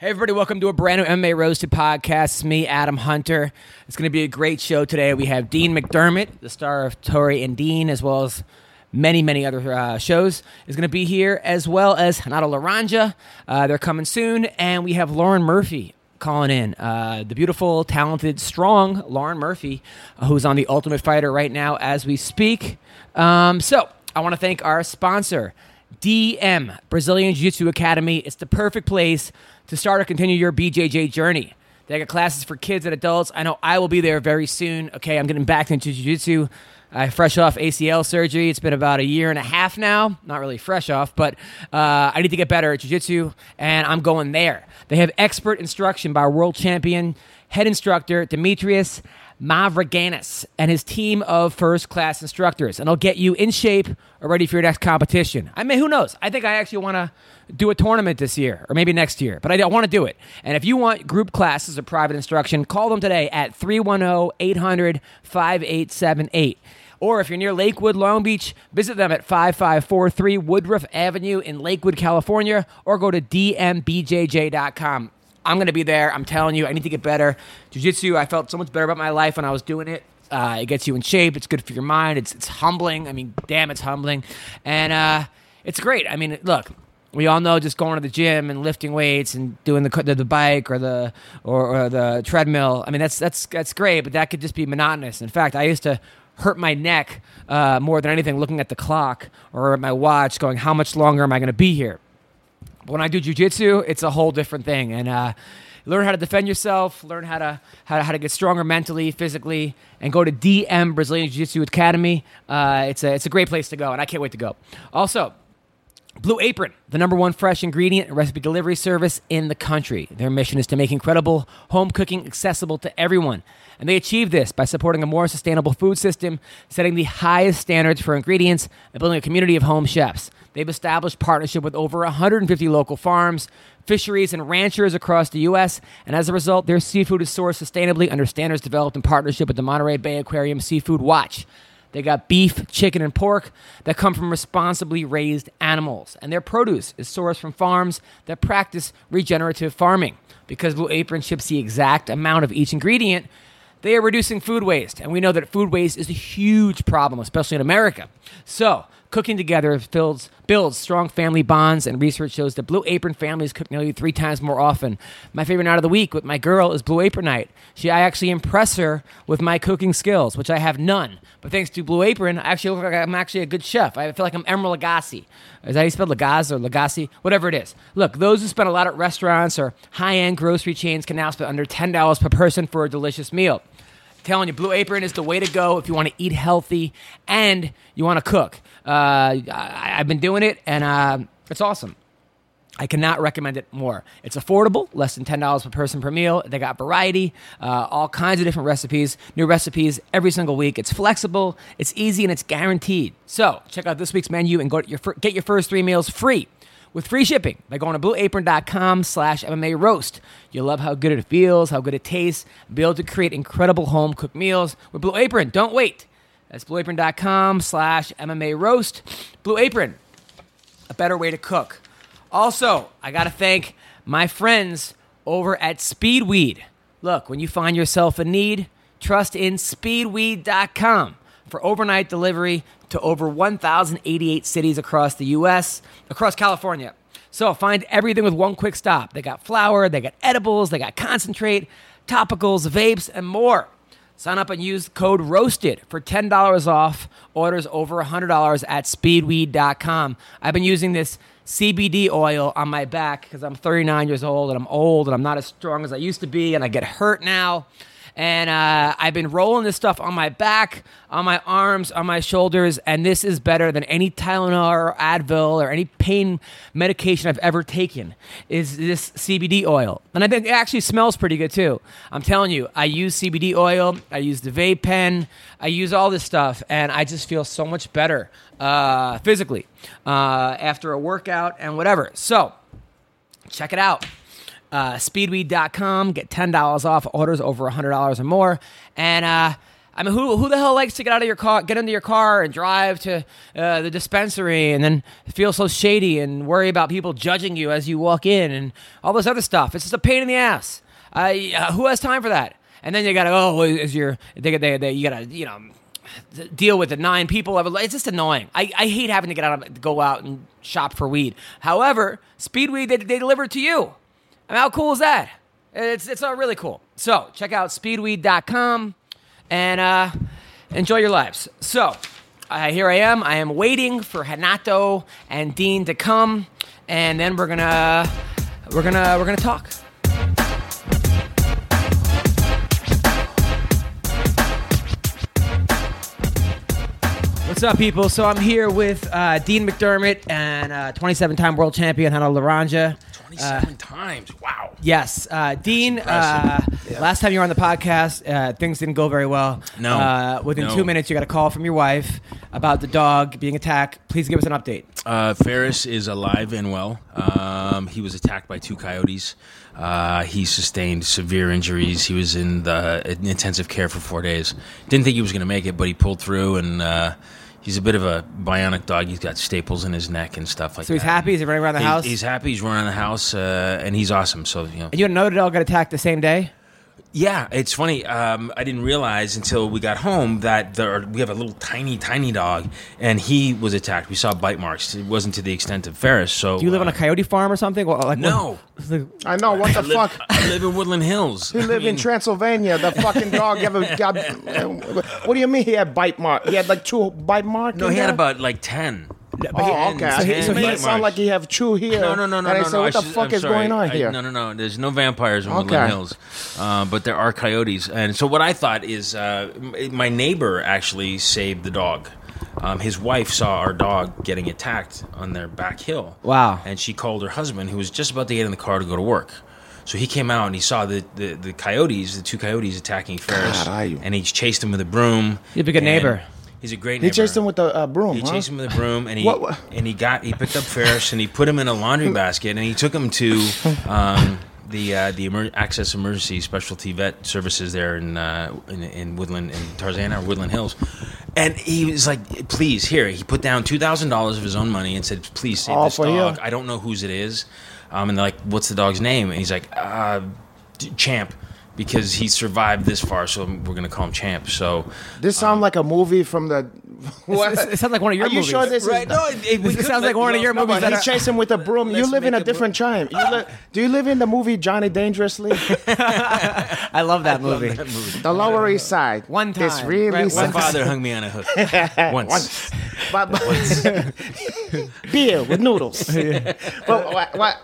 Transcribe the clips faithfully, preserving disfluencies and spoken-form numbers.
Hey, everybody, welcome to a brand new M M A Roasted podcast. It's me, Adam Hunter. It's going to be a great show today. We have Dean McDermott, the star of Tori and Dean, as well as many, many other uh, shows, is going to be here, as well as Hanato Laranja. Uh, they're coming soon. And we have Lauren Murphy calling in. Uh, the beautiful, talented, strong Lauren Murphy, uh, who's on The Ultimate Fighter right now as we speak. Um, so, I want to thank our sponsor, D M, Brazilian Jiu-Jitsu Academy. It's the perfect place to start or continue your B J J journey. They got classes for kids and adults. I know I will be there very soon. Okay, I'm getting back into jiu-jitsu. I fresh off A C L surgery. It's been about a year and a half now. Not really fresh off, but uh, I need to get better at jiu-jitsu, and I'm going there. They have expert instruction by world champion head instructor Demetrius Mavroganis and his team of first-class instructors, and they'll get you in shape or ready for your next competition. I mean, who knows? I think I actually want to do a tournament this year or maybe next year, but I don't want to do it. And if you want group classes or private instruction, call them today at three one zero, eight hundred, five eight seven eight. Or if you're near Lakewood, Long Beach, visit them at five five four three Woodruff Avenue in Lakewood, California, or go to d m b j j dot com. I'm going to be there. I'm telling you, I need to get better. Jiu-jitsu, I felt so much better about my life when I was doing it. Uh, it gets you in shape. It's good for your mind. It's it's humbling. I mean, damn, it's humbling. And uh, it's great. I mean, look, we all know just going to the gym and lifting weights and doing the the, the bike or the or, or the treadmill. I mean, that's that's that's great, but that could just be monotonous. In fact, I used to hurt my neck uh, more than anything looking at the clock or at my watch going, how much longer am I going to be here? But when I do jiu-jitsu, it's a whole different thing. And uh, learn how to defend yourself, learn how to, how to how to get stronger mentally, physically, and go to D M Brazilian Jiu-Jitsu Academy. Uh, it's a it's a great place to go, and I can't wait to go. Also, Blue Apron, the number one fresh ingredient and recipe delivery service in the country. Their mission is to make incredible home cooking accessible to everyone. And they achieve this by supporting a more sustainable food system, setting the highest standards for ingredients, and building a community of home chefs. They've established partnership with over one hundred fifty local farms, fisheries, and ranchers across the U S, and as a result, their seafood is sourced sustainably under standards developed in partnership with the Monterey Bay Aquarium Seafood Watch. They got beef, chicken, and pork that come from responsibly raised animals. And their produce is sourced from farms that practice regenerative farming. Because Blue Apron ships the exact amount of each ingredient, they are reducing food waste. And we know that food waste is a huge problem, especially in America. So, cooking together builds, builds strong family bonds, and research shows that Blue Apron families cook nearly three times more often. My favorite night of the week with my girl is Blue Apron night. She, I actually impress her with my cooking skills, which I have none. But thanks to Blue Apron, I actually look like I'm actually a good chef. I feel like I'm Emeril Lagasse. Is that how you spell Lagasse or Lagasse? Whatever it is. Look, those who spend a lot at restaurants or high-end grocery chains can now spend under ten dollars per person for a delicious meal. I'm telling you, Blue Apron is the way to go if you want to eat healthy and you want to cook. Uh, I, I've been doing it, and uh, it's awesome. I cannot recommend it more. It's affordable, less than ten dollars per person per meal. They got variety, uh, all kinds of different recipes, new recipes every single week. It's flexible, it's easy, and it's guaranteed. So check out this week's menu and go to your fir- get your first three meals free with free shipping by going to blueapron.com slash MMA roast. You'll love how good it feels, how good it tastes, be able to create incredible home-cooked meals with Blue Apron. Don't wait. That's blueapron.com slash MMA roast. Blue Apron, a better way to cook. Also, I got to thank my friends over at Speedweed. Look, when you find yourself in need, trust in speedweed dot com for overnight delivery to over one thousand eighty-eight cities across the U S, across California. So find everything with one quick stop. They got flour, they got edibles, they got concentrate, topicals, vapes, and more. Sign up and use code ROASTED for ten dollars off orders over one hundred dollars at speedweed dot com. I've been using this C B D oil on my back because I'm thirty-nine years old and I'm old and I'm not as strong as I used to be and I get hurt now. And uh, I've been rolling this stuff on my back, on my arms, on my shoulders, and this is better than any Tylenol or Advil or any pain medication I've ever taken, is this C B D oil. And I think it actually smells pretty good, too. I'm telling you, I use C B D oil, I use the vape pen, I use all this stuff, and I just feel so much better uh, physically uh, after a workout and whatever. So, check it out. Uh, speedweed dot com, get ten dollars off orders over one hundred dollars or more. And uh, I mean, who who the hell likes to get out of your car, get into your car, and drive to uh, the dispensary, and then feel so shady and worry about people judging you as you walk in, and all this other stuff? It's just a pain in the ass. Uh, who has time for that? And then you gotta oh, is your they, they, they, you gotta you know deal with the nine people. It's just annoying. I, I hate having to get out of go out and shop for weed. However, Speedweed they, they deliver it to you. I mean, how cool is that? It's it's uh, really cool. So check out speedweed dot com. And uh, enjoy your lives. So, uh, here I am. I am waiting for Renato and Dean to come, and then we're gonna we're gonna we're gonna talk. What's up, people? So I'm here with uh, Dean McDermott and uh, twenty-seven time world champion Renato Laranja. twenty-seven uh, times. Wow. Yes. Uh, Dean, uh, yeah. last time you were on the podcast, uh, things didn't go very well. No. Uh, within no. two minutes, you got a call from your wife about the dog being attacked. Please give us an update. Uh, Ferris is alive and well. Um, he was attacked by two coyotes. Uh, he sustained severe injuries. He was in the in intensive care for four days. Didn't think he was going to make it, but he pulled through, and uh, he's a bit of a bionic dog. He's got staples in his neck and stuff like that. So he's happy? He's running around the he, house? He's happy. He's running around the house, uh, and he's awesome. So you know. And you had another dog got attacked the same day? Yeah, it's funny. Um, I didn't realize until we got home that there are, we have a little tiny, tiny dog, and he was attacked. We saw bite marks. It wasn't to the extent of Ferris. So, do you live uh, on a coyote farm or something? Well, like, no. What, I know. What the I fuck? Live, I live in Woodland Hills. He lived in Transylvania. The fucking dog ever got... What do you mean he had bite mark? He had like two bite marks? No, he had about like ten. Oh, okay. So he- so he- it sounded like he have two here. No, no, no, no, And I no. said, no. what I the should- fuck I'm is sorry. going on I- here? No, no, no. There's no vampires in Okay. Woodland Hills, uh, but there are coyotes. And so what I thought is, uh, m- my neighbor actually saved the dog. Um, his wife saw our dog getting attacked on their back hill. Wow. And she called her husband, who was just about to get in the car to go to work. So he came out and he saw the, the, the coyotes, the two coyotes attacking Ferris, God, are you? and he chased him with a broom. You're a good And neighbor. He's a great He neighbor. chased him with the uh, broom, He huh? chased him with a broom, and he What- what- and he got he picked up Ferris and he put him in a laundry basket, and he took him to um, the uh, the emer- Access Emergency Specialty Vet Services there in uh, in, in Woodland in Tarzana or Woodland Hills, and he was like, "Please, here." He put down two thousand dollars of his own money and said, "Please save All this for dog. you? I don't know whose it is." Um, and they're like, "What's the dog's name?" And he's like, uh, "Champ." Because he survived this far, so we're gonna call him Champ. So This sounds like a movie from the... What? It sounds like one of your Are you movies. sure this right, is... no, it, it, we It could, sounds like one of your no, movies But that he are- chased him with a broom. You Let's live in a make it different time. You li- do you live in the movie Johnny Dangerously? I love that movie. that movie. The Lower East Side. One It's time, really right, My one sexy. father hung me on a hook once. But, but beer with noodles. But what? what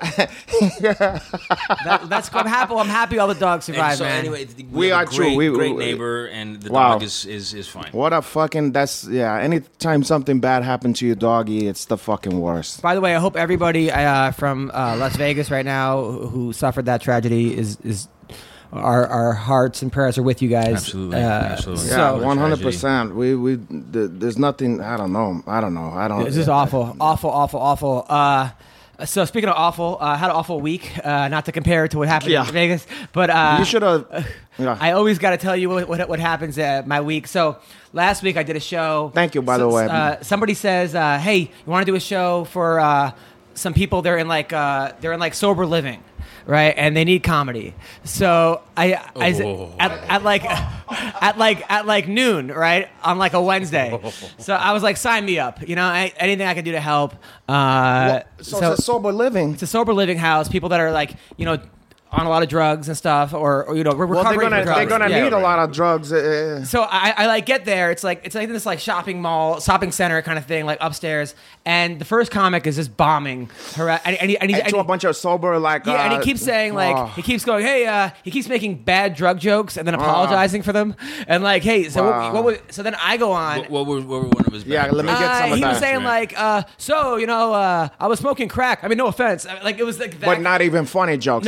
That, that's I'm happy. I'm happy all the dogs And survived, so man. anyway, we, We have are a true. great, We- great we- neighbor, and the Wow. dog is, is, is fine. What a fucking, that's, yeah, anytime something bad happened to your doggy, it's the fucking worst. By the way, I hope everybody uh, from uh, Las Vegas right now who who suffered that tragedy is is our our hearts and prayers are with you guys. Absolutely, Uh, absolutely. So, Yeah, one hundred percent. We, we, th- there's nothing, I don't know, I don't know, I don't. This is awful, awful, awful, awful. Uh, so speaking of awful, uh, I had an awful week. Uh, not to compare it to what happened Yeah. in Vegas, but uh, You should have, yeah. I always got to tell you what, what what happens uh, my week. So last week I did a show. Thank you, by So- the way. Uh, somebody says, uh, "Hey, you want to do a show for uh, some people? They're in like uh, they're in like sober living, right? And they need comedy." So I, I s- Oh. at, at like at like at like noon, right, on like a Wednesday. So I was like, "Sign me up," you know, I, anything I can do to help. Uh, so, so it's a sober living. it's a sober living house. People that are like, you know, on a lot of drugs and stuff, or, or you know, we're Well, they're recovering gonna, from drugs. they're gonna Yeah. need a lot of drugs. Uh, So I, I like get there. It's like it's like this like shopping mall, shopping center kind of thing, like upstairs. And the first comic is just bombing her, and, and, he, and, he, and and to he- a bunch of sober, like, yeah, and he uh, keeps saying like oh. he keeps going, hey, uh, he keeps making bad drug jokes and then apologizing for them, and like, hey, so Wow. what, what would, so then I go on. What, what, were, what were one of his Yeah, bad let me drugs? get some Uh, of he was that. saying Right. like, uh, so you know, uh, I was smoking crack. I mean, no offense. I- Like it was like that. But not even funny jokes. No, if they're no.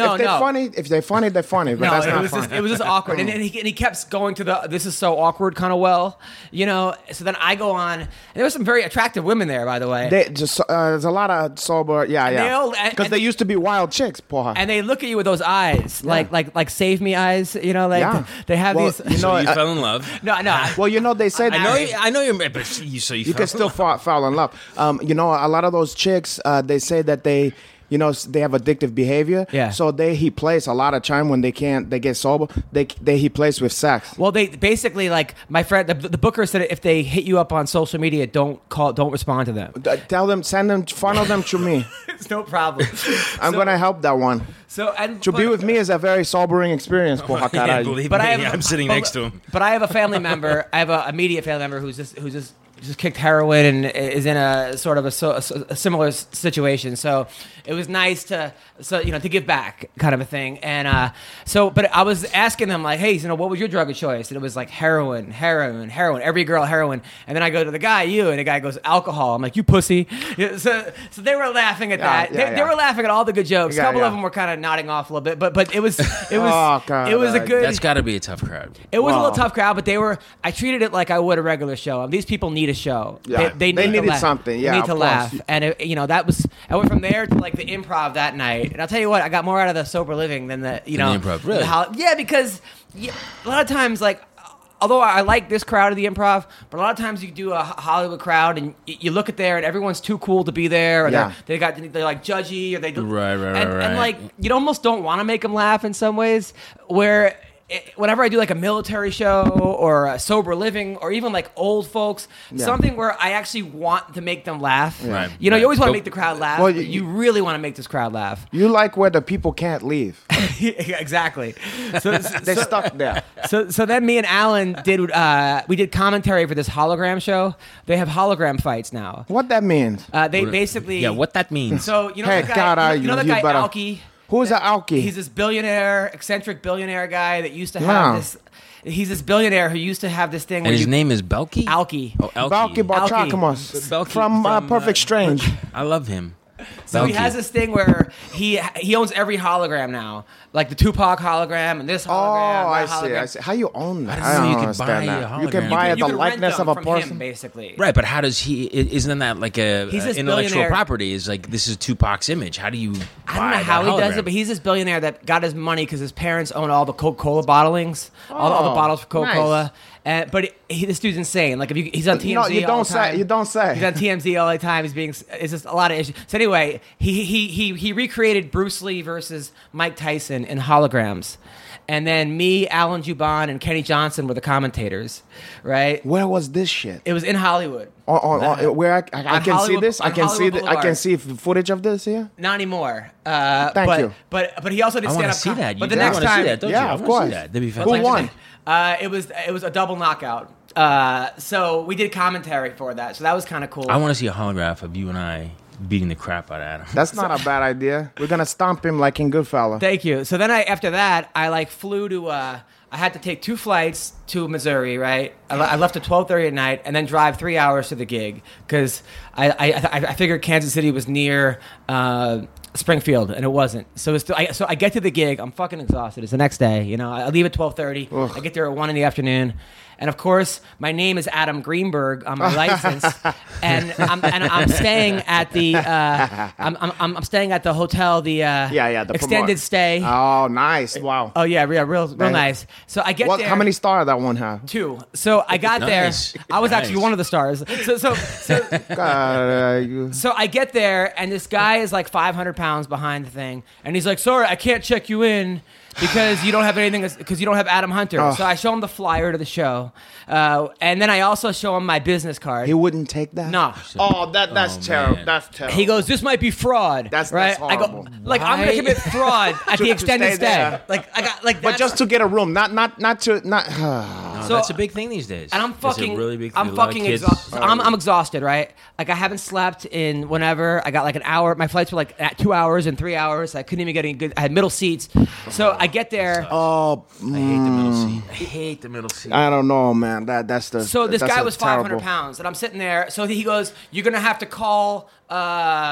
funny. If they're funny, they're funny. But No, that's it not was funny. just, it was just awkward, and, and, he, and he kept going to the "this is so awkward" kind of well, you know. So then I go on, and there were some very attractive women there, by the way. They just uh, there's a lot of sober, yeah, they yeah. all- and- Because and- they used to be wild chicks, porra. and they look at you with those eyes, like like like save me eyes, you know, like Yeah. they have Well, these. you So know, you uh, fell in love. no, no. well, you know, they say I know. You, I know you're. But you, so you, you fell can in still love. fall, fall in love. Um, you know, a lot of those chicks, uh, they say that they, you know, s- they have addictive behavior. Yeah. So they he plays a lot of time when they can't, they get sober. They they he plays with sex. Well, they basically like my friend, the, the booker said if they hit you up on social media, don't call, don't respond to them. Uh, Tell them, send them, funnel them to me. It's no problem. I'm So- gonna help that one. So and To be but- with me is a very sobering experience, porra, Yeah, caralho. believe But me, I have, I'm sitting but- next to him. But I have a family member. I have a immediate family member who's just who's just just kicked heroin and is in a sort of a, so, a similar s- situation. So it was nice to so you know to give back, kind of a thing. And uh, so, but I was asking them like, hey, you know, what was your drug of choice? And it was like heroin, heroin, heroin. Every girl heroin. And then I go to the guy, you, and the guy goes alcohol. I'm like, you pussy. Yeah, So so they were laughing at Yeah, that. yeah, they, they yeah. were laughing at all the good jokes. Yeah, a couple yeah. of them were kind of nodding off a little bit, but but it was it was Oh, God, it was a uh, good. That's got to be a tough crowd. It was a Wow. little tough crowd, but they were. I treated it like I would a regular show. These people need a show. Yeah. They, they, They need to needed laugh. something, yeah, they need of to course. laugh, and it, you know that was. I went from there to like the improv that night, and I'll tell you what, I got more out of the sober living than the you Than know the improv, really? the hol- yeah, because yeah, a lot of times like. Although I like this crowd of the improv, but a lot of times you do a Hollywood crowd and y- you look at there and everyone's too cool to be there, or Yeah. they're, they got they're like judgy, or they do, Right, right, and, right, and right. like you almost don't want to make them laugh in some ways. Where it, whenever I do like a military show or a sober living or even like old folks, Yeah. something where I actually want to make them laugh. Right, You know, you right. always want to But- make the crowd laugh. Well, but you- you really want to make this crowd laugh. You like where the people can't leave. Exactly. So, They're so, stuck there. so, so then me and Alan did uh, we did commentary for this hologram show. They have hologram fights now. What that means? Uh, they basically Yeah, what that means. So you know Hey, that guy, God, uh, you know that you guy better- Alki. Who's that Alki? He's this billionaire, eccentric billionaire guy that used to have Yeah. this. He's this billionaire who used to have this thing. and where his you, name is Belky. Alki. Oh, Elky. Balky Alki. Barchakamos Belky from, uh, from, Perfect uh, Strange. I love him. So he Belky. has this thing where he he owns every hologram now, like the Tupac hologram and this Oh, hologram. I that see. hologram. I see. How you own that? I I didn't know don't you could understand buy a that. You hologram. can You buy You the can rent likeness them of a from person. him, basically. Right, but how does he? i- Isn't that like a He's uh, this intellectual billionaire- property? Is like this is Tupac's image. How do you? I don't know how he does it, but he's this billionaire that got his money because his parents own all the Coca-Cola bottlings, all, all the Oh, bottles for Coca-Cola. nice. And but he, this dude's insane. Like if you, he's on T M Z No, you all don't the time. say. You don't say. He's on T M Z all the time. He's being. It's just a lot of issues. So anyway, he he he he recreated Bruce Lee versus Mike Tyson in holograms, and then me, Alan Juban, and Kenny Johnson were the commentators. Right? Where was this shit? It was in Hollywood. On, on, on, where I, I, I On can see Hollywood- this? I on can see Hollywood this. I can Boulevard. see f- footage of this here. Not anymore. Uh, Thank but, you. But but he also did I stand want up. to see that. You But the do next wanna time, see that, don't Yeah, you? I of wanna see course. that. That'd be Who fantastic. won? Uh, it was it was a double knockout. Uh, so we did commentary for that. So that was kind of cool. I want to see a holograph of you and I beating the crap out of Adam. That's not a bad idea. We're gonna stomp him like in Goodfella. Thank you. So then I after that I like flew to. Uh, I had to take two flights to Missouri. Right. I, le- I left at twelve thirty at night and then drive three hours to the gig because I I, I I figured Kansas City was near. Uh, Springfield, and it wasn't. So it's I, so I get to the gig. I'm fucking exhausted. It's the next day. You know, I leave at twelve thirty. I get there at one in the afternoon, and of course, my name is Adam Greenberg on my license, and I'm and I'm staying at the uh, I'm, I'm I'm staying at the hotel, the uh, Yeah, yeah, the extended promote. stay. Oh, nice! Wow. Oh yeah, real real real Nice. nice. So I get What? there. How many stars that one have? Two. So I got Nice. there. I was actually Nice. one of the stars. So so so. God, uh, you- So I get there, and this guy is like five hundred pounds behind the thing, and he's like, "Sorry, I can't check you in because you don't have anything, because you don't have Adam Hunter." Oh. So I show him the flyer to the show, uh, and then I also show him my business card. he wouldn't take that. no. Oh, that that's Oh, terrible. man. That's terrible. He goes, "This might be fraud." That's- right. that's I go, horrible. like I'm gonna Why? commit fraud at To- the to extended stay stay. there. Like I got like, but that's- just to get a room, not not not to not. No, So- that's a big thing these days. And I'm It's a fucking, really big. I'm a lot of fucking kids- exhausted. I'm, I'm exhausted, right? Like I haven't slept in whenever. I got like an hour. My flights were like at two hours and three hours. I couldn't even get any good. I had middle seats, so I get there. oh, I hate the middle seat. I hate the middle seat. I don't know, man. That that's the. So this that's guy a was five hundred terrible- pounds, and I'm sitting there. So he goes, "You're gonna have to call." Uh,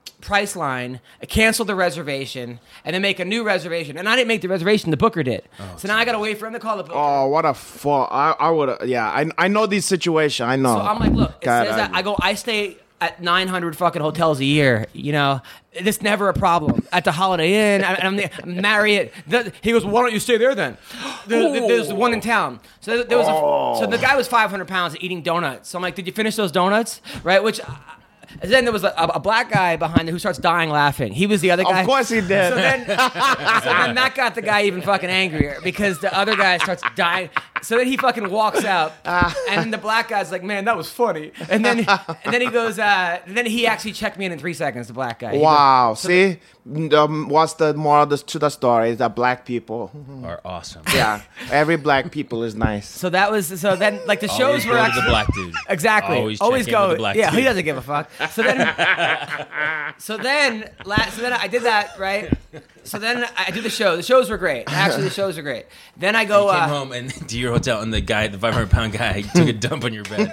Priceline, cancel the reservation, and then make a new reservation. And I didn't make the reservation; the booker did. Oh, so now I got to wait for him to call the booker. Oh, what a fuck! I, I would, yeah, I, I know these situations. I know. So I'm like, look, it God, says that I, I go, I stay at nine hundred fucking hotels a year. You know, it's never a problem. At the Holiday Inn, I, I'm the Marriott. The, he goes, why don't you stay there then? There, there's one in town. So there was, Oh. a, so the guy was five hundred pounds eating donuts. So I'm like, did you finish those donuts? Right, which. And then there was a, a black guy behind it who starts dying laughing. He was the other guy. Of course he did. So then, so then that got the guy even fucking angrier because the other guy starts dying. So then he fucking walks out, and then the black guy's like, "Man, that was funny." And then, and then he goes, uh, then he actually checked me in in three seconds. The black guy. He Wow. goes, so See, um, what's the moral of the, to the story? Is that black people, Are awesome. yeah, every black people is nice. So that was so then like the shows Always were go to actually the black dude. exactly Always, always check in go with the black yeah dude. he doesn't give a fuck. So then so then la- so then I did that right. So then I did the show. The shows were great. Actually, the shows were great. Then I go. You came uh, home and to your hotel, and the guy, the five hundred pound guy, took a dump on your bed.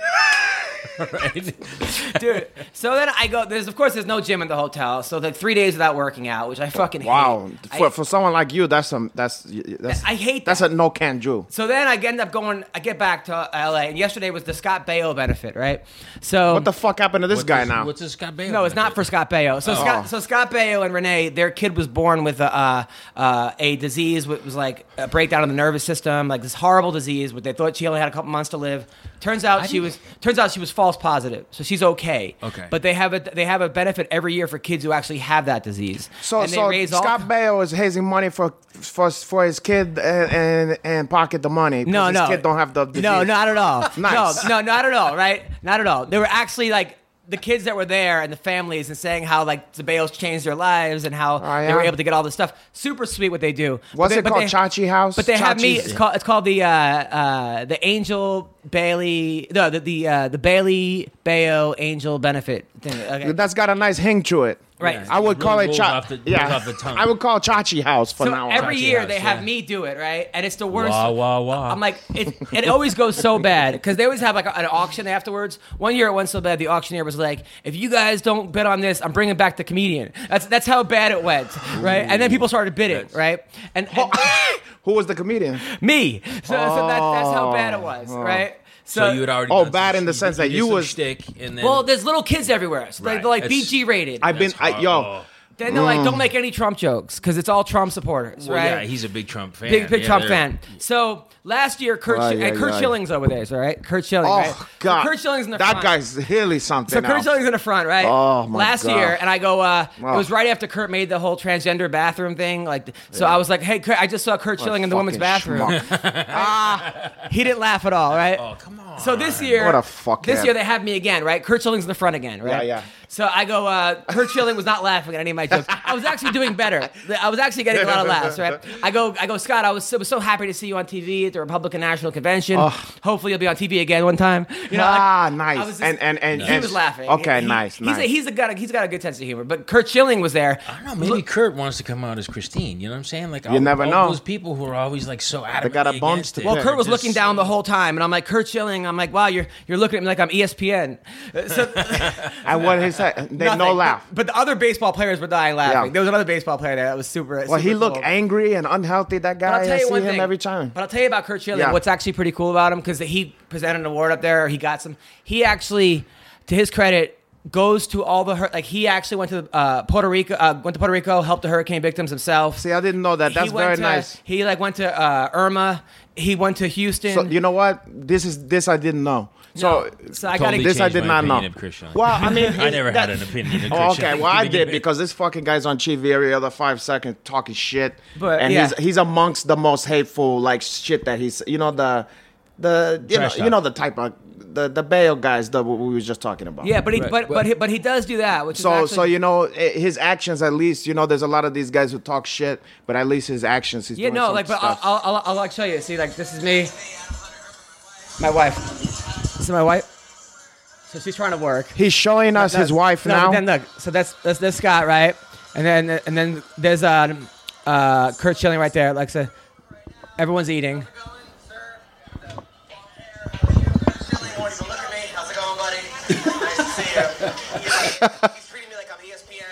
Right? Dude, so then I go. There's of course there's no gym in the hotel, so like three days without working out, which I fucking Wow, hate. for, I- for someone like you, that's some that's that's I hate that's that. a no can do. So then I end up going. I get back to L A, and yesterday was the Scott Baio benefit, right? So What the fuck happened to this What's guy this- now? What's this Scott Baio? no, it's not for Scott Baio. So Scott, so Scott Baio and Renee, their kid was born with a uh, uh, a disease, which was like a breakdown of the nervous system, like this horrible disease. But they thought she only had a couple months to live. Turns out she was. Turns out she was false positive, so she's okay. Okay. But they have a they have a benefit every year for kids who actually have that disease. So and they so raise all- Scott Baio is raising money for for for his kid and and, and pocket the money. 'cause No, his no. kid don't have the disease. No, not at all. Nice. No, no, not at all, right? Not at all. They were actually like the kids that were there and the families and saying how like the Bales changed their lives and how Oh, they were yeah? able to get all this stuff. Super sweet what they do. But What's they- it but called? they- Chachi House? But they have me. Chachi's- It's called. It's called the uh, uh, the Angel Bailey. No, the the uh, the Bailey Baio Angel Benefit thing. Okay. That's got a nice hing to it. Right. Yeah. I would It call really it rolls cha- off the- rolls yeah. off the tongue. I would call it Chachi House for So now on. every Chachi year House, they have yeah. me do it, right? And it's the worst. Wah, wah, wah. I'm like, it, it always goes so bad because they always have like a, an auction afterwards. One year it went so bad, the auctioneer was like, "If you guys don't bid on this, I'm bringing back the comedian." That's that's how bad it went, right? And then people started bidding, That's- right? And, and Who was the comedian? me, so, so that, that's how bad it was, right? So you had already. Oh, done bad some- in the sense that did you some was- shtick, and then Well, there's little kids everywhere. So Right. they're like That's- B G rated. I've been, That's I, hard. yo, Oh. Then they're like, don't make any Trump jokes because it's all Trump supporters, Well, right? yeah, he's a big Trump fan. Big, big Yeah, Trump they're- fan. So last year, Kurt, Right, Sch- yeah, and Kurt yeah. Schilling's over there, so right? Kurt Schilling, oh right? So God, Kurt Schilling's in the that front. guy's really something. So Kurt else. Schilling's in the front, right? Oh, my Last God. year, and I go, uh, Oh. it was right after Kurt made the whole transgender bathroom thing. Like, so I was like, hey, Kurt, I just saw Kurt Schilling in the women's Fucking bathroom. schmuck. He didn't laugh at all, right? Oh, come on. So this year, What a fuckhead. this year they have me again, right? Kurt Schilling's in the front again, right? Yeah, yeah. So I go, uh, Kurt Schilling was not laughing at any of my jokes. I was actually doing better. I was actually getting a lot of laughs, right? I go, I go, Scott, I was so, was so happy to see you on T V at the Republican National Convention. Hopefully you'll be on T V again one time. You know, Ah, like, nice. I was And- and- and- he and- was laughing. okay, He- nice, He's nice. A, he's a got a, he's got a good sense of humor. But Kurt Schilling was there. I don't know. Maybe Kurt wants to come out as Christine. You know what I'm saying? Like You all, never all know. those people who are always like so adamant. got a bunch to Well, pick. Kurt was Just- looking down the whole time, and I'm like, Kurt Schilling. I'm like, wow, you're you're looking at me like I'm E S P N. So, And what he said, they no nothing. laugh. But the other baseball players were dying laughing. Yeah. There was another baseball player there that was super. Well, he super looked cool. angry and unhealthy. That But I'll guy, tell I you see one him thing. every time. But I'll tell you about Kurt Schilling. Yeah. What's actually pretty cool about him because he presented an award up there. Or he got some. He actually, to his credit, goes to all the hur- like he actually went to uh, Puerto Rico. Uh, went to Puerto Rico, helped the hurricane victims himself. See, I didn't know that. That's He went very to- nice. He like went to uh, Irma. He went to Houston. So you know what? This is this I didn't know. So, so I Totally gotta. this I changed did my not know. opinion of Kurt Schilling. Well, I mean, I never that- had an opinion of Kurt Oh, okay, Schilling well, to I begin did with. because this fucking guy's on T V every other five seconds talking shit, But, and yeah. he's he's amongst the most hateful like shit that he's you know the the you know, Trash you talk. know the type of the the Bale guys that we were just talking about. Yeah, but he, Right. but but he, but he does do that, which So is actually, so you know i- his actions at least you know there's a lot of these guys who talk shit, but at least his actions he's yeah, doing no, some like, but I'll, stuff. I'll, I'll, I'll like show you. See, like, this is me, my wife. This is my wife. So she's trying to work. He's showing us his That's- wife no, now. but then look, so that's that's this Scott, right? And then and then there's uh, uh, Kurt Schilling right there. Like I said, everyone's eating. Won't even look at me. How's it going, buddy? Nice to see you. He's, like, he's treating me like I'm E S P N.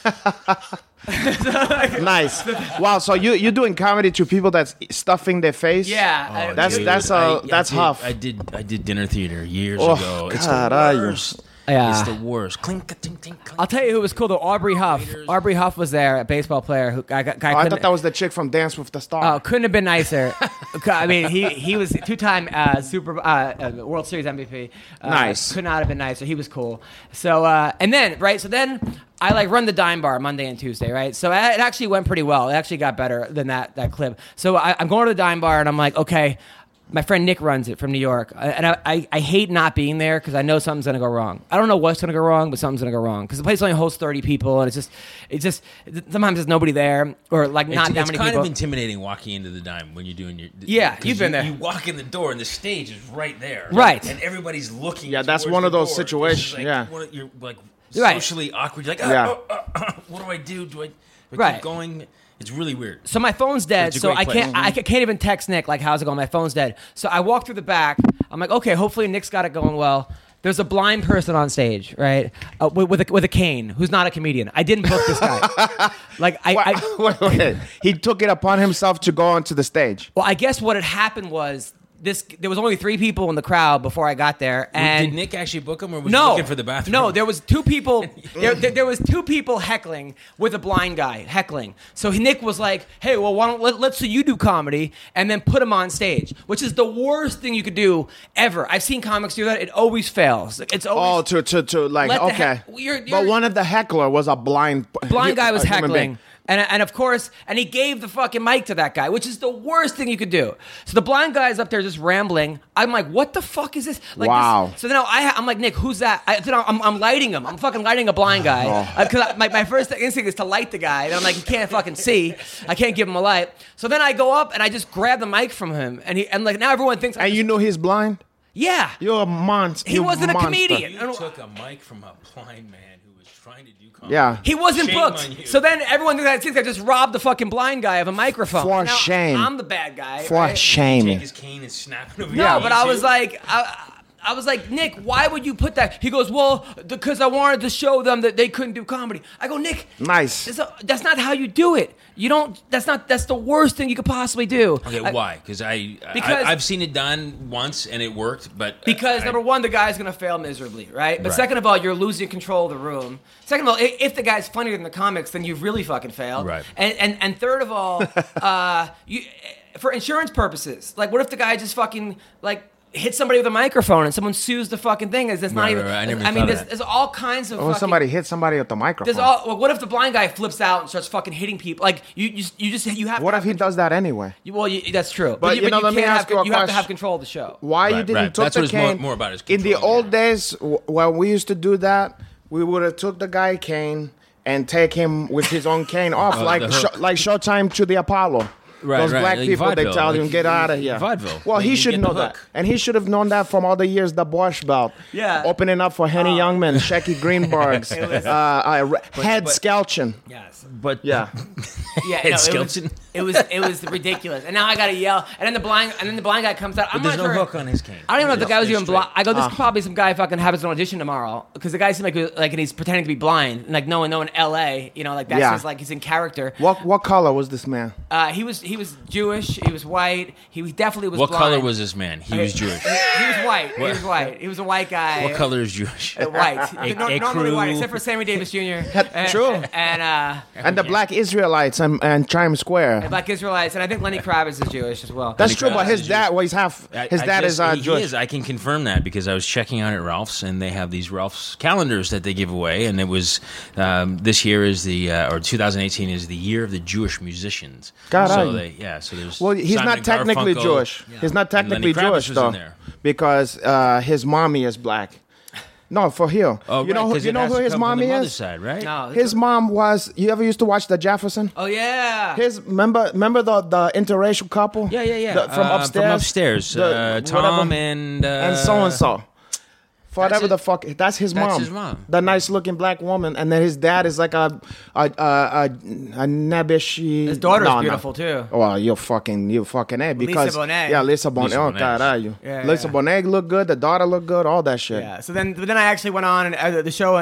Nice. Wow. So you you're doing comedy to people that's stuffing their face? Yeah, Oh, I- That's dude, that's I- uh I that's did- huff. I did I did dinner theater years Oh, ago. It's the caralho. worst. Yeah. It's the worst. Clink, clink, clink, clink. I'll tell you who was cool though. Aubrey Huff. Raiders. Aubrey Huff was there, a baseball player who guy, guy Oh, I couldn't- thought that was the chick from Dance with the Oh, Stars. couldn't have been nicer. I mean, he he was two-time uh, Super uh, uh, World Series M V P. Uh, Nice. Could not have been nicer. He was cool. So uh, and then right, so then I like run the Dime Bar Monday and Tuesday, right? So it actually went pretty well. It actually got better than that that clip. So I, I'm going to the Dime Bar and I'm like, okay. My friend Nick runs it from New York, and I, I, I hate not being there because I know something's gonna go wrong. I don't know what's gonna go wrong, but something's gonna go wrong because the place only hosts thirty people, and it's just, it's just sometimes there's nobody there or like not it's, that it's many kind people. of intimidating walking into the Dime when you're doing your. Yeah, 'cause you've been you, there. You walk in the door and the stage is right there. Right. And everybody's looking. Yeah, that's towards one of the those door. It's situations, just like, yeah. one of- you're like Right. socially awkward. You're like, Yeah. oh, oh, oh, what do I do? Do I, do I Right. keep going? It's really weird. So my phone's dead, It's a so great I place. can't I ca- can't even text Nick like how's it going? My phone's dead. So I walk through the back. I'm like, okay, hopefully Nick's got it going well. There's a blind person on stage, right, uh, with with a, with a cane, who's not a comedian. I didn't book this guy. like I, I wait, wait. He took it upon himself to go onto the stage. well, I guess what had happened was this. There was only three people in the crowd before I got there, and Did Nick actually book him, or was no, he looking for the bathroom? No, there was two people. there, there, there was two people heckling with a blind guy heckling. So Nick was like, "Hey, well, why don't let, let's see you do comedy and then put him on stage," which is the worst thing you could do ever. I've seen comics do that; it always fails. It's Oh, always to to to like Let the okay. heck- you're- but you're- one of the heckler was a blind blind guy was a human heckling. being. And, and of course, and he gave the fucking mic to that guy, which is the worst thing you could do. So the blind guy's up there just rambling. I'm like, what the fuck is this? Like Wow. This, so then I, I'm like, Nick, who's that? I, then I'm, I'm lighting him. I'm fucking lighting a blind guy. Because uh, my, my first instinct is to light the guy. And I'm like, he can't fucking see. I can't give him a light. So then I go up and I just grab the mic from him. And he and like now everyone thinks I'm And just- you know he's blind? yeah. You're a monster. He You're wasn't a monster. comedian. You took a mic from a blind man who was trying to do comedy. Yeah. He wasn't Shame booked. on you. So then everyone thinks I just robbed the fucking blind guy of a microphone. For Now, shame. I'm the bad guy. For right? shame. Take his cane and snap it over No, your but I was YouTube. like, I, I was like, Nick, why would you put that? He goes, well, because I wanted to show them that they couldn't do comedy. I go, Nick, Nice. that's, a- that's not how you do it. You don't. That's not. That's the worst thing you could possibly do. Okay, I- why? Because I, Because- I I've seen it done once and it worked, but Because I, number one, the guy's gonna fail miserably, right? But Right. second of all, you're losing control of the room. Second of all, i- if the guy's funnier than the comics, then you've really fucking failed. Right. And and and third of all, uh, you for insurance purposes, like what if the guy just fucking like hits somebody with a microphone and someone sues the fucking thing? Is that's not Right, even? right, right. I never mean, thought of there's, that. there's all kinds of. Or when fucking, somebody hit somebody with the microphone. There's all. Well, what if the blind guy flips out and starts fucking hitting people? Like you, you, just- you just you have. what to if have he does that anyway? You, well, you, that's true. But, you know, let me can't ask have, you a You have to question. have control of the show. Why you Right, didn't right. took That's the what it's more- cane? more about is In the control, old yeah. days, w- when we used to do that, we would have took the guy cane and take him with his own cane off, Oh, like the sh- hook. like Showtime to the Apollo. Right, Those right, black like people, they vaudeville, tell you, like get out of here. vaudeville. Well, Like, he you should get know the that. hook. And he should have known that from all the years, the Borscht Belt. Yeah. Opening up for Henny Youngman, Shecky Greenbergs, It was- uh, uh, Head but- Skelton. Yes. but Yeah. Yeah, Head no, it was, skeleton. it was it was ridiculous, and now I gotta yell, and then the blind and then the blind guy comes out. I'm there's not no sure. hook on his cane. I don't even know if the guy was They're even blind. straight. I go, this Ah. is probably some guy fucking having an audition tomorrow because the guy seemed like he was- like and he's pretending to be blind, and like no one, no in L A, you know, like that's Yeah. just like he's in character. What what color was this man? Uh, he was he was Jewish, he was white, he definitely was. What blind. color was this man? He was Jewish. He, he was white. He was white. He was a white guy. What color is Jewish? Uh, White. A- No- a normally white, crew. except for Sammy Davis Junior And, True. And uh, And the black Israelites and, and Times Square. Black Israelites, and I think Lenny Kravitz is Jewish as well. That's Lenny true, but Kravitz his is dad, well, he's half. I- His I dad just- is uh, he Jewish. is. I can confirm that because I was checking out at Ralph's, and they have these Ralph's calendars that they give away, and it was um, this year is the uh, or two thousand eighteen is the year of the Jewish musicians. God, so I- they, yeah, so there's Well, he's Simon not and technically Garfunkel. Jewish. He's not And Lenny technically Kravitz Jewish was though, in there. because uh, his mommy is black. No, for real. Oh, you know, right, who, 'cause you it know has who to his come from mommy the mother's is? side, right? No, His mom was. You ever used to watch The Jefferson? Oh yeah. His remember remember the the interracial couple? Yeah, yeah, yeah. The- from Uh, upstairs. From upstairs. The- uh, Tom whatever. and uh, and so and so. Whatever it? the fuck, that's his That's mom. his mom. The nice looking black woman, and then his dad is like a a a, a, a nebbish. His daughter's no, no. beautiful too. Well, you're fucking, you fucking A because Bonet. yeah, Lisa Bonet. Lisa Oh, Bonet. caralho. Yeah, Lisa yeah. Bonet looked good. The daughter looked good. All that shit. Yeah. So then, but then I actually went on, and uh, the show ended up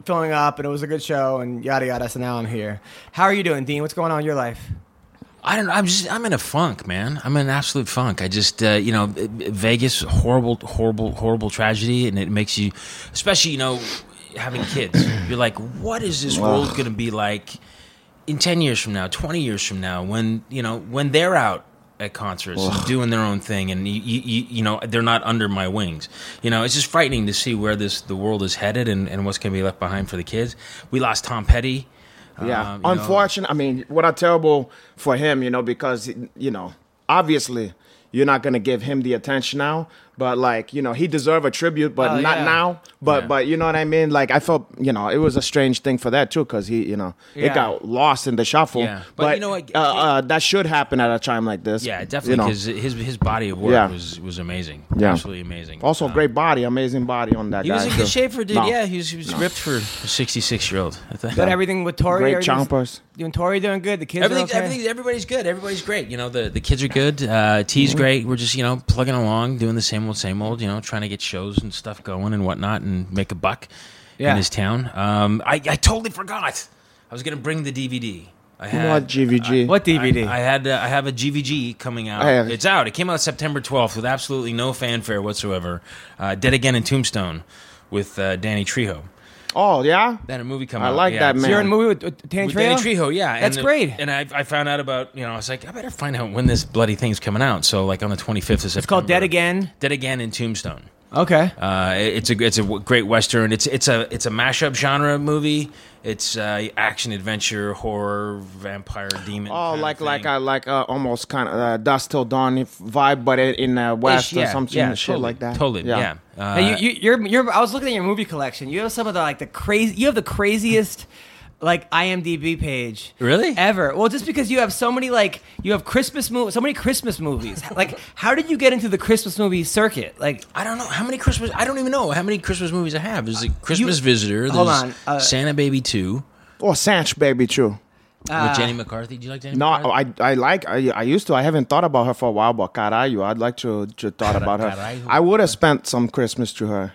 filling up, and it was a good show, and yada yada. So now I'm here. How are you doing, Dean? What's going on in your life? I don't know. I'm just. I'm in a funk, man. I'm in an absolute funk. I just, uh, you know, Vegas, horrible, horrible, horrible tragedy, and it makes you, especially, you know, having kids. You're like, what is this world going to be like in ten years from now, twenty years from now, when you know when they're out at concerts and doing their own thing, and you, you, you know, they're not under my wings. You know, it's just frightening to see where this the world is headed and, and what's going to be left behind for the kids. We lost Tom Petty. Yeah, Um, you know, unfortunate. I mean, what a terrible for him, you know, because you know, obviously, you're not gonna give him the attention now. But like, you know, he deserved a tribute, but Oh, not yeah. now. But Yeah. but you know what I mean? Like I felt, you know, it was a strange thing for that too, because he, you know, Yeah. it got lost in the shuffle. Yeah. But But, you know what? uh, uh, that should happen at a time like this. Yeah, you definitely, know. because his his body of work Yeah. was was amazing. Yeah. Absolutely amazing. Also, Uh, great body, amazing body on that He guy. was in too. good shape for a dude. No. Yeah, he was he was ripped for a sixty-six year old. But everything with Tori, Great everything's- chompers. Doing Tori doing good. The kids Everything's, are okay. everything's, everybody's good. Everybody's great. You know, the, the kids are good. Uh, T's Mm-hmm. great. We're just, you know, plugging along, doing the same old, same old, you know, trying to get shows and stuff going and whatnot and make a buck Yeah. in his town. Um, I, I totally forgot. I was going to bring the D V D. I had, What G V G? What D V D? I, I had uh, I have a G V G coming out. I have- It's out. It came out September twelfth with absolutely no fanfare whatsoever. Uh, Dead Again in Tombstone with uh, Danny Trejo. Oh yeah, Then a movie come I out. like yeah. that, So man. you're in a movie with, with Danny With Trejo? Danny Trejo, yeah. That's and, great. And I, I found out about, you know, I was like, I better find out when this bloody thing's coming out. So, like, on the twenty-fifth of September. It's called Dead Again. Dead Again in Tombstone. Okay. Uh, it- it's a it's a w- great western. It's it's a it's a mashup genre movie. It's uh, action, adventure, horror, vampire, demon. Oh, kind like of like thing. uh, like uh, almost kind of uh, Dust Till Dawn vibe, but in, in uh, West Ish, yeah, or something yeah, shit totally, like that. Totally, yeah. Uh, Now, you, you, you're, you're, I was looking at your movie collection. You have some of the like the crazy. You have the craziest, like I M D B page. Really? Ever? Well, just because you have so many like you have Christmas movies, so many Christmas movies. Like, how did you get into the Christmas movie circuit? Like, I don't know how many Christmas. I don't even know how many Christmas movies I have. There's a Christmas You- Visitor. There's hold on, uh, Santa Baby Two Or Sanch Baby, true. uh, with Jenny McCarthy. Do you like Jenny No, McCarthy? I I like I, I used to. I haven't thought about her for a while, but caralho, I'd like to to thought about her. Caralho. I would have spent some Christmas to her.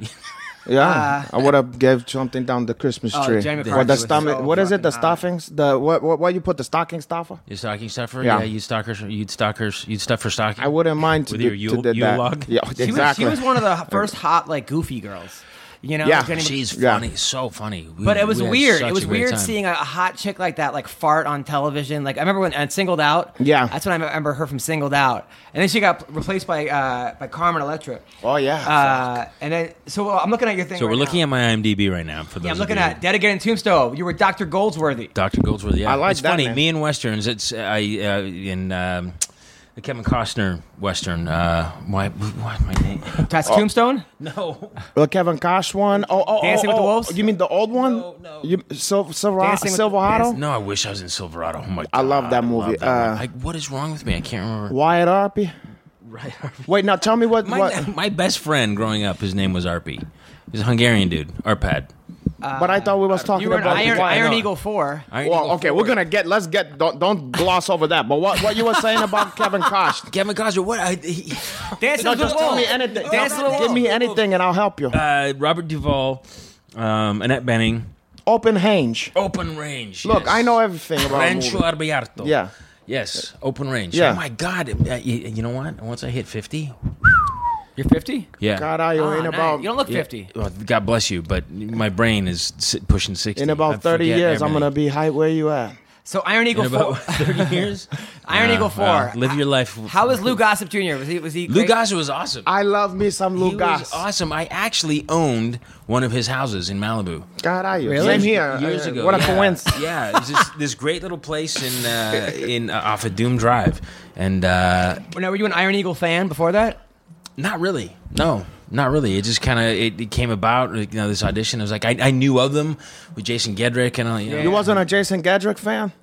Yeah, I would have gave something down the Christmas Oh, tree. Jenny Or McCarthy the was stomach. so what is it? The fucking hot. stuffings. The what? What? What you put the stocking stuffer? Your stocking stuffer? Yeah. Yeah, you stalkers. You'd stalkers. You'd stuff for stocking. I wouldn't mind to With do, your to Yule- do Yule that. log? Yeah, she exactly. was she was one of the first hot like goofy girls. You know, Yeah. Jenny Mc- She's Yeah. funny, so funny. We- But it was we had weird. such It was a great weird time. seeing a, a hot chick like that, like fart on television. Like I remember when and Singled Out. Yeah. that's when I remember her from Singled Out, and then she got replaced by uh, by Carmen Electra. Oh yeah. Uh, and then so uh, I'm looking at your thing. So right we're looking now. at my IMDb right now. For those Yeah, I'm of looking you- at Dead Again in Tombstone. You were Doctor Goldsworthy. Doctor Goldsworthy. Yeah, I like it's that, funny. man. Me and westerns. It's I uh, in um, the Kevin Costner western. Uh, why? Why my name? That's Tombstone. No. The Kevin Kosh one. Oh, oh, Dancing oh, with the oh, Wolves? You mean the old one? No, no. You Sil- Silverado? Dancing with the- Silverado? Dancing- No, I wish I was in Silverado. Oh my god, I love that I movie. that one. Uh, I, what is wrong with me? I can't remember. Wyatt Arpey. Right. Wait, now tell me what. My, what my best friend growing up, his name was Arpy. He's a Hungarian dude, Arpad. but I thought we was talking You were in about Iron, Wyatt. Iron no. Eagle Four. Iron Well, Eagle okay, four. we're gonna get. Let's get. Don't don't gloss over that. But what what you were saying about Kevin Kosh? Kevin Costner. What? I, he, Dancing No, with the just tell me Wolves. anything. Dance No, with the give me Wolves. anything and I'll help you. uh, Robert Duvall, um, Annette Bening, Open Range. Open Range. Look, yes. I know everything about Rancho movie. Arbiarto. Yeah. Yes, Open Range. Yeah. Oh my God! Uh, you, you know what? Once I hit fifty, You're fifty. yeah. God, I Oh, in nice. about You don't look Yeah. fifty. Well, God bless you, but my brain is si- pushing sixty. in I about thirty forget years. I'm everything. gonna be high where you at. So Iron Eagle in about Four. thirty years. Iron Uh, Eagle Four. well, live your life. How was Lou Gossett Junior? Was he? Was he? Lou great? Gossett was awesome. I love me some Lou he Goss. was awesome. I actually owned one of his houses in Malibu. God, I Really? Same here. Years Uh, ago. What a yeah. coincidence. Yeah, it's just this great little place in uh, in uh, off of Doom Drive, and uh, Now, were you an Iron Eagle fan before that? not really. No, not really. It just kind of it, it came about. You know, this audition. It was like I, I knew of them with Jason Gedrick and all. You know. Yeah. You wasn't a Jason Gedrick fan?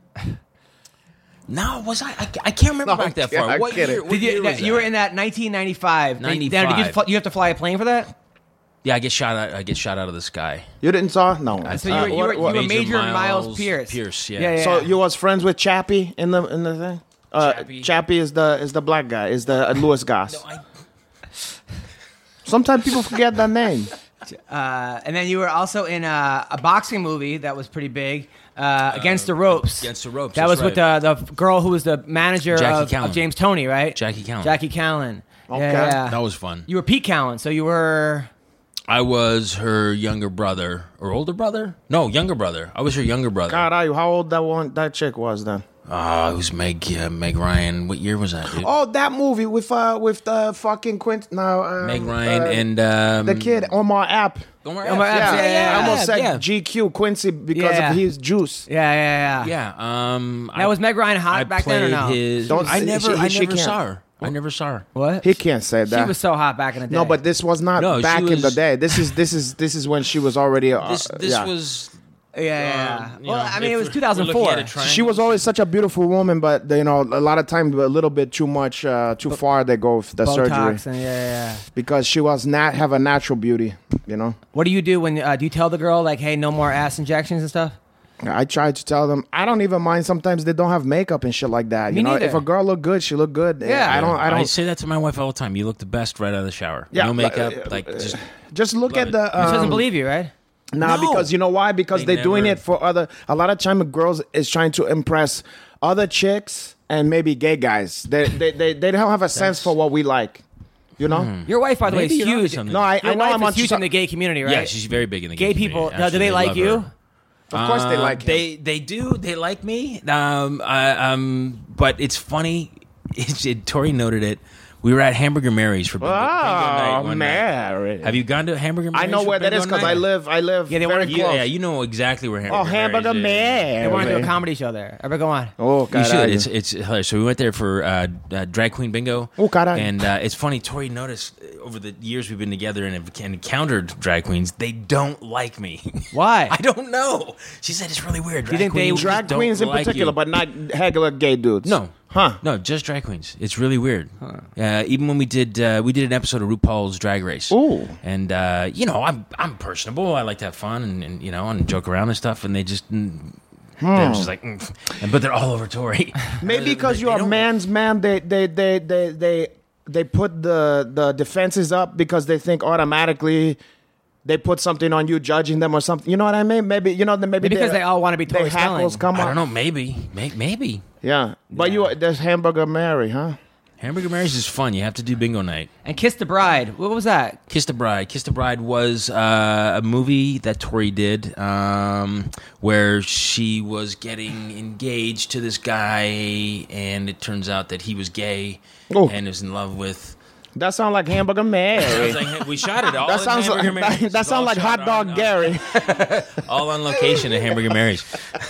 No, was I? I, I can't remember No, back that I'm far. What kidding. year? What Did you? year was you were that? in that nineteen ninety-five. Now, did you, ninety-five. fl- you have to fly a plane for that? Yeah, I get shot out. I get shot out of the sky. You didn't saw? No. So you Uh, were, you what- were, you what- were Major Major Miles, Miles Pierce. Pierce, yeah. yeah, yeah. So you was friends with Chappie in the in the thing? Uh, Chappie. Chappie is the is the black guy. Is the uh, Louis Goss. No, I, Sometimes people forget that name. Uh, and then you were also in a, a boxing movie that was pretty big, uh, Against the Ropes. Against the Ropes, That that's was with right. the, the girl who was the manager Jackie of, Callan. of James Toney, right? Jackie Callan. Jackie Callan. Okay. Yeah, yeah. That was fun. You were Pete Callan, so you were... I was her younger brother or older brother? No, younger brother. I was her younger brother. God, I, how old that one that chick was then? Oh, it was Meg uh, Meg Ryan. What year was that, dude? Oh, that movie with uh with the fucking Quint. No, um, Meg Ryan uh, and um, the kid Omar App. Omar Omar Epps, Epps, Yeah, yeah, yeah, I almost yeah, said yeah. G Q Quincy because Yeah. of his juice. Yeah, yeah, yeah. Yeah. Um, Now, was Meg Ryan hot I back then or played no? His, Don't I say- never, she- I she never can't. saw her. I never saw her. What? He can't say that. She was so hot back in the day. no, but this was not No, she back in the was- day. This is this is this is when she was already. Uh, This, this yeah. was. Yeah, yeah, yeah. um, you Well, know, I mean, if it was we're- two thousand we're four. looking at a triangle. She was always such a beautiful woman, but you know, a lot of times a little bit too much, uh, too far they go with the Botox surgery and yeah, yeah, yeah. because she was not have a natural beauty. You know, What do you do when uh, do you tell the girl like, hey, no more ass injections and stuff? I tried to tell them I don't even mind. Sometimes they don't have makeup and shit like that. Me You know, neither. if a girl look good, she look good. Yeah. I don't. I I don't. say that to my wife all the time. You look the best right out of the shower. Yeah, no makeup, uh, like just. Just look Love at it. the. She doesn't um, believe you, right? Nah, No. because you know why? Because They they are doing never- it for other. A lot of time, girls is trying to impress other chicks and maybe gay guys. They they they, they don't have a sense for what we like. You know? Your wife, by the way, is Maybe you're onto huge. something. No, I, Your I know wife I'm is on huge to in the gay community, right? Yeah, she's very big in the Gay gay people. community. Now, do they Absolutely like you? love her. Of course they Uh, like him. They they do. They like me. Um, I, um, but it's funny. It's, it, Tori noted it. We were at Hamburger Mary's for bingo, bingo night Oh one night. man! Have you gone to Hamburger Mary's? I know for where that bingo is because night? I live. I live Yeah, they very wanna- close. Yeah, yeah, you know exactly where Hamburger Oh, Hamburger Mary's is. They want to do a Mary. comedy show there. Ever go on? Oh, You God. should. It's it's hilarious. So we went there for uh, uh, drag queen bingo. Oh, caralho. And uh, it's funny. Tori noticed uh, over the years we've been together and have encountered drag queens, they don't like me. Why? I don't know. She said it's really weird. Drag think they- queens drag don't queens in like particular, you. but not regular gay dudes. No. Huh? No, just drag queens. It's really weird. Uh, even when we did, uh, we did an episode of RuPaul's Drag Race. Ooh. And uh, you know, I'm I'm personable. I like to have fun and, and you know and joke around and stuff. And they just. Mm, They're just like, mm. and, but they're all over Tori. Maybe because They you're a don't- man's man, they they they they they they put the the defenses up because they think automatically they put something on you, judging them or something. You know what I mean? Maybe you know maybe, Maybe because they all want to be they Tori hackles Spelling. come I up. don't know. Maybe, May- maybe. Yeah, but Yeah. you there's Hamburger Mary, huh? Hamburger Mary's is fun. You have to do bingo night. And Kiss the Bride. What was that? Kiss the Bride. Kiss the Bride was uh, a movie that Tori did um, where she was getting engaged to this guy, and it turns out that he was gay Oh. and was in love with. That sounds like Hamburger I Mary. was like, we shot it all. That in sounds Hamburger like Mary's. that, that It's all sounds like shot Hot Dog on- Gary. all on location at Hamburger Mary's.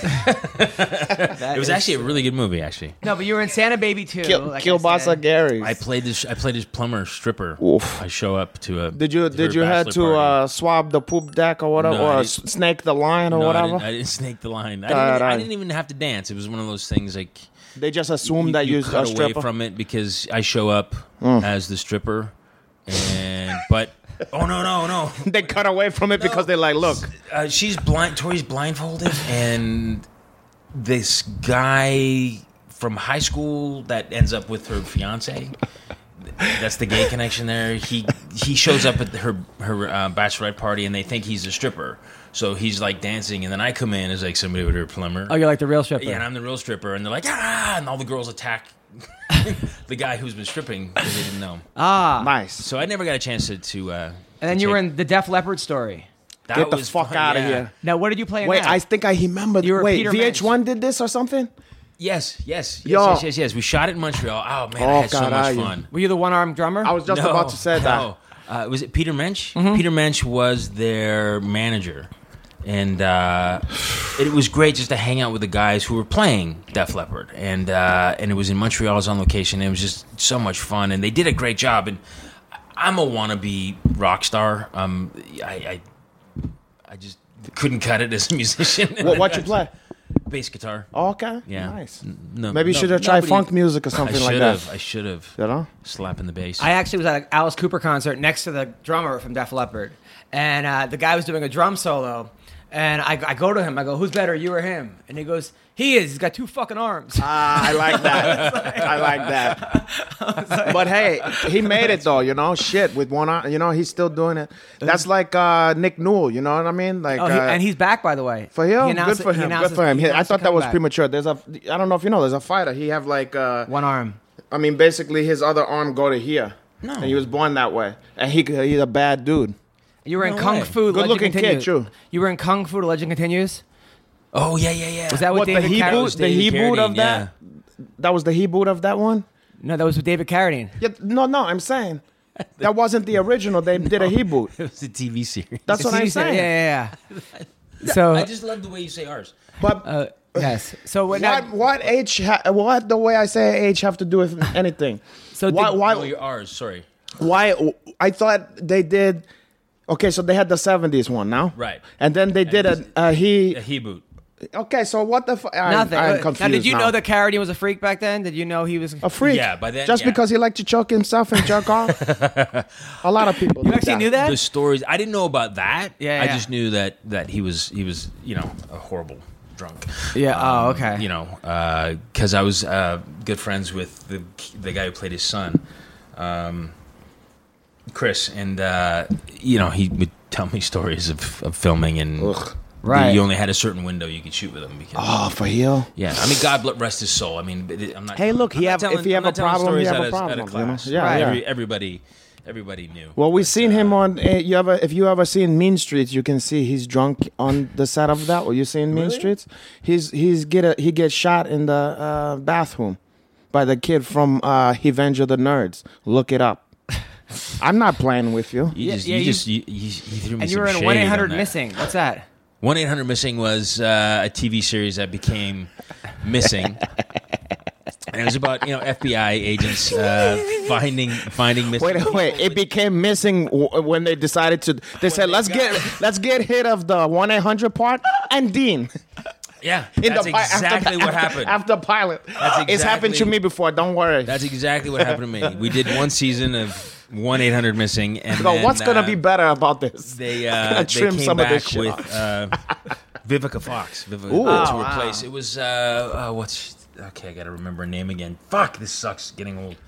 That It was is- actually a really good movie, actually. No, but you were in Santa Baby too. Kill, like I Kielbasa said. Gary. I played this. I played his plumber stripper. Oof. I show up to a. Did you to did her you have bachelor to party. uh, swab the poop deck or whatever, No, I or didn't. s- snake the line or No, I whatever? didn't, I didn't snake the line. I God, didn't, I I- didn't even have to dance. It was one of those things like They just assume you, that you you're cut a away stripper. from it because I show up Mm. as the stripper, and but oh no no no, They cut away from it because they're like, look, uh, she's blind. Tori's blindfolded, and this guy from high school that ends up with her fiance. That's the gay connection there. He he shows up at her her uh, bachelorette party, and they think he's a stripper. So he's like dancing, and then I come in as like somebody with her plumber. Oh, you're like the real stripper. Yeah, and I'm the real stripper, and they're like, ah, and all the girls attack the guy who's been stripping because they didn't know. ah. nice. So I never got a chance to. to uh, And then to you were take- in the Def Leppard story. that Get the was fuck fun, out of yeah. here. Now, what did you play in Wait, that? I think I remember. You were Wait, Peter V H one did this or something? Yes, yes, yes, Yo. yes, yes, yes. We shot it in Montreal. Oh man, Oh, I had so God, much are you? fun. Were you the one-armed drummer? I was just No, about to say that. no. Uh, was it Peter Mensch? Mm-hmm. Peter Mensch was their manager, and uh, it was great just to hang out with the guys who were playing Def Leppard, and uh, and it was in Montreal. I was on location. It was just so much fun, and they did a great job. And I'm a wannabe rock star. Um, I, I I just couldn't cut it as a musician. What, what you play? Bass guitar. Oh, okay. Yeah. Nice. N- No, Maybe you no- should have tried nobody- funk music or something I like should that. have. I should have. You know? Slapping the bass. I actually was at an Alice Cooper concert next to the drummer from Def Leppard, and uh, the guy was doing a drum solo. And I, I go to him. I go, "Who's better, you or him?" And he goes, "He is. He's got two fucking arms." Ah, I like that. I like that. But hey, he made it though. You know, shit with one arm. You know, he's still doing it. That's like uh, Nick Newell. You know what I mean? Like, Oh, he, uh, and he's back, by the way. for He him, announced good for it- he him. announced Good for his- him. he He- I announced thought his that was comeback. premature. There's a. I don't know if you know. There's a fighter. He have like. Uh, One arm. I mean, basically, his other arm go to here. No. And he was born that way. And he he's a bad dude. You were in No Kung way. Fu. Legend Good-looking kid, Continues. too. You were in Kung Fu. The Legend Continues. Oh yeah, yeah, yeah. Was that with What, the David he Carradine? boot? was The David he boot of Carradine, that? That was the he boot of that one? No, that was with David Carradine. Yeah, no, no, I'm saying. That wasn't the original. They did a he boot. It was a T V series. That's what I'm Yeah, saying. yeah, yeah. So, I just love the way you say ours. But uh, yes. So what? Now, what what age ha- what the way I say age have to do with anything? So why did- why No, you're ours. Sorry. why I thought they did okay, so they had the seventies one now. Right. And then they did a, a he A he boot. okay, so what the fu- I'm, nothing. I'm Uh, confused. now, did you now. know that Carradine was a freak back then? Did you know he was? a freak? Yeah, by then, just yeah. because he liked to choke himself and jerk off. A lot of people. You did actually that. knew that? The stories. I didn't know about that. Yeah, I yeah. just knew that that he was he was you know a horrible drunk. Yeah. Um, Oh, okay. You know, because I was uh, good friends with the the guy who played his son, um, Chris, and uh, you know he would tell me stories of, of filming and. Ugh. Right. You only had a certain window you could shoot with him. Because, Oh, for real? yeah, I mean, God bless- rest his soul. I mean, but it- I'm not. Hey, look, I'm he not have- telling- if you I'm have not a telling problem, you stories have out a of- problem, Out of you know? class. Yeah, Right. yeah. Every, everybody, everybody knew. Well, we've seen him on. Uh, you ever, if you ever seen Mean Streets, you can see he's drunk on the set of that. Or you seen Mean Really? Streets? He's he's get a, he gets shot in the uh, bathroom by the kid from uh, Revenge of the Nerds. Look it up. I'm not playing with you. You Yeah, just, yeah, you you- just, you, you, you threw me And you some were in shade one eight on hundred that. Missing. What's that? one eight hundred Missing was uh, a T V series that became missing. And it was about, you know, F B I agents uh, finding finding missing Wait, wait! It became missing w- when they decided to. They said, they "Let's got- get let's get rid of the one eight hundred part and Dean." Yeah, In that's the pi- exactly after, what after, happened. after pilot. That's It's happened to exactly- me before. Don't worry. That's exactly what happened to me. We did one season of one eight hundred Missing, and So then, what's gonna uh, be better about this? They I'm uh, gonna they trim came some of back this shit with off. uh, Vivica Fox. Vivica Ooh. to Oh, replace. It was uh, uh, what's okay? I gotta remember her name again. Fuck, this sucks. Getting old.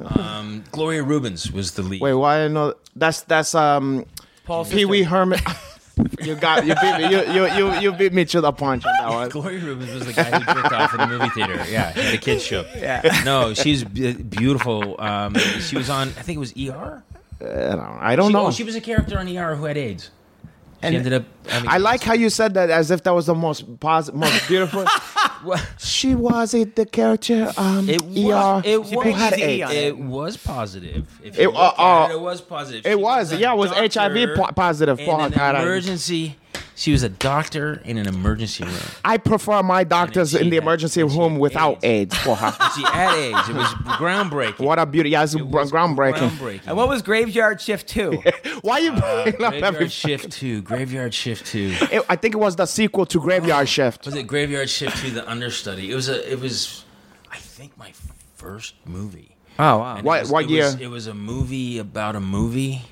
Um, Gloria Rubens was the lead. Wait, why? I know that's that's um Paul Pee Wee Herman. You got you beat me. You you you you beat me to the punch on that one. Gloria Rubens was the guy who jerked off in the movie theater. Yeah, at a kids show. Yeah. No, she's b- beautiful. Um, she was on. I think it was E R. I don't, I don't She, know. oh, she was a character on E R who had AIDS. She And ended up. Having I like AIDS. how you said that as if that was the most positive, most beautiful. What? She was it the character um It E R was. It She was. put had Easy E AIDS. on it. It was positive. If It- you look uh, at uh, it, it was positive. it She was, a yeah, it was H I V doctor po- positive in for an her. emergency. She was a doctor in an emergency room. I prefer my doctors she in the had- emergency and she room had without AIDS, AIDS. for her. She had AIDS. It was groundbreaking. What a beauty! Yeah, it's It was groundbreaking. groundbreaking. And what was Graveyard Shift two? Why you Uh, bringing up every? Graveyard Shift two. Graveyard Shift two. It- I think it was the sequel to Graveyard Shift. Was it Graveyard Shift two? The understudy. It was a. It was. I think my first movie. Oh wow. And it What- was- what it was- year? it was a movie about a movie,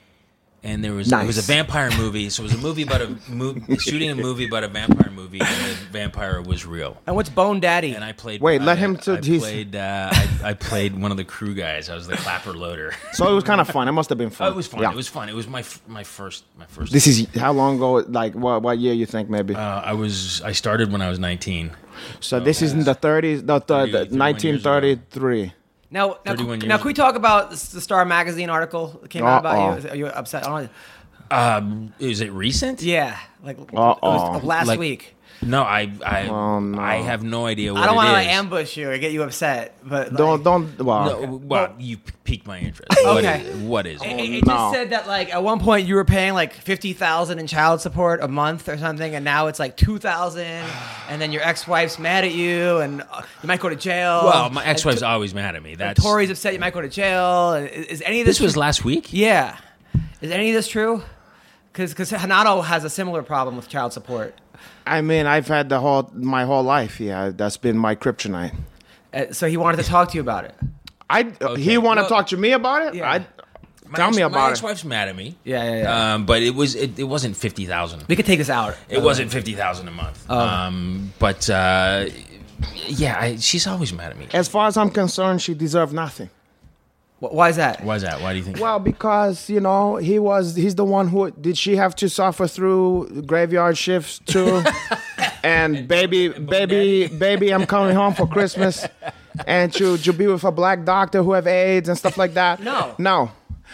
and there was it was a Nice. vampire movie. So it was a movie about a mo- shooting a movie about a vampire movie, and the vampire was real. And what's Bone Daddy? And I played. Wait, let I- him to- I he's- played. Uh, I, I played one of the crew guys. I was the clapper loader. So it was kind of fun. It must have been Oh, fun. it was fun. Yeah. It was fun. It was my f- my first my first. This is how long ago? Like what? What year you think maybe? Uh, I was. I started when I was nineteen. so this is in the thirties, the, the, thirty, the thirty-one nineteen thirty-three. now, now, thirty-one now, years can we ago. talk about the Star Magazine article that came out Uh-oh. about you? Are you upset? I don't know. Um, is it recent? Yeah, like it Uh-oh. was last Like- week. No, I I Oh, no. I have no idea what I don't it want to is. like, ambush you or get you upset, but like, Don't don't. Well, No, well, you piqued my interest. What Okay. is- what is? It, it? it- it no. just said that like at one point you were paying like fifty thousand in child support a month or something, and now it's like two thousand, and then your ex-wife's mad at you, and uh, you might go to jail. Well, my And ex-wife's to- always mad at me. and That's Tori's upset. You might go to jail. And Is, is any of this? this was true? last week. Yeah. Is any of this true? Because because Hanato has a similar problem with child support. I mean, I've had the whole my whole life. Yeah, that's been my kryptonite. Uh, so he wanted to talk to you about it. I Okay. he want to Well- talk to me about it. Yeah. I My Tell ex- me My about it. ex-wife's mad at me. Yeah, yeah, yeah. Um, but it was it, it wasn't fifty thousand. We could take this out. It wasn't fifty thousand a month. Oh. Um, but uh, yeah, I, she's always mad at me. As far as I'm concerned, she deserved nothing. Wh- Why is that? Why is that? Why do you think? Well, because you know he was he's the one who did she have to suffer through graveyard shifts too, and baby, baby, baby, I'm coming home for Christmas, and to to be with a black doctor who have AIDS and stuff like that. No. no.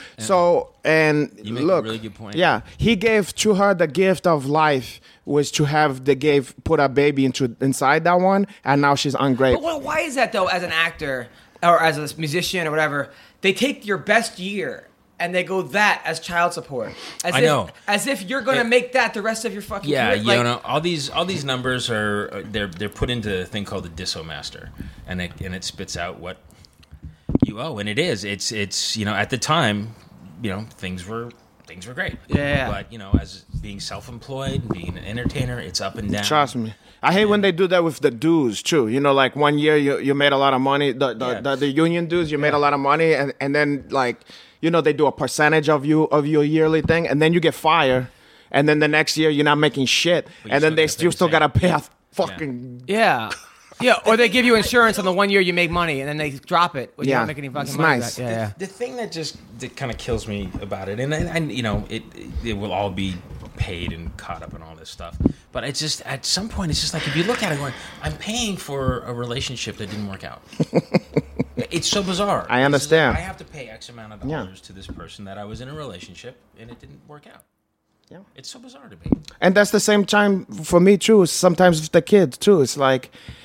So and You make a look, really good point. yeah, he gave to her the gift of life was to have the gave put a baby into inside that one, and now she's But ungrateful. wh- why is that though? As an actor or as a musician or whatever, they take your best year and they go that as child support. As I if, know. As if you're gonna It- make that the rest of your fucking Yeah, career. you Like, know, all these all these numbers are they're they're put into a thing called the Dissomaster, and it and it spits out what you owe, and it is it's it's you know at the time, you know things were things were great. Yeah. But you know, as being self-employed, being an entertainer, it's up and down. Trust me. I hate when they do that with the dues too. You know, like one year you, you made a lot of money. The the, Yeah. the, the union dues, you made a lot of money, and, and then like you know they do a percentage of you of your yearly thing, and then you get fired, and then the next year you're not making shit, you and then still they gotta still pay still the gotta same. pay a fucking yeah. Yeah, or they give you insurance on the one year you make money, and then they drop it when you Yeah. don't make any fucking It's money. nice. Back. Yeah, yeah. The thing that just that kind of kills me about it, and, and you know, it it will all be paid and caught up in all this stuff. But it's just at some point, it's just like if you look at it, going, I'm paying for a relationship that didn't work out. It's so bizarre. I It's just understand. like, I have to pay X amount of Yeah. dollars to this person that I was in a relationship and it didn't work out. Yeah. It's so bizarre to me. And that's the same time for me too. Sometimes with the kids too. It's like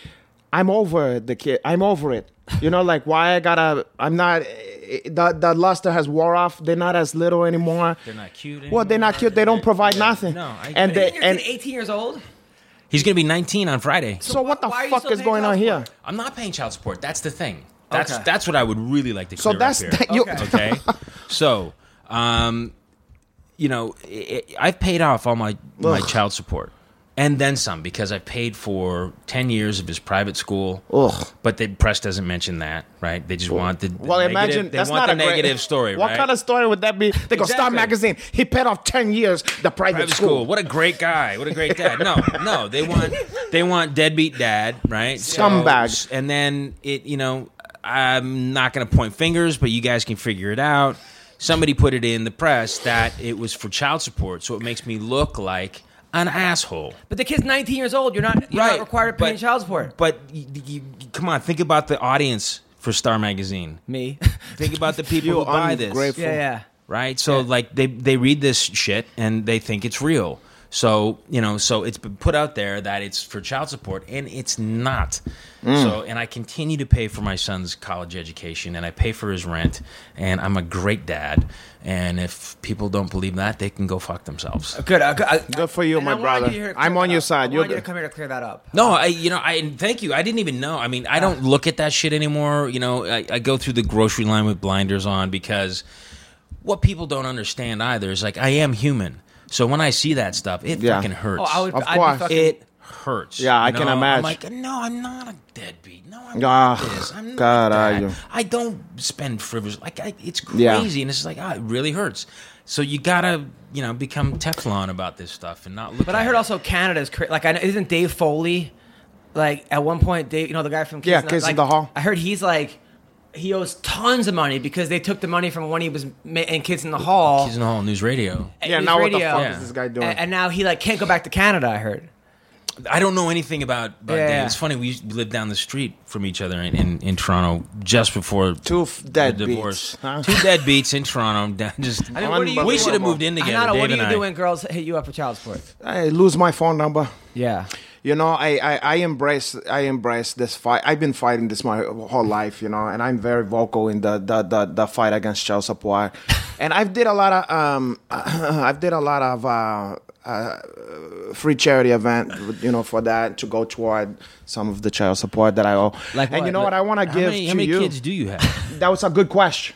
I'm over the kid. I'm over it. You know, like why I gotta. I'm not. The the luster has wore off. They're not as little anymore. They're not cute Well, they're not cute. They don't provide Yeah. nothing. No, I and get it. they You're and eighteen years old. He's going to be nineteen on Friday. so what the why are you fuck still is paying going on child here? support? I'm not paying child support. That's the thing. That's Okay. that's what I would really like to So clear that's up here. that you. Okay. Okay, so, um, you know, i i I've paid off all my my Ugh. child support and then some because I paid for ten years of his private school. Ugh. But the press doesn't mention that, right? They just want the, the Well, negative, imagine they that's want not the a great- negative story, What right? kind of story would that be? They go Star Exactly. Magazine. He paid off ten years the private, private school. school. What a great guy. What a great dad. No, no, they want they want deadbeat dad, right? So- Scumbag. and then it, you know, I'm not going to point fingers, but you guys can figure it out. Somebody put it in the press that it was for child support, so it makes me look like an asshole. But the kid's nineteen years old. You're not. You're not required to pay but- child support. But you, you, come on, think about the audience for Star Magazine. Me. Think about the people You who buy this. ungrateful. yeah, yeah. Right? So like they they read this shit and they think it's real. So, you know, so it's been put out there that it's for child support and it's not. So, and I continue to pay for my son's college education and I pay for his rent and I'm a great dad. And if people don't believe that, they can go fuck themselves. Good. Uh, good, uh, Good for you, and my I wanted brother. you here to clear I'm on that your up. side. I You're wanted you to the- come here to clear that up. No, I, you know, I and thank you. I didn't even know. I mean, I don't look at that shit anymore. You know, I, I go through the grocery line with blinders on because what people don't understand either is like I am human. So when I see that stuff, it Yeah. fucking hurts. Oh, I would. Of I'd be course. fucking- It hurts. Yeah, I you can know? imagine. I'm like, no, I'm not a deadbeat. No, I'm Ah, not this. I'm not God, are that. you? I don't spend frivolous. Like, I, it's Yeah. crazy, and it's like, ah, it really hurts. So you gotta, you know, become Teflon about this stuff and not look. But at I heard it. also Canada's cra- like I know, isn't Dave Foley like at one point Dave you know the guy from Kids Yeah, in the- Kids in like, the Hall. I heard he's like he owes tons of money because they took the money from when he was ma- in Kids in the Hall. Kids in the Hall News Radio. at Yeah, News now what the Radio, fuck Yeah. is this guy doing? And, and now he like can't go back to Canada. I heard. I don't know anything about, about Yeah. Dave. It's funny. We used to live down the street from each other in, in, in Toronto just before Two f- the dead divorce. beats, huh? Two deadbeats in Toronto. down- Just I mean, what do you, Unbelievable. we should have moved in together. Hanano, Dave what do and you I. do when girls hit you up for child support? I lose my phone number. Yeah. You know, I, I, I embrace I embrace this fight. I've been fighting this my whole life, you know, and I'm very vocal in the the, the, the fight against child support. And I've did a lot of um I've did a lot of uh, uh, free charity event, you know, for that to go toward some of the child support that I owe. Like and what? you know what I want to How give many, to how many you? kids do you have? That was a good question.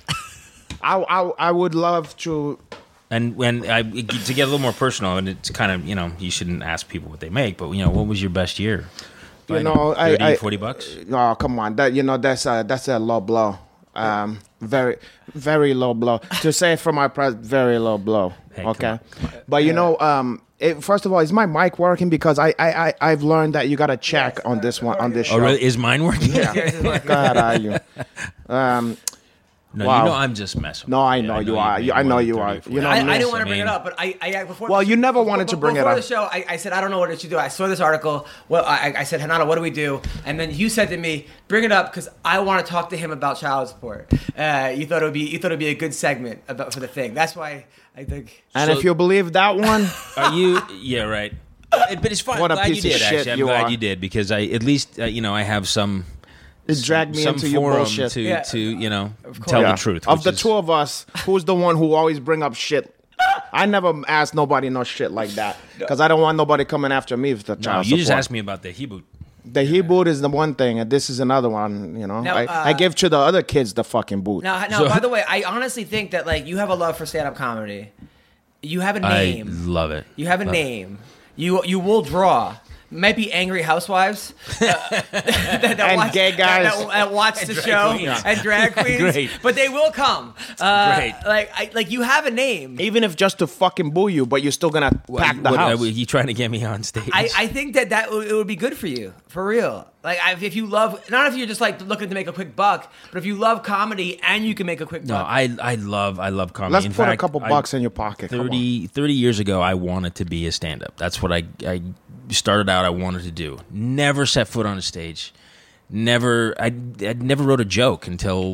I, I I would love to. And when I, to get a little more personal, and it's kind of, you know, you shouldn't ask people what they make, but, you know, what was your best year? You know, I- thirty, I- forty bucks? Oh, come on. That you know, that's a that's a low blow. Uh, Um, very, very low blow. To say it for my press, very low blow. Hey, come okay, on, come on. but you know, um, it, first of all, is my mic working? Because I, I, I I've learned that you got to check Yes, on uh, this one on this Oh, show. really? Is mine working? Yeah. Go ahead, are you? Um, No, Wow. you know I'm just messing. No, I with know you you've are. made You- I know more than you thirty, are. forty. You know, I, I miss, didn't want I to bring mean- it up, but I, I before. Well, the, you never before, wanted to bring it before up. the show, I, I said I don't know what it should do. I saw this article. Well, I, I said, Hanada, what do we do? And then you said to me, bring it up because I want to talk to him about child support. Uh, you thought it would be you thought it would be a good segment about for the thing. That's why I think. and So- if you believe that one, Are you? Yeah, right. Uh, But it's fine. What a I'm glad piece you of did. shit Actually, I'm you glad are. you did because I at least uh, you know I have some. it dragged me some into your forum bullshit. to Yeah. to you know course. tell Yeah. the truth. Of which the is- two of us, who's the one who always bring up shit? I never ask nobody no shit like that because I don't want nobody coming after me with the No, child you just support. asked me about the Hebrew. The he boot is the one thing, and this is another one. You know, Now, I, uh, I give to the other kids the fucking boot. Now, now, by the way, I honestly think that like you have a love for stand-up comedy. You have a name. I love it. You have a Love it. name. You you will draw. Might be angry housewives uh, that, that And watch, gay guys. that, that, that watch the drag show queens. and drag queens. Great. But they will come. Uh, Great. Like I, like you have a name. Even if just to fucking boo you, but you're still gonna pack the What, house. Are you trying to get me on stage? I, I think that that would, it would be good for you, for real. Like I, if you love, not if you're just like looking to make a quick buck, but if you love comedy and you can make a quick no, buck. I I love I love comedy. Let's In put a fact, couple I- bucks in your pocket. Come on. thirty, thirty years ago, I wanted to be a stand-up. That's what I, I started out. I wanted to do. Never set foot on a stage. Never. I I never wrote a joke until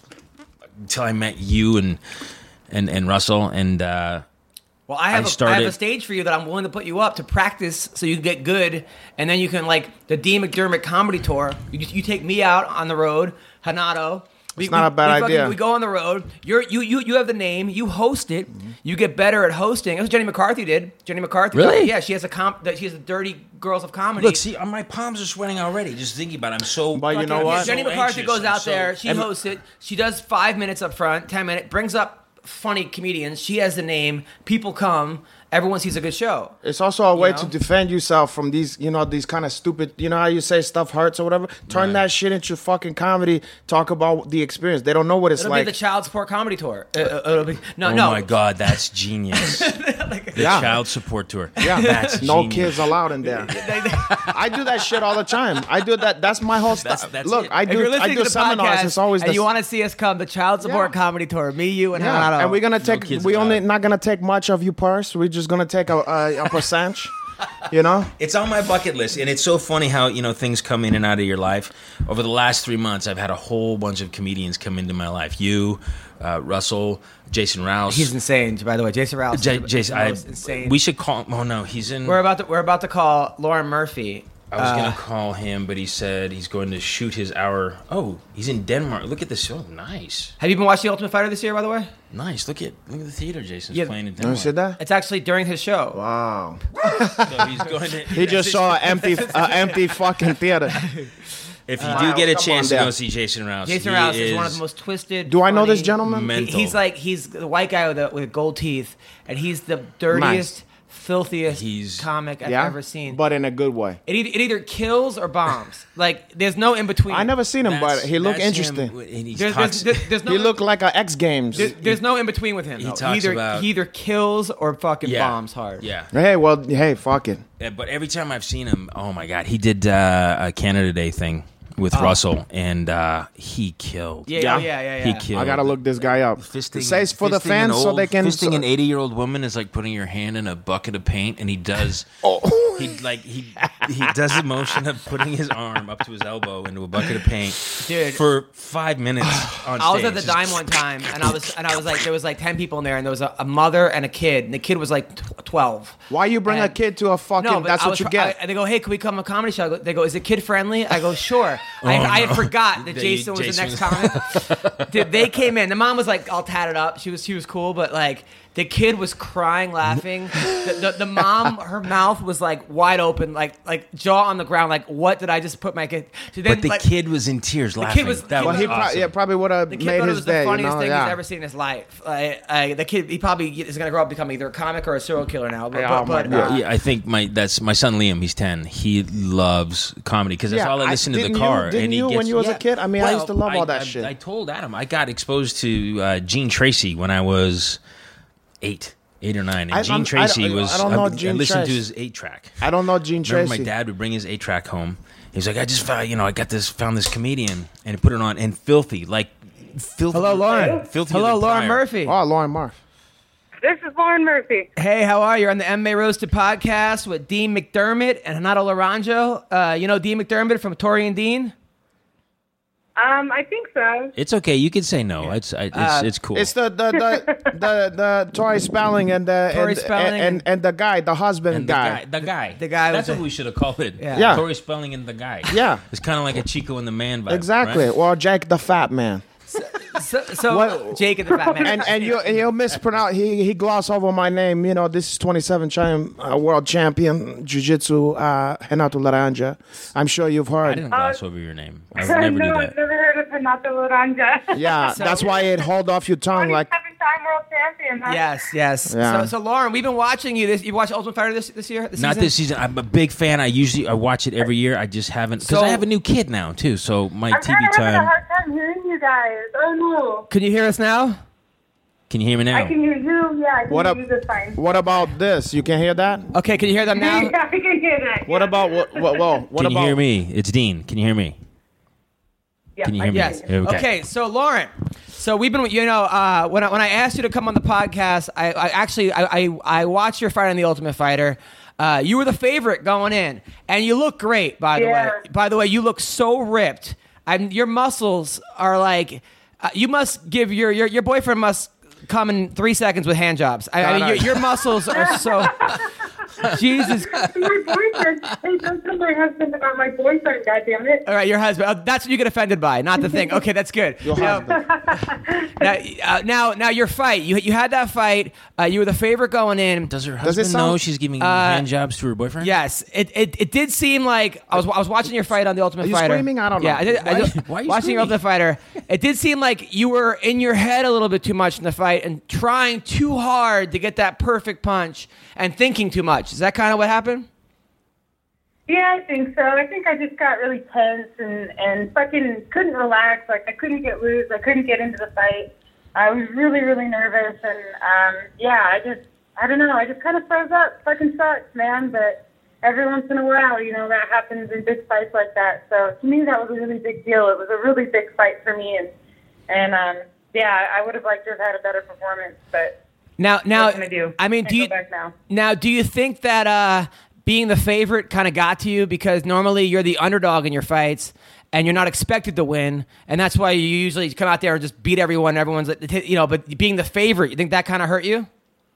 until I met you and and and Russell and. Uh, Well, I have, I a, started- I have a stage for you that I'm willing to put you up to practice so you can get good, and then you can like the Dean McDermott comedy tour. You, you take me out on the road, Hanato. We, It's not a bad we fucking- idea. We go on the road. You're you you you have the name. You host it. You get better at hosting. That's what Jenny McCarthy did. Jenny McCarthy. Really? Yeah, she has a comp. She has the Dirty Girls of Comedy. look, see, my palms are sweating already just thinking about it. I'm so. But you know fucking- what? I'm so Jenny McCarthy anxious. goes I'm out so- there. She And- hosts it. She does five minutes up front, ten minutes. Brings up funny comedians. She has the name. People come. Everyone sees a good show. It's also a way You to know? defend yourself from these, you know, these kind of stupid, you know how you say stuff hurts or whatever? Turn Right. that shit into fucking comedy. Talk about the experience. They don't know what it's It'll like. be the child support comedy tour. Uh, uh, it'll be, no, Oh no. my god, that's genius! the Yeah. child support tour. yeah, that's no genius. kids allowed in there. I do that shit all the time. I do that. That's my whole That's- stuff. that's Look, it. I If do. you're I listening do to the seminars. podcast It's always and the you want to see us come, the child support Yeah. comedy tour. Me, you, and yeah. Hanato. And we're gonna take. kids we only allowed. not gonna take much of your purse. We're just gonna take a a, a percentage. You know. It's on my bucket list, and it's so funny how you know things come in and out of your life. Over the last three months, I've had a whole bunch of comedians come into my life. You, uh, Russell, Jason Rouse. He's insane, by the way. Jason Rouse. J- is the- Jason, is the I, most insane. we should call. Oh no, he's in. we're about to we're about to call Lauren Murphy. I was Uh, gonna call him, but he said he's going to shoot his hour. Oh, he's in Denmark. Look at this. Oh, nice, Have you been watching The Ultimate Fighter this year, by the way? nice. Look at look at the theater. Jason's Yeah. playing in You ever Denmark. see that? It's actually during his show. Wow. So he's going to. He just saw an empty, uh, empty fucking theater. If you Wow, do get a come chance on to go down. see Jason Rouse, Jason he Rouse is, one of the most twisted. Do I know this funny- gentleman? Men- He- He's mental. like he's the white guy with the, with gold teeth, and he's the dirtiest, filthiest He's- comic I've Yeah, ever seen. but in a good way. it, e- it either kills or bombs. Like there's no in between. I never seen him, but he looked That's him, interesting. and he There's, talks- there's, there's, there's no. He looked like a X Games. There's, there's no in between with him. He though. talks either about- he either kills or fucking Yeah. bombs hard. yeah. Hey, well, hey, fuck it. Yeah, but every time I've seen him, oh my god, he did uh, a Canada Day thing with Oh. Russell, and uh, he killed. Yeah, Yeah. yeah, yeah, yeah. yeah. He killed. I gotta look this guy up. Fisting, It says for the fisting fans an so old- they can. fisting so- an eighty-year-old woman is like putting your hand in a bucket of paint, and he does. Oh. He like he he does the motion of putting his arm up to his elbow into a bucket of paint, Dude. for five minutes on stage. I was at the Just- Dime one time, and I was and I was like, there was like ten people in there, and there was a, a mother and a kid, and the kid was like tw- twelve. Why you bring a And- kid to a fucking? No, but that's I what was you tr- get. I- and they go, "Hey, can we come to a comedy show?" I go- They go, "Is it kid friendly?" I go, "Sure." I, Oh, I had no. forgot that That Jason you- was the Jason next comic. Dude, they came in. The mom was like all tatted up. She was she was cool, but like The kid was crying, laughing. the, the, the mom, her mouth was like wide open, like like jaw on the ground. Like, what did I just put my kid? So then, But the like, kid was in tears kid laughing. was- that kid Well, was he awesome. pro- yeah, probably would have The kid made thought it his was the day. You funniest know? thing yeah. he's ever seen in his life. Uh, uh, the kid, he probably is going to grow up becoming either a comic or a serial killer now. But, Yeah, but, oh my but, God. uh, Yeah, I think my that's my son Liam. He's ten. He loves comedy because that's Yeah, all I I- listen to in didn't the you- car. didn't and he you gets, when you was a yeah. kid? I mean, I Well, used to love all that I, shit. I told Adam I got exposed to uh, Gene Tracy when I was eight, eight or nine. And I- Gene I'm- I Tracy don't- was. I don't know I, Gene I listened Tracy. to his eight track. I don't know Gene Remember, Tracy. my dad would bring his eight track home. He's like, I just found, you know, I got this, found this comedian, and he put it on, and filthy, like filthy. hello, Lauren. Filthy. Hello, as a Lauren tire. Murphy. Oh, Lauren Marf. This is Lauren Murphy. Hey, how are you? You're on the M M A Roasted podcast with Dean McDermott and Hanato Laranjo. Uh, you know Dean McDermott from Tori and Dean? Um, I think so. It's okay. You can say no. It's I, it's, Uh, it's cool. It's the the the the, the Tori Spelling and the Tori and, Spelling and, and and the guy, the husband and the guy. guy, the guy, the guy That's with what the- we should have called it. Yeah. Yeah. Tori Spelling and the guy. Yeah. It's kind of like a Chico and the Man vibe. Exactly. right? Or Jack the Fat Man. So, so What- Jake and the Fat Man. And and you and you'll mispronounce. He he glossed over my name. You know, this is twenty-seven time uh, world champion jiu-jitsu uh, Renato Laranja. I'm sure you've I heard. didn't gloss over your name. I would no, never do I've that. never heard of Hanato Laranja. Yeah, So- that's why it hold off your tongue like. twenty-seven-time world champion. Huh? Yes, yes. Yeah. So, so Lauren, we've been watching you. This you watched Ultimate Fighter this this year? This Not season? this season. I'm a big fan. I usually I watch it every year. I just haven't because So- I have a new kid now too. So my I'm T V kind of having a time. hard time hearing you guys. Oh no. Can you hear us now? Can you hear me now? I can hear you. Yeah, I can What hear up? you just fine. What about this? You can hear that? Okay, can you hear them now? Yeah, I can hear that. What yeah. about what? What? Whoa, what Can about? you hear me? It's Dean. Can you hear me? Yeah, Can you I hear me? Yes. Okay. Okay. So Lauren, so we've been, you know, uh, when I, when I asked you to come on the podcast, I, I actually I, I I watched your fight on the Ultimate Fighter. Uh, you were the favorite going in, and you look great. By the Yeah. way, by the way, you look so ripped. I'm, your muscles are like, uh, you must give your your your boyfriend must come in three seconds with hand jobs. I, I mean, God, your, I- your muscles are so. Jesus. My boyfriend. Hey, don't tell my husband about my boyfriend. Goddammit. All right, your husband. Oh, that's what you get offended by, not the thing. Okay, that's good. Your Now- husband. Now, uh, now, now, your fight. You you had that fight. Uh, you were the favorite going in. Does her Does it husband sound- know she's giving Uh, hand jobs to her boyfriend? Yes, it, it it did seem like I was I was watching your fight on the Ultimate Are you Fighter. screaming? I don't know. Yeah, I did. I Why- did- why are you watching your screaming? Ultimate Fighter, it did seem like you were in your head a little bit too much in the fight and trying too hard to get that perfect punch and thinking too much. Is that kind of what happened? Yeah, I think so. I think I just got really tense and, and fucking couldn't relax. Like, I couldn't get loose. I couldn't get into the fight. I was really, really nervous. And, um, yeah, I just, I don't know. I just kind of froze up. Fucking sucks, man. But every once in a while, you know, that happens in big fights like that. So to me, that was a really big deal. It was a really big fight for me. And, and um, yeah, I would have liked to have had a better performance. But Now, now, what can I do? I mean, Can't do go you back now. now do you think that uh, being the favorite kind of got to you because normally you're the underdog in your fights and you're not expected to win, and that's why you usually come out there and just beat everyone. Everyone's, you know, but being the favorite, you think that kind of hurt you?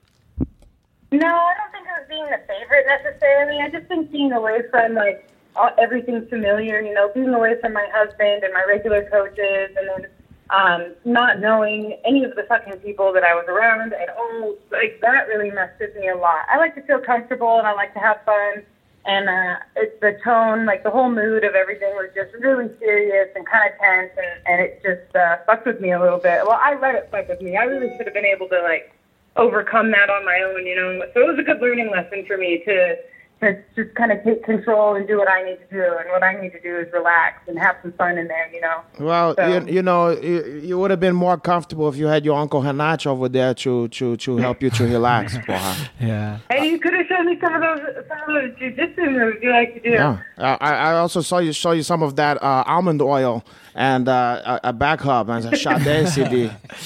No, I don't think it was being the favorite necessarily. I just think being away from like all, everything familiar, you know, being away from my husband and my regular coaches, and then um, not knowing any of the fucking people that I was around at all, like that really messed with me a lot. I like to feel comfortable and I like to have fun, and uh, it's the tone, like the whole mood of everything was just really serious and kind of tense, and, and it just uh, fucked with me a little bit. Well, I let it fuck with me. I really should have been able to like overcome that on my own, you know. So it was a good learning lesson for me to to just kind of take control and do what I need to do. And what I need to do is relax and have some fun in there, you know. Well, So- you, you know, you, you would have been more comfortable if you had your Uncle Hanach over there to to to help you to relax, porra. Yeah. Hey, you could have shown me some of those some of those jiu-jitsu moves you like to do. Yeah, uh, I, I also saw you show you some of that uh, almond oil and uh, a, a back hub and a Sade C D.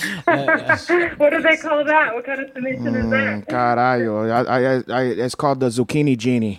What do they call that? What kind of submission is Mm, that? Caralho, I, I, I, it's called the zucchini genie.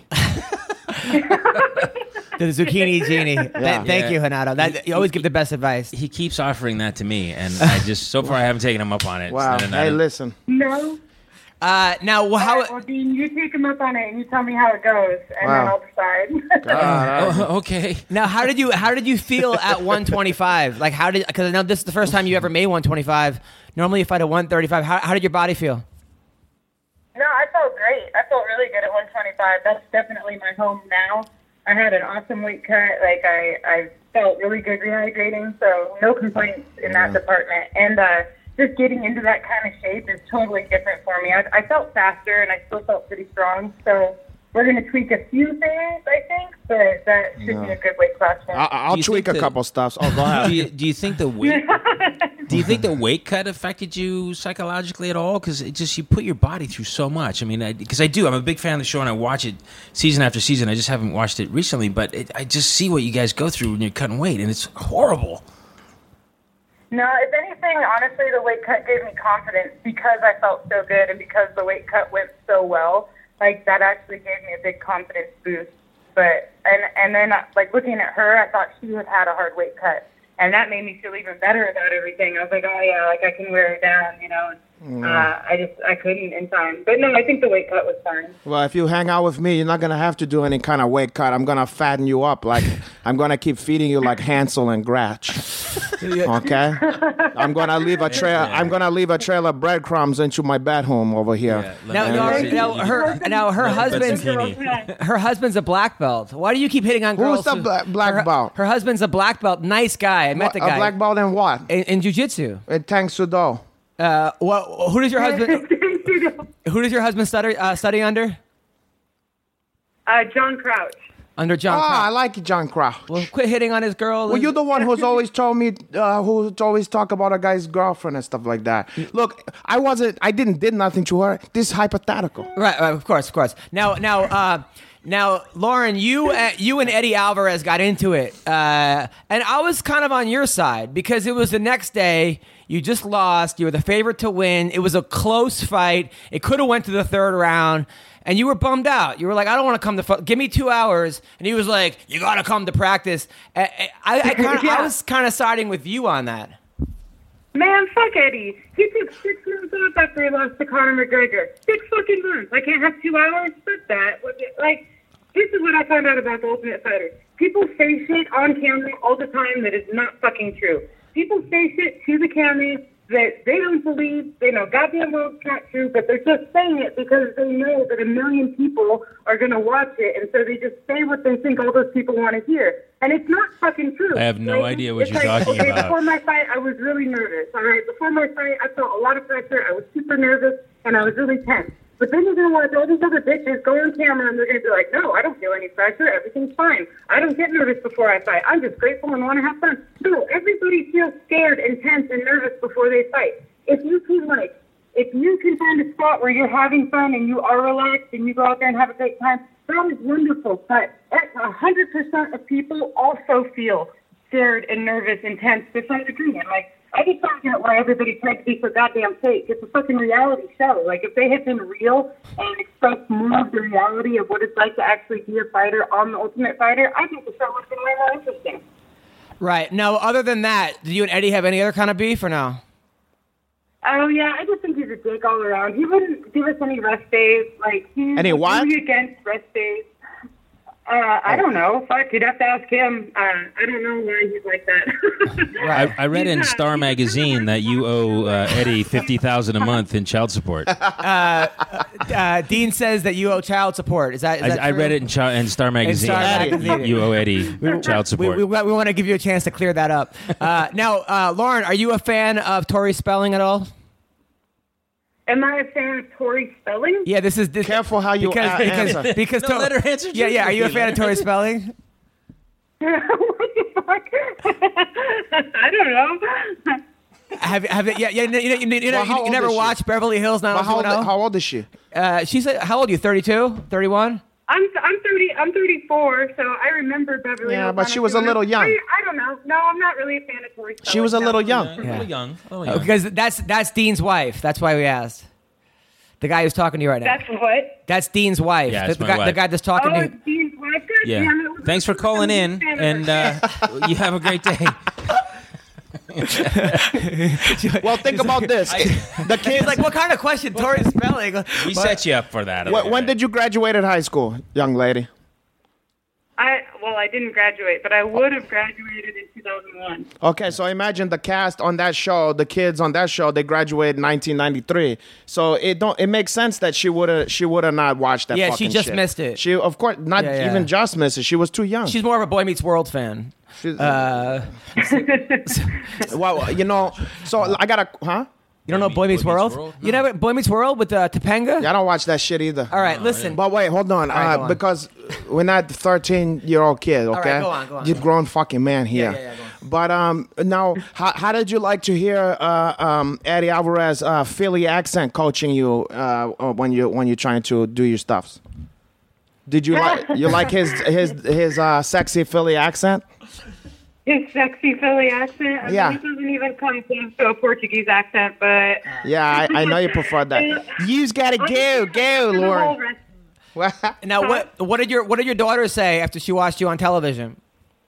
The zucchini genie. Th- thank Yeah. you, Hanato. That, you always give the best advice. He keeps offering that to me, and I just so far I haven't taken him up on it. Wow. And I- Hey, listen. No. Uh, now, wh- how? Well, Dean, you take him up on it and you tell me how it goes, and Wow. then I'll decide. God, Oh, okay. Now, how did you how did you feel at one twenty-five? Like, how did? Because I know this is the first time you ever made one twenty-five. Normally, you fight at one thirty-five. How, how did your body feel? I felt great. I felt really good at one twenty-five. That's definitely my home now. I had an awesome weight cut. Like, I, I felt really good rehydrating, so no complaints in that department. And uh, just getting into that kind of shape is totally different for me. I, I felt faster, and I still felt pretty strong. So we're going to tweak a few things, I think, but that should Yeah. be a good weight class for me. I- I'll Do you tweak a think that- couple stuffs. Oh, go ahead. Do you, do you think the weight? Do you think the weight cut affected you psychologically at all? Because it just you put your body through so much. I mean, because I, I do. I'm a big fan of the show, and I watch it season after season. I just haven't watched it recently, but it, I just see what you guys go through when you're cutting weight, and it's horrible. No, if anything, honestly, the weight cut gave me confidence because I felt so good and because the weight cut went so well. Like, that actually gave me a big confidence boost. But, and, and then, like, looking at her, I thought she had had a hard weight cut. And that made me feel even better about everything. I was like, oh, yeah, like, I can wear it down, you know. Uh, I just, I couldn't in time. But, no, I think the weight cut was fine. Well, if you hang out with me, you're not going to have to do any kind of weight cut. I'm going to fatten you up. Like, I'm going to keep feeding you like Hansel and Gretel. Okay? I'm going to leave a trail. I'm going to leave a trail of breadcrumbs into my bedroom over here. Now, now, now her, now her husband's her husband's a black belt. Why do you keep hitting on girls? Who's the who- bla- black her, belt? Her husband's a black belt. Nice guy. I met What, the a guy black belt in what? in, in jiu-jitsu. In Tang Sudo. Uh, what? Who does your husband? Who does your husband study uh, study under? uh, John Crouch. Under John. Ah, I Crouch. like John Crouch. Well, quit hitting on his girl. Well, you're the one who's always told me, uh, who's always talk about a guy's girlfriend and stuff like that. Look, I wasn't, I didn't did nothing to her. This is hypothetical. Right, right, of course, of course. Now, now, uh, now, Lauren, you, uh, you and Eddie Alvarez got into it, uh, and I was kind of on your side because it was the next day. You just lost. You were the favorite to win. It was a close fight. It could have went to the third round, and you were bummed out. You were like, "I don't want to come to. Fu- Give me two hours." And he was like, "You got to come to practice." I, I, I, kinda, Yeah. I was kind of siding with you on that. Man, fuck Eddie. He took six months off after he lost to Conor McGregor. Six fucking months. I can't have two hours? Fuck that. What the- Like, this is what I found out about the Ultimate Fighter. People say shit on camera all the time that is not fucking true. People say shit to the camera that they don't believe, they know goddamn well it's not true, but they're just saying it because they know that a million people are going to watch it, and so they just say what they think all those people want to hear. And it's not fucking true. I have no Like, idea what it's you're like, talking okay, about. Before my fight, I was really nervous, all right? Before my fight, I felt a lot of pressure. I was super nervous, and I was really tense. But then you're going to watch all these other bitches go on camera, and they're going to be like, no, I don't feel any pressure. Everything's fine. I don't get nervous before I fight. I'm just grateful and want to have fun. No, everybody feels scared and tense and nervous before they fight. If you can, like, if you can find a spot where you're having fun and you are relaxed and you go out there and have a great time, that is wonderful. But one hundred percent of people also feel scared and nervous and tense to some degree. And, like, I just don't get why everybody tries to be so goddamn fake. It's a fucking reality show. Like, if they had been real and expressed more of the reality of what it's like to actually be a fighter on The Ultimate Fighter, I think the show would have been way more interesting. Right. Now, other than that, do you and Eddie have any other kind of beef or no? Oh, yeah, I just think he's a dick all around. He wouldn't give us any rest days. Like, he's Any what? really against rest days. Uh, I don't know. Fuck, you'd have to ask him. Uh, I don't know why he's like that. I, I read in Yeah. Star Magazine that you owe uh, Eddie fifty thousand a month in child support. Uh, Dean says that you owe child support. Is that? Is that I, I true? read it in, chi- in Star Magazine. Star that Magazine. You owe Eddie child We, support. we, we want to give you a chance to clear that up. Uh, now, uh, Lauren, are you a fan of Tori Spelling at all? Am I a fan of Tori Spelling? Yeah, this is this, Careful how you because a- because answer. because No, To- let her answer Yeah, yeah. Are you a truthfully. fan of Tori Spelling? What the fuck? I don't know. Have have yeah yeah you, you, you, you, Well, how you old never is she? watched Beverly Hills But how, old, nine oh two one how old is she? oh? Uh, she's like, how old are you? thirty-two? thirty-one? I'm I'm thirty. I'm thirty-four, so I remember Beverly. Yeah, Hills but she was a nine oh two one oh. little young. I, I don't know. No, I'm not really a fan of Tori Spelling. She was a no. little young. A little young. A little Oh, young. because that's that's Dean's wife. That's why we asked. The guy who's talking to you right now. That's what. That's Dean's wife. Yeah, the, it's the my guy, the wife. guy that's talking Oh, to it's you. Dean's wife. God Yeah. damn it. Thanks for calling in, and uh, you have a great day. Well, think about this. The kids, It's like, what kind of question? Tori Spelling. We set you up for that. Wh- when did you graduate at high school, young lady? I well, I didn't graduate, but I would have graduated in two thousand one. Okay, so imagine the cast on that show, the kids on that show, they graduated in nineteen ninety-three. So it don't it makes sense that she would have she would have not watched that. Yeah, fucking she just shit. missed it. She of course not Yeah, yeah. even just missed it. She was too young. She's more of a Boy Meets World fan. She's- Uh, well, you know, so I got a huh? you don't know Boy Meets Boy Meets World? World? You never Boy Meets World with uh, Topanga? Yeah, I don't watch that shit either. All right, listen. But wait, hold on. right, uh, go on. Because we're not thirteen-year-old kid, okay? right, go on, go on, You're go on. grown fucking man here. Yeah, yeah, yeah, go on. But um, now, how, how did you like to hear uh, um, Eddie Alvarez uh, Philly accent coaching you uh, uh, when you when you're trying to do your stuffs? Did you like you like his his his uh, sexy Philly accent? His sexy Philly accent. I Yeah. mean, it doesn't even come close to a Portuguese accent, but Yeah, I, I know you prefer that. You's gotta go, go, The whole Lauren. rest- What? Now, what what did your what did your daughter say after she watched you on television?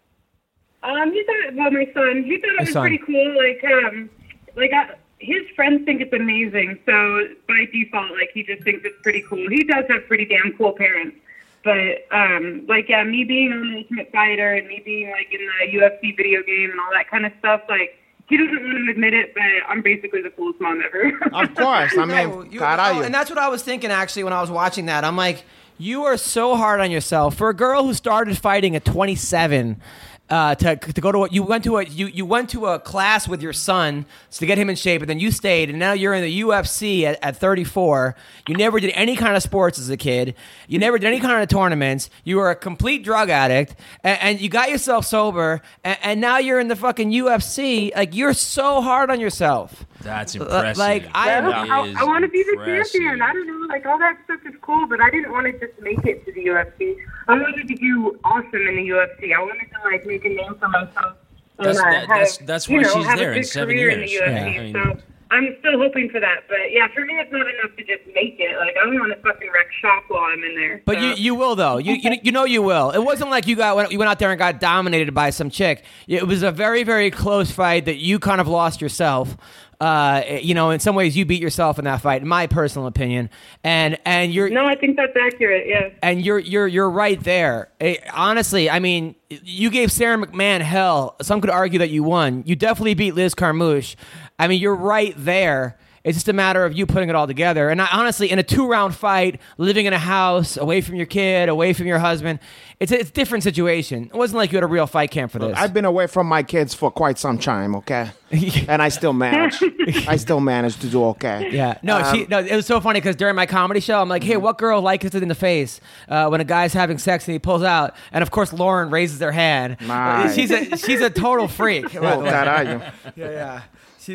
Um, he thought, well, my son, he thought it was son. pretty cool. Like, um, like uh, his friends think it's amazing, so by default, like he just thinks it's pretty cool. He does have pretty damn cool parents, but um, like yeah, me being on Ultimate Fighter and me being like in the U F C video game and all that kind of stuff, like he doesn't want to admit it, but I'm basically the coolest mom ever. Of course, I mean, No, you- caralho. oh, and that's what I was thinking actually when I was watching that. I'm like, you are so hard on yourself for a girl who started fighting at twenty-seven. Uh, to to go to what you went to a you, you went to a class with your son to get him in shape, and then you stayed, and now you're in the U F C at, at thirty-four. You never did any kind of sports as a kid. You never did any kind of tournaments. You were a complete drug addict, and, and you got yourself sober, and, and now you're in the fucking U F C. Like you're so hard on yourself. That's impressive. like, I am- That I, is I want to be the impressive. champion. I don't know, like all that stuff is cool, but I didn't want to just make it to the U F C. I wanted to do awesome in the U F C. I wanted to like make a name for myself. And, That's- uh, that- have, that's- that's you why know, she's have there a in good seven career years. in the U F C. Yeah. I mean- So I'm still hoping for that. But yeah, for me, it's not enough to just make it. Like I don't want to fucking wreck shop while I'm in there. But so. you, you will though. You, you you know you will. It wasn't like you got went- you went out there and got dominated by some chick. It was a very very close fight that you kind of lost yourself. Uh, you know, in some ways you beat yourself in that fight, in my personal opinion. And and you're No, I think that's accurate. Yeah. and you're you're you're right there. Eh, honestly, I mean, you gave Sarah McMahon hell. Some could argue that you won. You definitely beat Liz Carmouche. I mean, you're right there. It's just a matter of you putting it all together. And I, honestly, in a two-round fight, living in a house, away from your kid, away from your husband, it's a, it's a different situation. It wasn't like you had a real fight camp for this. I've been away from my kids for quite some time, okay? And I still manage. I still manage to do okay. Yeah, no, Um, she. No, it was so funny because during my comedy show, I'm like, "Hey, what girl likes it in the face uh, when a guy's having sex and he pulls out?" And of course, Lauren raises her hand. Nice. She's a she's a total freak. by the Oh, way. caralho. Yeah, yeah. She,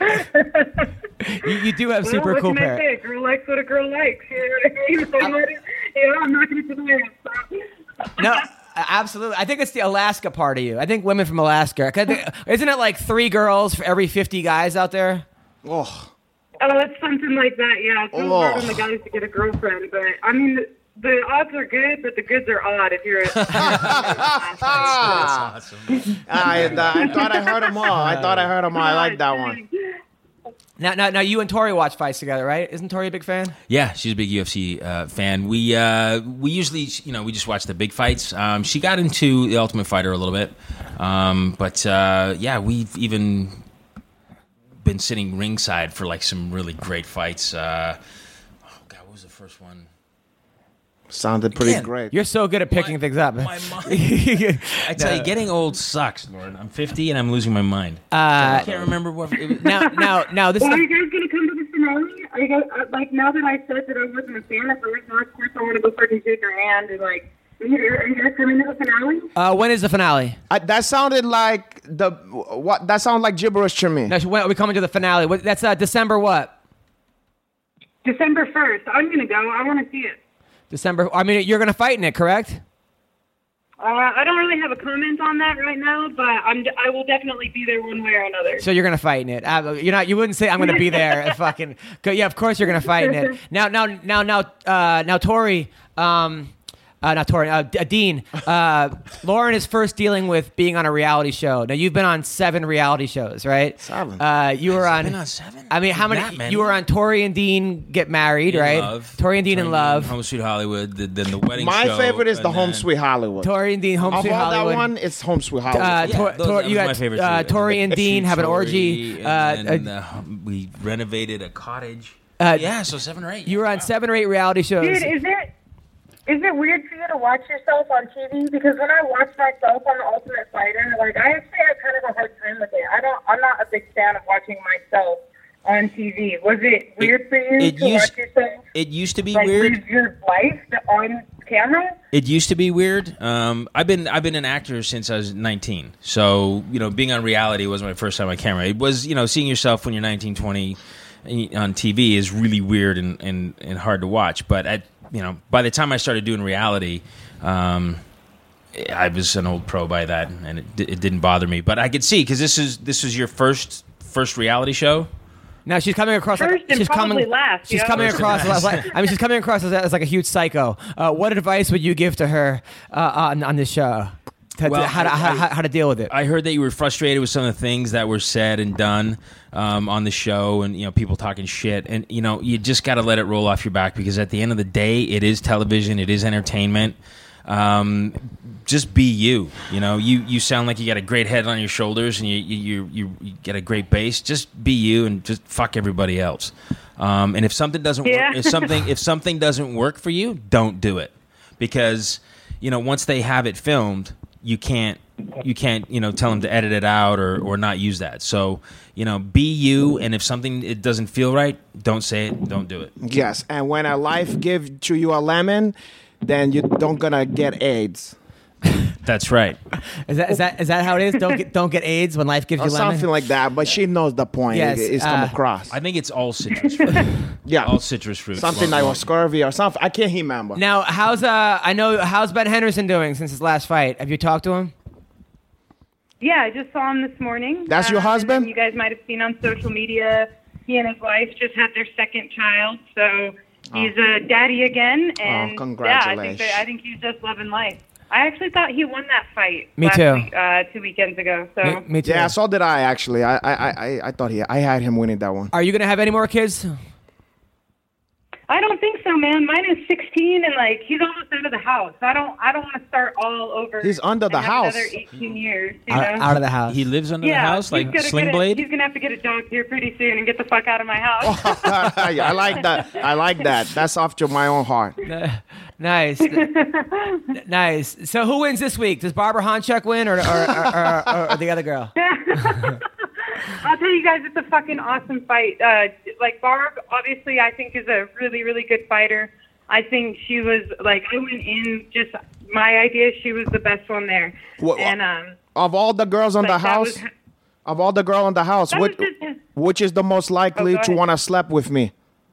you, you do have Well, super what cool can I parents. say? A girl likes what a girl likes. You know what I mean? So, what- you know, I'm not going to deny it. So. No, absolutely. I think it's the Alaska part of you. I think women from Alaska. 'Cause I think- Isn't it like three girls for every fifty guys out there? Oh, Oh, it's something like that, yeah. It's so hard Oh. on the guys to get a girlfriend, but I mean, the, the odds are good, but the goods are odd if you're. Ah. I, I thought I heard them all. I thought I heard them all. I like that one. Now, now, now, you and Tori watch fights together, right? Isn't Tori a big fan? Yeah, she's a big U F C uh, fan. We uh, we usually, you know, we just watch the big fights. Um, she got into the Ultimate Fighter a little bit, um, but uh, yeah, we've even been sitting ringside for like some really great fights. Uh, oh God, what was the first one? Sounded pretty Again, great. You're so good at picking My- things up. My mind. I tell you, getting old sucks, Lauren. I'm fifty and I'm losing my mind. Uh, I can't remember what. It was. now, now, now, this is Well, are a- you guys going to come to the finale? Are you guys, uh, like, now that I said that I wasn't a fan of first, now, of course, I want to go fucking shake your hand and, like, are you, are you guys coming to the finale? uh, when is the finale? Uh, that sounded like the what? That sounded like gibberish to me. No, when are we coming to the finale? What, that's uh, December what? December first. I'm going to go. I want to see it. December. I mean, you're going to fight in it, correct? Uh, I don't really have a comment on that right now, but I'm, I will definitely be there one way or another. So you're going to fight in it. Uh, you're not. You wouldn't say I'm going to be there. and fucking. 'Cause, yeah, of course you're going to fight in it. Now, now, now, now, uh, now, Tori. Um, Uh, not Tori. Uh, D- Dean. Uh, Lauren is first dealing with being on a reality show. Now you've been on seven reality shows, right? Seven. Uh, you were on. Been on seven? I mean, how That many? many? You were on Tori and Dean Get Married, In right? Love. Tori and Dean in Love. Home Sweet Hollywood. The, then the wedding My show. favorite is the and Home then- Sweet Hollywood. Tori and Dean Home of Sweet all Hollywood. that one, it's Home Sweet Hollywood. Uh, Yeah, Tor- those- Tor- that you was got my favorite uh, too. Tori and Dean Shoot have an Tori, orgy. and Uh, then, uh, uh, we renovated a cottage. Uh, yeah, so seven or eight. you were on seven or eight reality shows. Dude, is it is it weird for you to watch yourself on T V? Because when I watch myself on The Ultimate Fighter, like I actually had kind of a hard time with it. I don't. I'm not a big fan of watching myself on T V. Was it weird for you it to used- watch yourself? It used to be Like weird. live your life on camera? It used to be weird. Um, I've been I've been an actor since I was nineteen. So, you know, being on reality was my first time on camera. It was, you know, seeing yourself when you're nineteen, twenty on T V is really weird and, and, and hard to watch. But, at, you know, by the time I started doing reality, um, I was an old pro by that, and it, it didn't bother me. But I could see, because this is this was your first first reality show. Now she's coming across like First and she's probably coming. last, She's you know? coming First across. and As, like, I mean, she's coming across as, as like a huge psycho. Uh, what advice would you give to her uh, on on this show? To, Well, to, how, to, I- how, how to deal with it? I heard that you were frustrated with some of the things that were said and done um, on the show, and you know, people talking shit, and you know, you just got to let it roll off your back, because at the end of the day, it is television, it is entertainment. Um, just be you. You know, you, you sound like you got a great head on your shoulders, and you you you, you get a great base. Just be you, and just fuck everybody else. Um, and if something doesn't Yeah. work, if something if something doesn't work for you, don't do it, because you know, once they have it filmed, you can't you can't you know tell them to edit it out or, or not use that. So you know, be you, and if something it doesn't feel right, don't say it, don't do it. Yes, and when a life gives to you a lemon, then you don't gonna get AIDS That's right. Is that is that is that how it is? Don't get don't get AIDS when life gives or you lemon. something like that. But she knows the point. Yes, It- it's come uh, across. I think it's all citrus fruit. Yeah, all citrus fruit. something like or scurvy or something. I can't remember. Now, how's uh? I know how's Ben Henderson doing since his last fight? Have you talked to him? Yeah, I just saw him this morning. That's your Um, and husband? then you guys might have seen on social media, he and his wife just had their second child, so he's a daddy again. And yeah, I think congratulations. that, I think he's just loving life. I actually thought he won that fight. Me last too. Week, uh, two weekends ago. So Me, me too. Yeah, so did I actually. I I I, I thought he I had him winning that one. Are you gonna have any more kids? I don't think so, man. Mine is sixteen, and like he's almost out of the house. I don't. I don't want to start all over. He's under the and have house. Another eighteen years. You Out, know? out of the house. He lives under yeah, the house he's like gonna Sling get a- Blade. He's gonna have to get a dog here pretty soon and get the fuck out of my house. I like that. I like that. That's off to my own heart. Nice, nice. So who wins this week? Does Barbara Honchuk win, or or, or, or, or the other girl? I'll tell you guys, it's a fucking awesome fight. Uh, like Barb, obviously, I think is a really, really good fighter. I think she was like I went in just my idea. She was the best one there. What- and um, Of all the girls on like, the that house, was- of all the girl in the house, that which was just- which is the most likely Oh, go to ahead. want to sleep with me?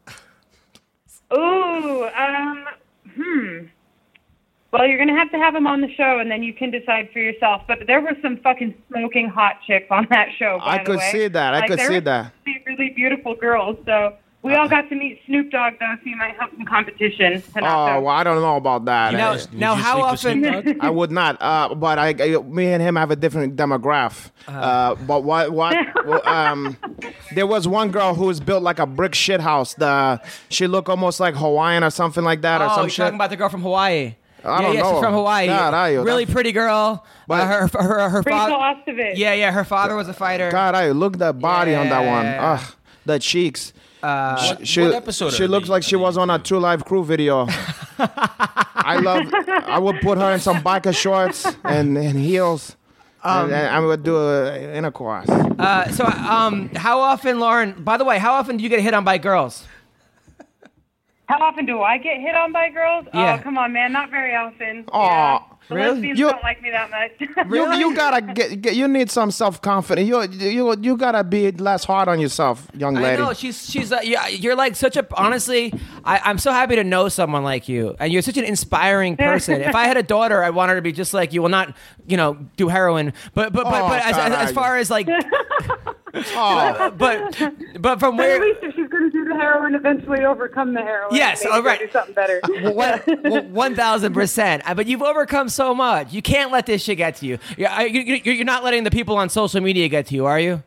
Ooh, um, hmm. Well, you're gonna have to have him on the show, and then you can decide for yourself. But there were some fucking smoking hot chicks on that show. By I the could way. see that. I Like, could there see were that. some really beautiful girls. So we all got to meet Snoop Dogg, though, so you might have some competition. Oh, well, I don't know about that. Now, I, Would now you how sleep with often? Snoop Dogg? I would not. Uh, but I, I- me and him have a different demographic. Uh, but what, what? well, um, there was one girl who was built like a brick shit house. The she looked almost like Hawaiian or something like that, or Oh, some you're shit. talking about the girl from Hawaii. I yeah, don't yeah, know. she's from Hawaii. God, I- really that- pretty girl. But- uh, her her her Rachel father. Ostovich. Yeah, yeah. Her father was a fighter. God, I look the body on that one. Yeah. Ugh, the cheeks. Uh, Sh- she, what episode She are looks they- like are she they was on a into? True Life Crew video. I love. I would put her in some biker shorts and, and heels, and, and I would do a intercourse. uh, so, um, how often, Lauren? By the way, how often do you get hit on by girls? How often do I get hit on by girls? Yeah. Oh, come on, man. Not very often. Aw, yeah. The really? lesbians You- don't like me that much. You, you gotta get, get. You need some self confidence. You, you you gotta be less hard on yourself, young I lady. know she's she's uh, yeah, you're like such a honestly. I, I'm so happy to know someone like you, and you're such an inspiring person. If I had a daughter, I want her to be just like you. Well, not you know do heroin, but but but, Oh, but as, as, as caralho. far as like, Oh, but but from But at where least if she's going to do the the heroin eventually overcome the heroin. Yes, Maybe all right. Do something better. One thousand percent. But you've overcome so much. You can't let this shit get to you. You're, you're not letting the people on social media get to you, are you?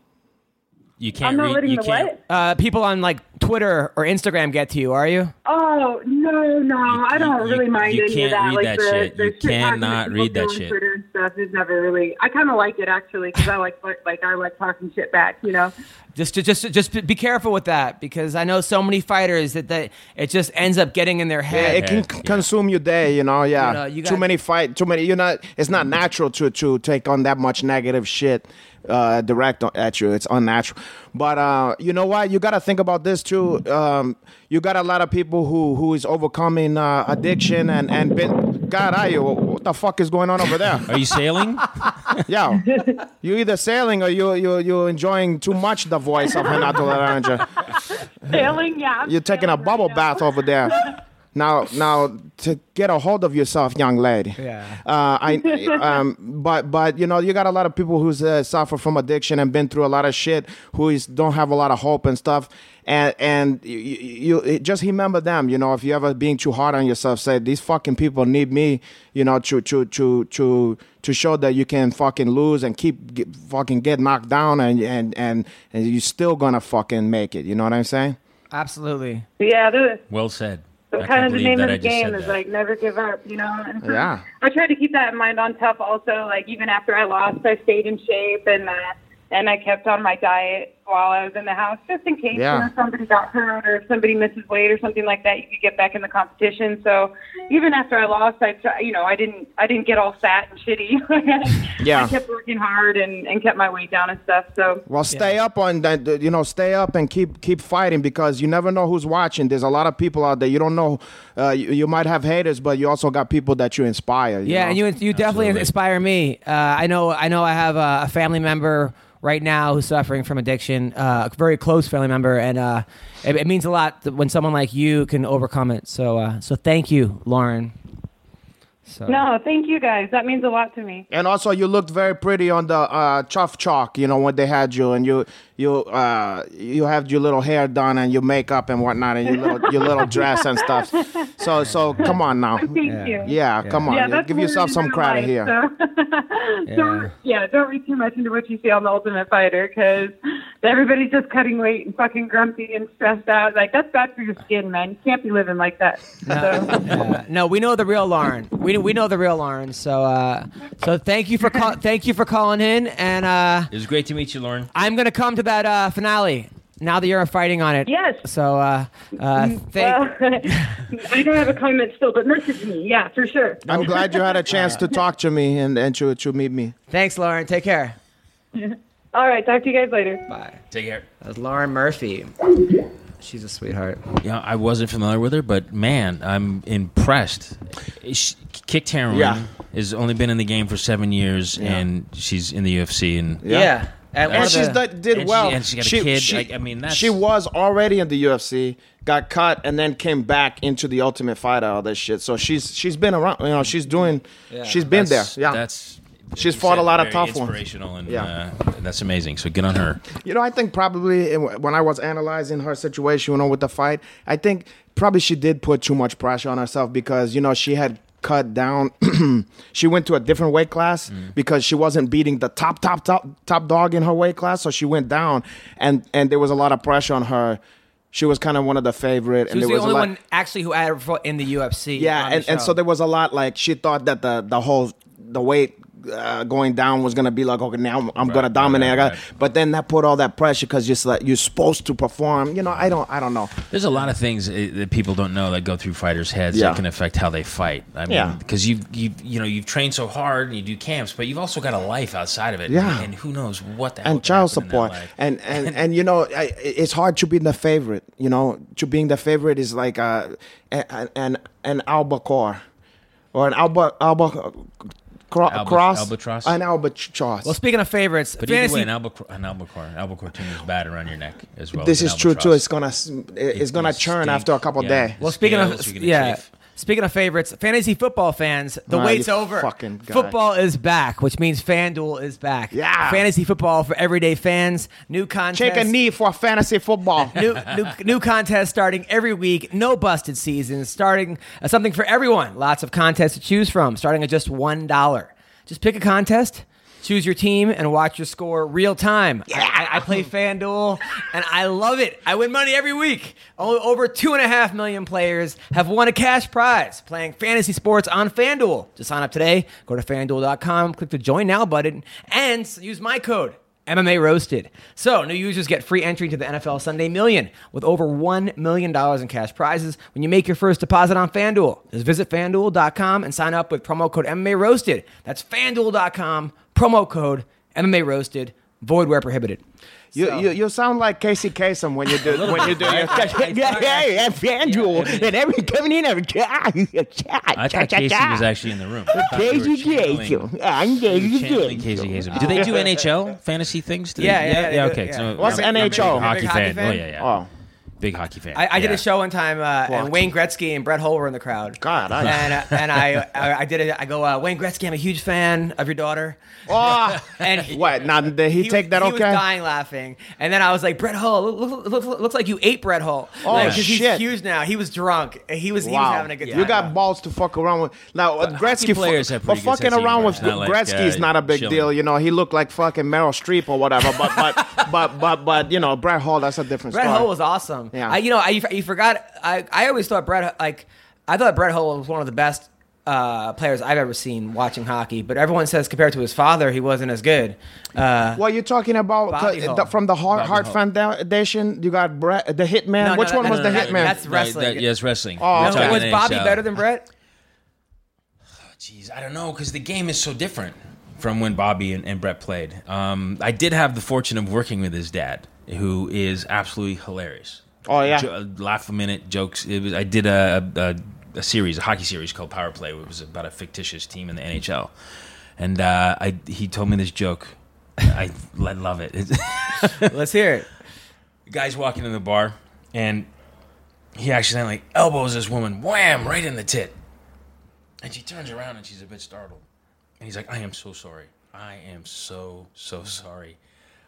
You can't I'm not read. letting You the can't. what? Uh, people on like Twitter or Instagram get to you, are you? Oh no, no, I don't you- really mind you any can't of that. read Like that the, shit. the You shit talking cannot that read people that do on shit. Twitter and stuff is never really. I kind of like it actually because I like like I like talking shit back. You know. Just, to, just, just be careful with that because I know so many fighters that, that it just ends up getting in their Yeah, head. it can c- consume your day, you know. Yeah, You know, you too got- many fight, too many. You're not. It's not natural to to take on that much negative shit uh, direct on- at you. It's unnatural. But uh, you know what? You got to think about this too. Um, you got a lot of people who who is overcoming uh, addiction and and been. God, are you? What the fuck is going on over there? Are you sailing? Yeah, you either sailing or you you you enjoying too much the voice of Renato Laranja. Failing, yeah. I'm You're taking a failing bubble right bath now. over there. Now, now, to get a hold of yourself, young lady. Yeah. Uh, I, um, but, but you know, you got a lot of people who's uh, suffer from addiction and been through a lot of shit, who is don't have a lot of hope and stuff. And and you, you you just remember them. You know, if you ever being too hard on yourself, say these fucking people need me. You know, to to to to to show that you can fucking lose and keep get, fucking get knocked down and and and and you're still gonna fucking make it. You know what I'm saying? Absolutely. Yeah, the, Well said. so I kind can't of the believe name that of I the just game said is that. like never give up, you know. And so Yeah. I tried to keep that in mind on Tough. Also, like even after I lost, I stayed in shape and uh, and I kept on my diet while I was in the house, just in case Yeah. you know, somebody got hurt or if somebody misses weight or something like that, you could get back in the competition. So even after I lost, I try, you know I didn't I didn't get all fat and shitty. Yeah. I kept working hard and, and kept my weight down and stuff. So Well, stay up on that. You know, stay up and keep keep fighting because you never know who's watching. There's a lot of people out there. You don't know. Uh, you, you might have haters, but you also got people that you inspire. You Yeah, know? and you you definitely Absolutely. inspire me. Uh, I know I know I have a, a family member right now who's suffering from addiction, uh, a very close family member, and uh, it, it means a lot that when someone like you can overcome it. So uh, so thank you, Lauren. So. no, thank you guys. That means a lot to me. And also, you looked very pretty on the uh, Chuff Chalk. You know when they had you, and you you uh, you have your little hair done and your makeup and whatnot, and your little your little dress and stuff. So so come on now. Thank you. Yeah, come on. Yeah, You that's give what yourself it is some in credit life, here. So. don't, yeah, don't read too much into what you see on The Ultimate Fighter because everybody's just cutting weight and fucking grumpy and stressed out. Like, that's bad for your skin, man. You can't be living like that. So. Uh, no, we know the real Lauren. We we know the real Lauren. So uh, so thank you for call, thank you for calling in, and uh, It was great to meet you, Lauren. I'm gonna come to that uh, finale now that you're fighting on it. Yes. So uh, uh, thank. Well, I don't have a comment still, but message me. Yeah, for sure. I'm glad you had a chance to talk to me and, and to, to meet me. Thanks, Lauren. Take care. All right, talk to you guys later. Bye. Take care. That's Lauren Murphy. She's a sweetheart. Yeah, I wasn't familiar with her, but man, I'm impressed. She kicked heroin. Yeah. Has only been in the game for seven years, Yeah. and she's in the U F C. And Yeah. And, one And of she's the- done, did and she- well. and she got a kid. Like, I mean, that's- she was already in the U F C, got cut, and then came back into the Ultimate Fighter. All this shit. So she's she's been around. You know, she's doing. She's been there. That's- Yeah. That's She's like you fought a said, lot of very tough ones. inspirational, and Yeah. uh, that's amazing. So good on her. You know, I think probably in- when I was analyzing her situation, you know, with the fight, I think probably she did put too much pressure on herself because, you know, she had cut down. She went to a different weight class Mm. because she wasn't beating the top, top, top, top dog in her weight class. So she went down, and and there was a lot of pressure on her. She was kind of one of the favorite, She and was there the was only a lot. one actually who had fought in the U F C. Yeah, on the and, and show. so there was a lot like she thought that the the whole the weight uh, going down was gonna be like, okay, now I'm, I'm Right, gonna dominate. right, I got, right. but then that put all that pressure because you're like you're supposed to perform. You know, I don't I don't know. There's a lot of things uh, that people don't know that go through fighters' heads Yeah. that can affect how they fight. I mean, Yeah. because you you you know you've trained so hard and you do camps, but you've also got a life outside of it. Yeah. and who knows what the hell And could child happen in that support, life. and and and you know, I, it's hard to be the favorite. You know, to being the favorite is like uh, an an an albacore, or an alba alba. Cro- Alba- cross albatross? an albatross. Well, speaking of favorites, But fantasy. either way, an albacore, an albacore, albacore tune is bad around your neck as well. this as is an true too. albatross. It's gonna s- it's gonna It churn stink. after a couple Yeah. days. well, speaking of Scales, you're gonna yeah, chafe. Speaking of favorites, fantasy football fans, the Ah, wait's you over. fucking guy. Football is back, which means FanDuel is back. Yeah. Fantasy football for everyday fans. New contest. Take a knee for fantasy football. New, new, new contest starting every week. No busted seasons. Starting uh, something for everyone. Lots of contests to choose from. Starting at just one dollar. Just pick a contest. Choose your team and watch your score real time. I, I, I play FanDuel and I love it. I win money every week. O- Over two and a half million players have won a cash prize playing fantasy sports on FanDuel. To sign up today, go to FanDuel dot com, click the Join Now button, and use my code M M A Roasted. So, new users get free entry to the N F L Sunday Million with over one million dollars in cash prizes when you make your first deposit on FanDuel. Just visit FanDuel dot com and sign up with promo code M M A Roasted. That's FanDuel dot com, promo code M M A Roasted, void where prohibited. You, So- you you sound like Casey Kasem when you do when you do your I- yeah yeah yeah FanDuel and every coming in every I thought Casey was actually in the room. I thought you were Casey channeling- Kasem. I'm you were Casey channeling Casey Kasem. Kasem. Do they do N H L fantasy things? Do they- Yeah, yeah, they yeah. do, Okay. yeah. So What's I'm a- I'm a N H L? big Hockey Big hockey fan. fan? Oh yeah, yeah. Oh Big hockey fan. I, I did yeah. a show one time, uh, and Fuck. Wayne Gretzky and Brett Hull were in the crowd. God, I- and uh, and I, I I did it. I go, uh, Wayne Gretzky, I'm a huge fan of your daughter. oh And he, what now did he, take that he okay? was dying laughing, and then I was like, Brett Hull, look, look, look, looks like you ate Brett Hull. Oh, like, 'cause he's shit. huge now. He was drunk. He was he was Wow, having a good time. you got balls to fuck around with. Now uh, Gretzky, players fu- have but pretty good fucking sense of around humor. with It's not like, Gretzky is uh, not a big chilling. deal. You know, he looked like fucking Meryl Streep or whatever. But but but but but you know, Brett Hall, that's a different Brett story. Hull was awesome. Yeah. I, you know, I you forgot. I I always thought Brett like I thought Brett Hull was one of the best uh, players I've ever seen watching hockey. But everyone says compared to his father, he wasn't as good. Uh, What you're talking about Bobby uh, Hull. the- from the Heart, Bobby Heart Hull. Foundation? You got Brett, the Hitman. No, no, Which no, one no, was no, the no, Hitman? that's Right, wrestling. that- yes, wrestling. Oh, We're okay. talking was Bobby N H L. better than Brett? Jeez, I don't know because the game is so different from when Bobby and, and Brett played. Um, I did have the fortune of working with his dad, who is absolutely hilarious. Oh, yeah? Jo- laugh a minute jokes. It was I did a, a a series, a hockey series called Power Play. It was about a fictitious team in the N H L, and uh, I he told me this joke. I, I love it. It's- Let's hear it. the guy's walking in the bar, and he accidentally elbows this woman, wham, right in the tit. And she turns around and she's a bit startled. And he's like, I am so sorry. I am so, so sorry.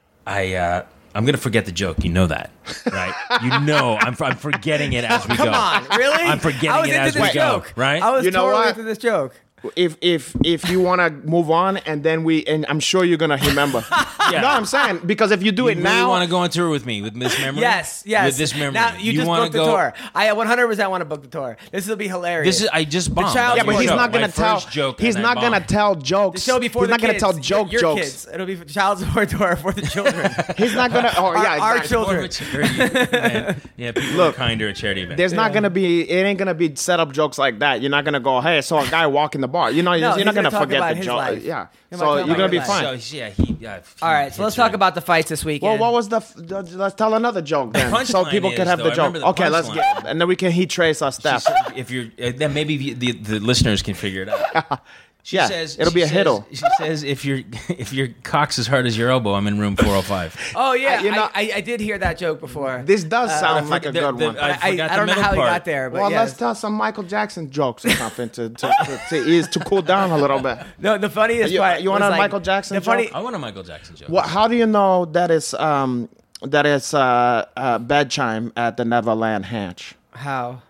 I, uh, I'm going to forget the joke. You know that, right? You know, I'm, I'm forgetting it as we Come go. on, really? I'm forgetting I was it into as we this go, joke. right? I was You know totally what? into this joke. If if if you want to move on and then we and I'm sure you're gonna remember. Yeah. No, I'm saying because if you do You it really now, want to go on tour with me with this memory? Yes, yes. With this memory. Now you, just wanna booked go, the tour. I one hundred percent want to book the tour. This will be hilarious. This is I just bombed. child- on yeah, but your he's show. not gonna My tell. first joke He's and I not gonna bombed. tell jokes. the show before he's the not gonna kids. tell joke your, your jokes. kids. It'll be child support tour for the children. He's not gonna. Oh Our- yeah, our exactly. children. More of a charity event. Yeah, people Look, are kinder at charity events. There's not gonna be. It ain't gonna be set up jokes like that. You're not gonna go, hey, so a guy walking the bar. You know, No, you're he's not gonna gonna talk forget about the his joke. life. Yeah. He's So gonna you're talk gonna about be his fine. So, yeah, he, yeah, he All right, so let's hits talk her. about the fights this weekend. Well, what was the? f- the- Let's tell another joke then, so punchline people can is, have though, the I joke. remember the Okay, let's punchline. get, and then we can heat trace our She stuff. said, if you're, uh, then maybe the, the, the listeners can figure it out. She Yeah, says it'll she be a says- hiddle. She says if your if your cock's as hard as your elbow, I'm in room four oh five. Oh yeah, I- you know- I, I, I did hear that joke before. This does sound I like a forget good the- one. the- I, I, forgot I the don't know middle how he part. got there, but Well, yeah. let's tell some Michael Jackson jokes or something to to, to, to ease to cool down a little bit. No, the funniest You- part. you want was a like, Michael Jackson The funny, joke? I want a Michael Jackson joke. Well, how do you know that is um that is uh, uh bed chime at the Neverland Ranch how?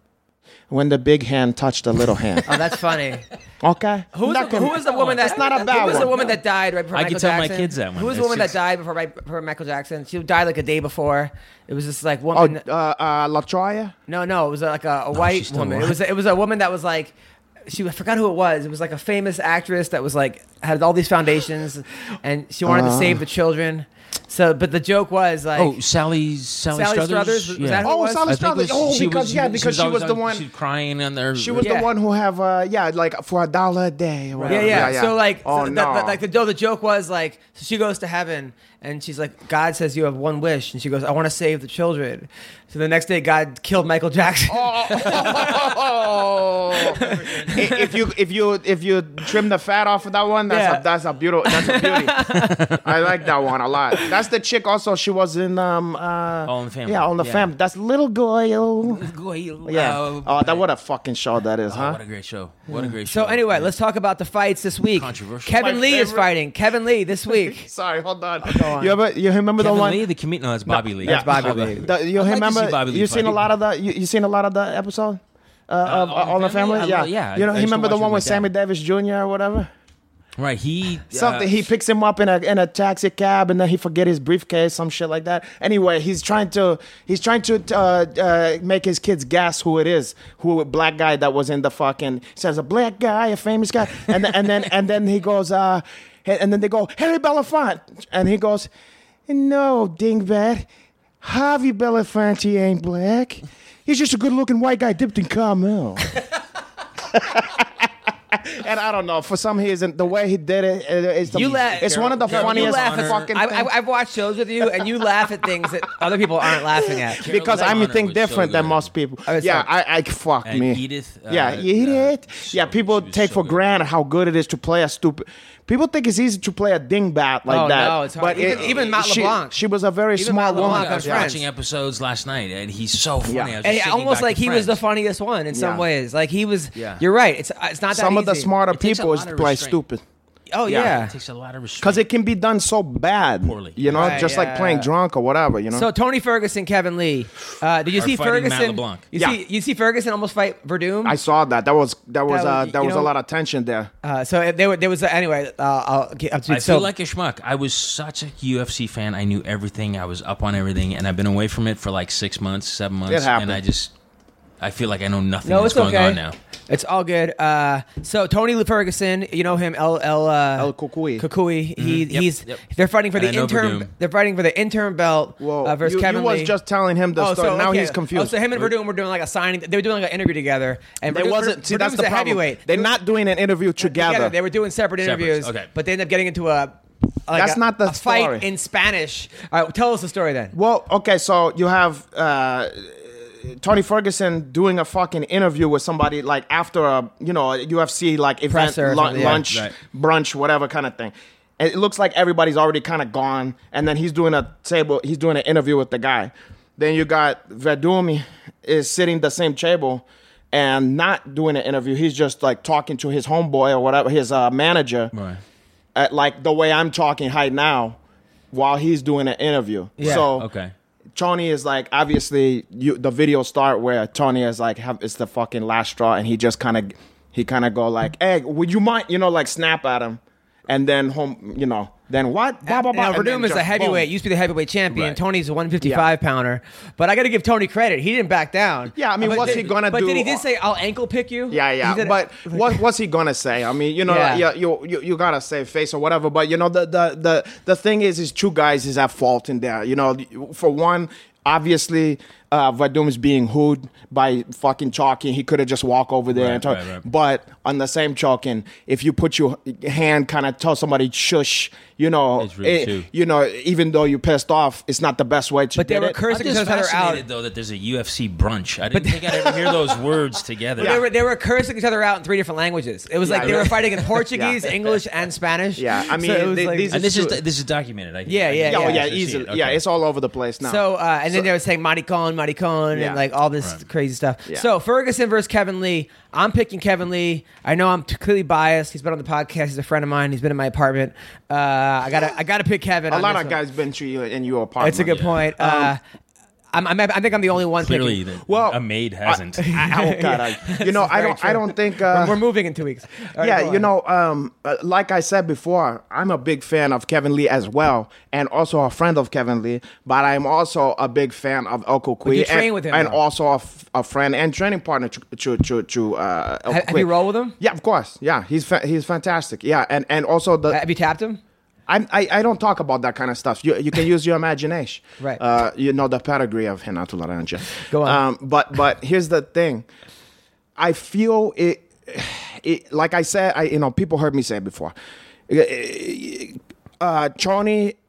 when the big hand touched the little hand? Oh, that's funny. Okay, Who was, That the, can- who was the woman that? It's not a bad Who was the one. woman that died right before I Michael can tell my Jackson? kids that one. Who was the It's woman that just- died before, right before Michael Jackson? She died like a day before. It was just like Oh, woman. uh, uh, LaToya. No, no, it was like a, a white she's still woman. alive. It was it was a woman that was like. She I forgot who it was. It was like a famous actress that was like had all these foundations, and she wanted Uh. to save the children. So, but the joke was like, Oh, Sally Sally, Sally Struthers. Struthers? Was Yeah. that who it Oh, was? Sally I think Struthers. it was- Oh, she because was- yeah, because she always was the on- one. She was crying on there. She was Yeah. the one who have uh yeah like for a dollar a day. Or Yeah, whatever. yeah. So like, oh so no. the, the, like the, the joke was like, so she goes to heaven, And she's like, God says you have one wish. And she goes, I want to save the children. So the next day, God killed Michael Jackson. Oh. if you if you if you trim the fat off of that one, that's Yeah. a that's a beautiful that's a beauty. I like that one a lot. That's the chick also. She was in um uh All in the Family. Yeah, All in the Yeah. Family. That's Little Goyle. Yeah. Uh, Oh, that what a fucking show that is, oh, huh? what a great show. What a great show. So anyway, Yeah. let's talk about the fights this week. Controversial. Kevin My Lee is favorite. fighting. Kevin Lee this week. Sorry, hold on. on. You ever you remember Kevin the one? Lee, the comedian. No, that's Bobby Lee. That's Bobby Oh, Lee. The, you I'd like to remember? see Bobby Lee You seen a fight. lot of the you, you seen a lot of the episode uh, of All in All in the Family? Family? I Yeah, lo- yeah, You know, I you used to remember the watch it one with with my Sammy dad. Davis Junior or whatever? Right. He Something uh, he picks him up in a in a taxi cab and then he forget his briefcase, some shit like that. Anyway, he's trying to he's trying to uh, uh, make his kids guess who it is, who a black guy that was in the fucking he says a black guy, a famous guy, and then, and then and then he goes uh, and then they go Harry Belafonte, and he goes, no, dingbat, Javi Belafonte ain't black. He's just a good-looking white guy dipped in caramel. And I don't know, for some reason, the way he did it, it- it's, the, You laugh- it's one of the Carol, you funniest laugh at- fucking I, things. I, I've watched shows with you, and you laugh at things that other people aren't laughing at. Because Carol I'm Honor think was so different than good. most people. I was Yeah, sorry. I, I fuck And me. Edith, uh, yeah, eat uh, it. so- yeah, people she was take so for good. granted how good it is to play a stupid. People think it's easy to play a dingbat like Oh, that. no, it's hard. But Even- even Matt she, LeBlanc. She was a very Even smart Matt woman. LeBlanc I was on Friends. watching episodes last night, and he's so funny. Yeah. I was just And thinking almost back like to he was the Friends. funniest one in some Yeah. ways. Like he was. Yeah. You're right. It's it's not that Some of the easy. smarter It takes a people is lot to of play restraint. stupid. Oh Yeah. yeah. It takes a lot of restraint. Because it can be done so bad. Poorly. You know, Right, just like yeah. playing drunk or whatever, you know? So Tony Ferguson, Kevin Lee. Uh, did you Are see fighting Matt Ferguson? LeBlanc. You Yeah. see you see Ferguson almost fight Verdum. I saw that. That was that was That uh, was- that you was know- a lot of tension there. uh, so there, were- there was a, anyway. Uh, I'll get up to I so, feel like a schmuck. I was such a U F C fan. I knew everything. I was up on everything, and I've been away from it for like six months, seven months, It happened. and I just, I feel like I know nothing No, that's it's going okay. on now. It's all good. Uh, so Tony Ferguson, you know him, El El uh, El Kukui. Kukui. He Yep, he's yep. they're fighting for And the I know interim. Verdum. They're fighting for the interim belt Well, uh, versus you, Kevin you was Lee. just telling him the Oh, story. so, now okay. he's confused. Oh, so him and Verdum were doing like a signing. They were doing like an interview together. And They Verdum, wasn't. See, Verdum's that's the a problem. heavyweight. They're not doing an interview together. They were doing separate Separate, interviews. okay. But they ended up getting into a. Like That's a- not the a fight story. in Spanish. All right, tell us the story then. Well, okay, so you have uh, Tony Ferguson doing a fucking interview with somebody like after a you know a U F C like event, Presser or lu- something, yeah. lunch, Right. brunch, whatever kind of thing. And it looks like everybody's already kind of gone, and then he's doing a table. He's doing an interview with the guy. Then you got Verdum is sitting the same table and not doing an interview. He's just like talking to his homeboy or whatever, his uh, manager. Right. At, like the way I'm talking right now while he's doing an interview. Yeah. So Okay. Tony is like, obviously, you, the video start where Tony is like, have, it's the fucking last straw, and he just kind of, he kind of go like, hey, would you mind, you know, like snap at him, and then home, you know, then what? Blah, blah, blah. Now, and then Verdum is just a heavyweight. boom. Used to be the heavyweight champion. Right. Tony's a one fifty-five pounder. But I got to give Tony credit. He didn't back down. Yeah, I mean, But what's did- he gonna but do? But did he did say, I'll ankle pick you? Yeah, He yeah, said- but what what's he gonna say? I mean, you know, Yeah. yeah, you, you you gotta save face or whatever. But you know, the the the the thing is, is two guys is at fault in there. You know, for one, obviously, uh, Verdum is being hooed by fucking Chalking. He could have just walked over there Right, and talk. right, right. But on the same Chalking, if you put your hand, kind of tell somebody shush, you know, It's rude, it- too. you know, even though you're pissed off, it's not the best way to. But they get were it. cursing I'm each just other out. fascinated though that there's a U F C brunch. I didn't think I'd ever hear those words together. They were, they were cursing each other out in three different languages. It was like Yeah, they were really. fighting in Portuguese, English, and Spanish. Yeah, I mean, So it was they- like- these And this is It's- this is documented. I can, Yeah, I can- yeah, Yeah, oh, yeah. yeah, I see easily. it. Okay. Yeah, it's all over the place now. So, uh, and then So- they were saying maricon, maricon, Yeah. and like all this Right. crazy stuff. Yeah. So Ferguson versus Kevin Lee. I'm picking Kevin Lee. I know I'm t- clearly biased. He's been on the podcast. He's a friend of mine. He's been in my apartment. Uh, I gotta, I gotta pick Kevin. a on lot this of one. guys been to you in your apartment. It's a good Yeah. point. Uh, I'm, I'm, I think I'm the only one Clearly, picking. that Well, a maid hasn't. I, oh God! I, you know, I very don't. true. I don't think. Uh, We're moving in two weeks. All right, yeah, go you on. know, um, uh, like I said before, I'm a big fan of Kevin Lee as well, and also a friend of Kevin Lee. But I'm also a big fan of El Kukui, you train and, with him, and though. also a, f- a friend and training partner to to to, to uh, El Have, have Kukui. you rolled with him? Yeah, of course. Yeah, he's fa- he's fantastic. Yeah, and and also the Have you tapped him? I'm, I I don't talk about that kind of stuff. You you can use your imagination. Right. Uh, you know the pedigree of Renato Laranja. Go on. Um, but but here's the thing. I feel it. It like I said. I you know people heard me say it before. Uh, Tony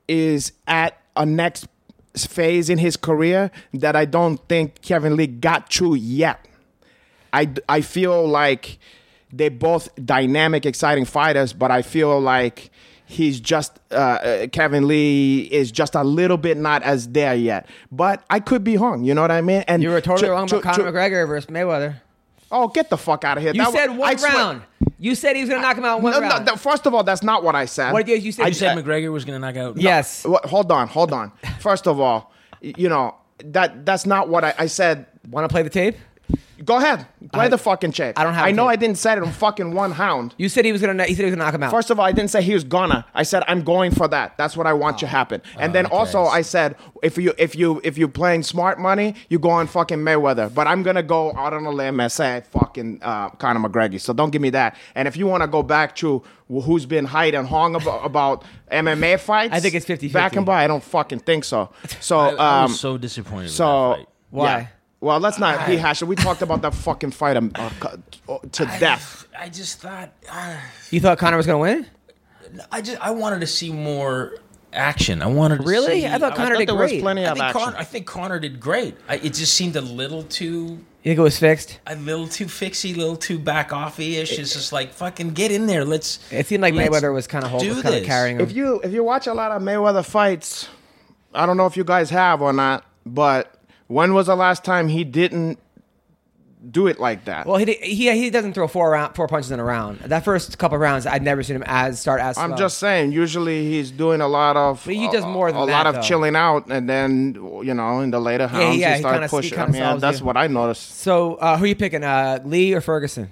is at a next phase in his career that I don't think Kevin Lee got to yet. I, I feel like they're both dynamic, exciting fighters, but I feel like he's just uh, Kevin Lee is just a little bit not as there yet. But I could be wrong. You know what I mean? And You were totally to- wrong to- about Conor to- McGregor versus Mayweather. Oh, get the fuck out of here! You That said was- one I swear- round. You said he was going to knock him out in one No, no, round. that- first of all, that's not what I said. What did you say? I You said uh, McGregor was going to knock out. yes. Wha- Hold on, hold on. First of all, y- you know that that's not what I, I said. Want to play the tape? Go ahead, play I- the fucking tape. I don't have I a know tape. I didn't say it in fucking one hound. You said he was going to. He said he was going to knock him out. First of all, I didn't say he was gonna. I said I'm going for that. That's what I want to happen. And then okay. also I said if you if you if you're playing smart money, you go on fucking Mayweather. But I'm gonna go out on a limb and say fucking uh, Conor McGregor. So don't give me that. And if you want to go back to who's been hyped and hung about, about M M A fights, I think it's fifty-fifty. Back and by, I don't fucking think so. So I, I um, was so disappointed. so with that fight. Why? yeah. Well, let's not rehash it. We talked about that fucking fight um, uh, uh, to death. I just thought. Uh, You thought Conor was going to win? I just I wanted to see more action. I wanted to Really? see, I thought Conor thought did there was great. plenty I of think, action. Conor, I think Conor did great. I, it just seemed a little too, You think it was fixed? a little too fixy, a little too back offy ish. It's just like fucking get in there. Let's. It seemed like let's Mayweather was kind of do holding, kind of this. carrying him. If you if you watch a lot of Mayweather fights, I don't know if you guys have or not, but when was the last time he didn't do it like that? Well, he he he doesn't throw four round, four punches in a round. That first couple rounds, I'd never seen him as start as. I'm slow. just saying. Usually he's doing a lot of. But he does more than a that, lot of though. chilling out, and then you know in the later Yeah, rounds yeah, he he started kinda- he pushing. I kinda mean, solves that's you. what I noticed. So, uh, who are you picking, uh, Lee or Ferguson?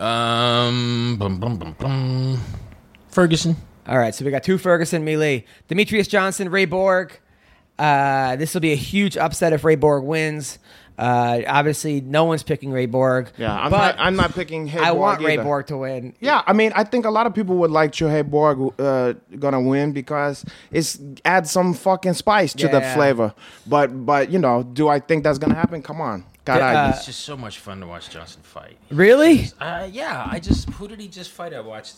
Um, bum, bum, bum, bum. Ferguson. All right, so we got two Ferguson, me Lee, Demetrius Johnson, Ray Borg. Uh, this will be a huge upset if Ray Borg wins. Uh, obviously, no one's picking Ray Borg. Yeah, I'm but not. I'm not picking. Hey I Borg want Ray either. Borg to win. Yeah, I mean, I think a lot of people would like Shohei Borg uh, gonna win because it's adds some fucking spice to the Yeah. flavor. But but you know, do I think that's gonna happen? Come on, God, Uh, It's just so much fun to watch Johnson fight. Really? Uh, yeah, I just who did he just fight? I watched.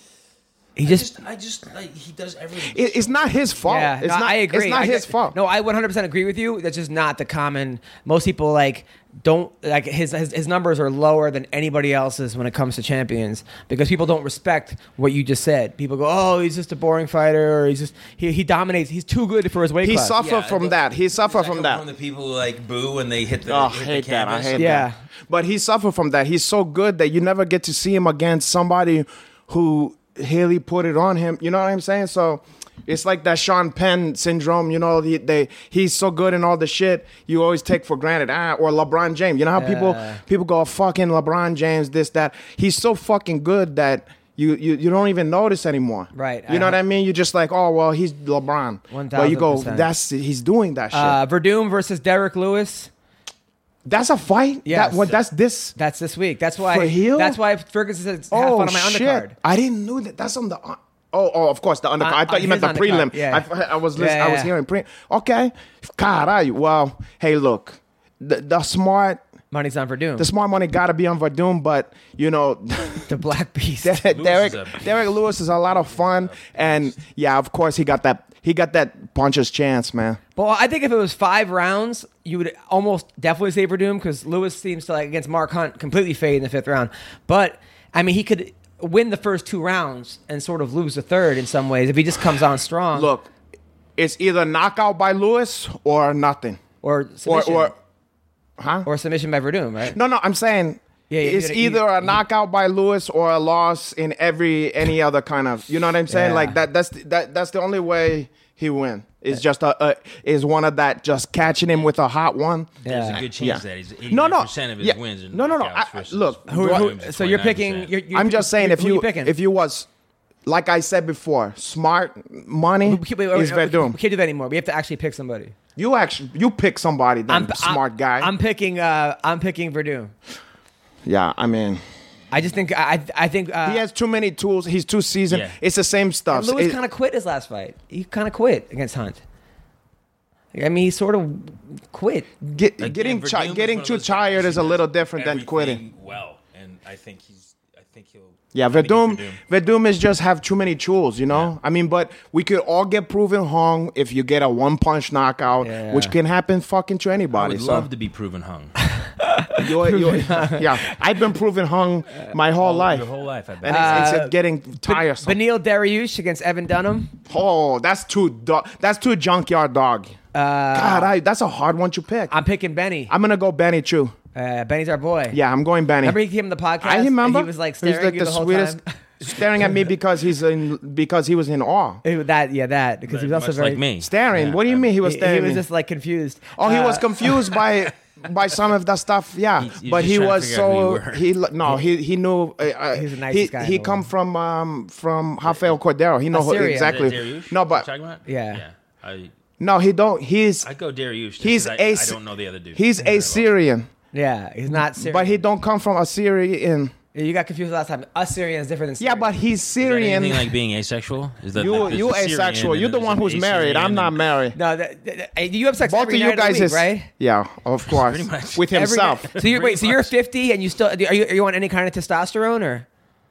He I just. just, I just like he does everything. it, it's not his fault. Yeah, it's no, not. I agree. It's not I his get- fault. No, I one hundred percent agree with you. That's just not the common. Most people like don't like his, his his numbers are lower than anybody else's when it comes to champions because people don't respect what you just said. People go, "Oh, he's just a boring fighter," or "He's just he he dominates. He's too good for his weight He class." suffered Yeah, from the- that. He suffered Does from come that. From the people who like boo when they hit the, Oh, hit hate the that. I canvas. hate Yeah. that. But he suffered from that. He's so good that you never get to see him against somebody who really put it on him. You know what I'm saying? So it's like that Sean Penn syndrome. You know, he, they he's so good in all the shit you always take for granted. Ah, or LeBron James. You know how people Yeah. people go fucking LeBron James, this that. He's so fucking good that. You, you, you don't even notice anymore. Right. You know I- what I mean? You're just like, oh, well, he's LeBron. one But you go, thousand percent. that's he's doing that shit. Uh, Verdum versus Derek Lewis. That's a fight? Yes. That, what, that's this? That's this week. That's why. For heel? That's why Ferguson said have Oh, fun on my shit. undercard. I didn't know that. That's on the... Uh, oh, oh, of course, the undercard. On- I thought on you meant his the undercard, prelim. yeah. I, I was listening, Yeah, I was yeah. hearing pre... Okay. Caralho. Well, hey, look. The, the smart... Money's on Verdum. The smart money got to be on Verdum, but, you know... the Black Beast. Derek, is a- Derek Lewis is a lot of fun. And, yeah, of course, he got that... He got that puncher's chance, man. Well, I think if it was five rounds, you would almost definitely say Verdum because Lewis seems to, like, against Mark Hunt, completely fade in the fifth round. But, I mean, he could win the first two rounds and sort of lose the third in some ways if he just comes on strong. Look, it's either knockout by Lewis or nothing. Or Or... submission. or huh? Or submission by Verdum, right? No, no, I'm saying Yeah, yeah, it's you- either you- a knockout by Lewis or a loss in every any other kind of. You know what I'm saying? Yeah. Like that. That's that. That's the only way he win. It's just a, a is one of that just catching him with a hot one. There's Yeah. a good chance Yeah. that he's No, no. eighty percent of his Yeah. wins. Are No, no, no. knockouts I- I- versus look, Who, Verdum's who, at so you're twenty-nine picking. percent. You're, you're, I'm just saying if who you, you picking? if you was like I said before, smart money We can't- wait, wait, is wait, Verdum. we can't do that anymore. We have to actually pick somebody. You actually you pick somebody, then I'm smart I'm, guy. I'm picking. Uh, I'm picking Verdum. yeah, I mean I just think. I. I think. Uh, he has too many tools. He's too seasoned. Yeah. It's the same stuff. Lewis It- kind of quit his last fight. He kind of quit against Hunt. I mean, he sort of quit. get, Again, getting Verdum chi- is getting one of too those guys tired who is a does little different than everything quitting. Well, and I think he's. I think he'll. Yeah, I think he's Verdum, Verdum. Verdum is just have too many tools, you know? Yeah. I mean, but we could all get proven hung if you get a one-punch knockout, Yeah. which can happen fucking to I anybody. would so. love to be proven hung. You're, you're, yeah, I've been proven hung my whole life. Your whole life, I And bet. it's, it's Uh, getting tiresome. Benil Dariush against Evan Dunham. Oh, that's too do- that's too junkyard dog. Uh, God, I, that's a hard one to pick. I'm picking Benny. I'm gonna go Benny Chu. Uh, Benny's our boy. Yeah, I'm going Benny. Remember he came on the podcast? I remember. And he was like staring at you the, whole sweetest, time. staring at me because he's in because he was in awe. It- that yeah, that because he was also Much very like me. Staring. Yeah, what do you I- mean he was He, staring? he at was me? just like confused. Oh, he Uh, was confused by by some of the stuff. Yeah, He- he's but just he trying to was figure out who so you were. he lo- no he he knew. Uh, uh, He's the he nicest guy in he the come world. from um from Rafael Cordero. He know who, Assyria. exactly. Is that Dariush No, you're but talking about? Yeah. yeah. I no, he don't. He's I go Dariush. just he's 'cause a I, I don't know the other dude. he's very a well. Syrian, Yeah, he's not Syrian. but he don't come from Assyrian. You got confused last time. Assyrian is different than Yeah, Syrian. but he's Is that Syrian. anything like being asexual? Is that You like, you there's a Syrian asexual. and You're then the one there's who's an married. I'm Assyrian not and- married. no, that, that, that- you have sex Both every of you night of the guys week, is right? yeah, of course, Pretty much. with Every himself. night. So you're wait, Pretty so you're much. fifty and you still are you, are you on any kind of testosterone or?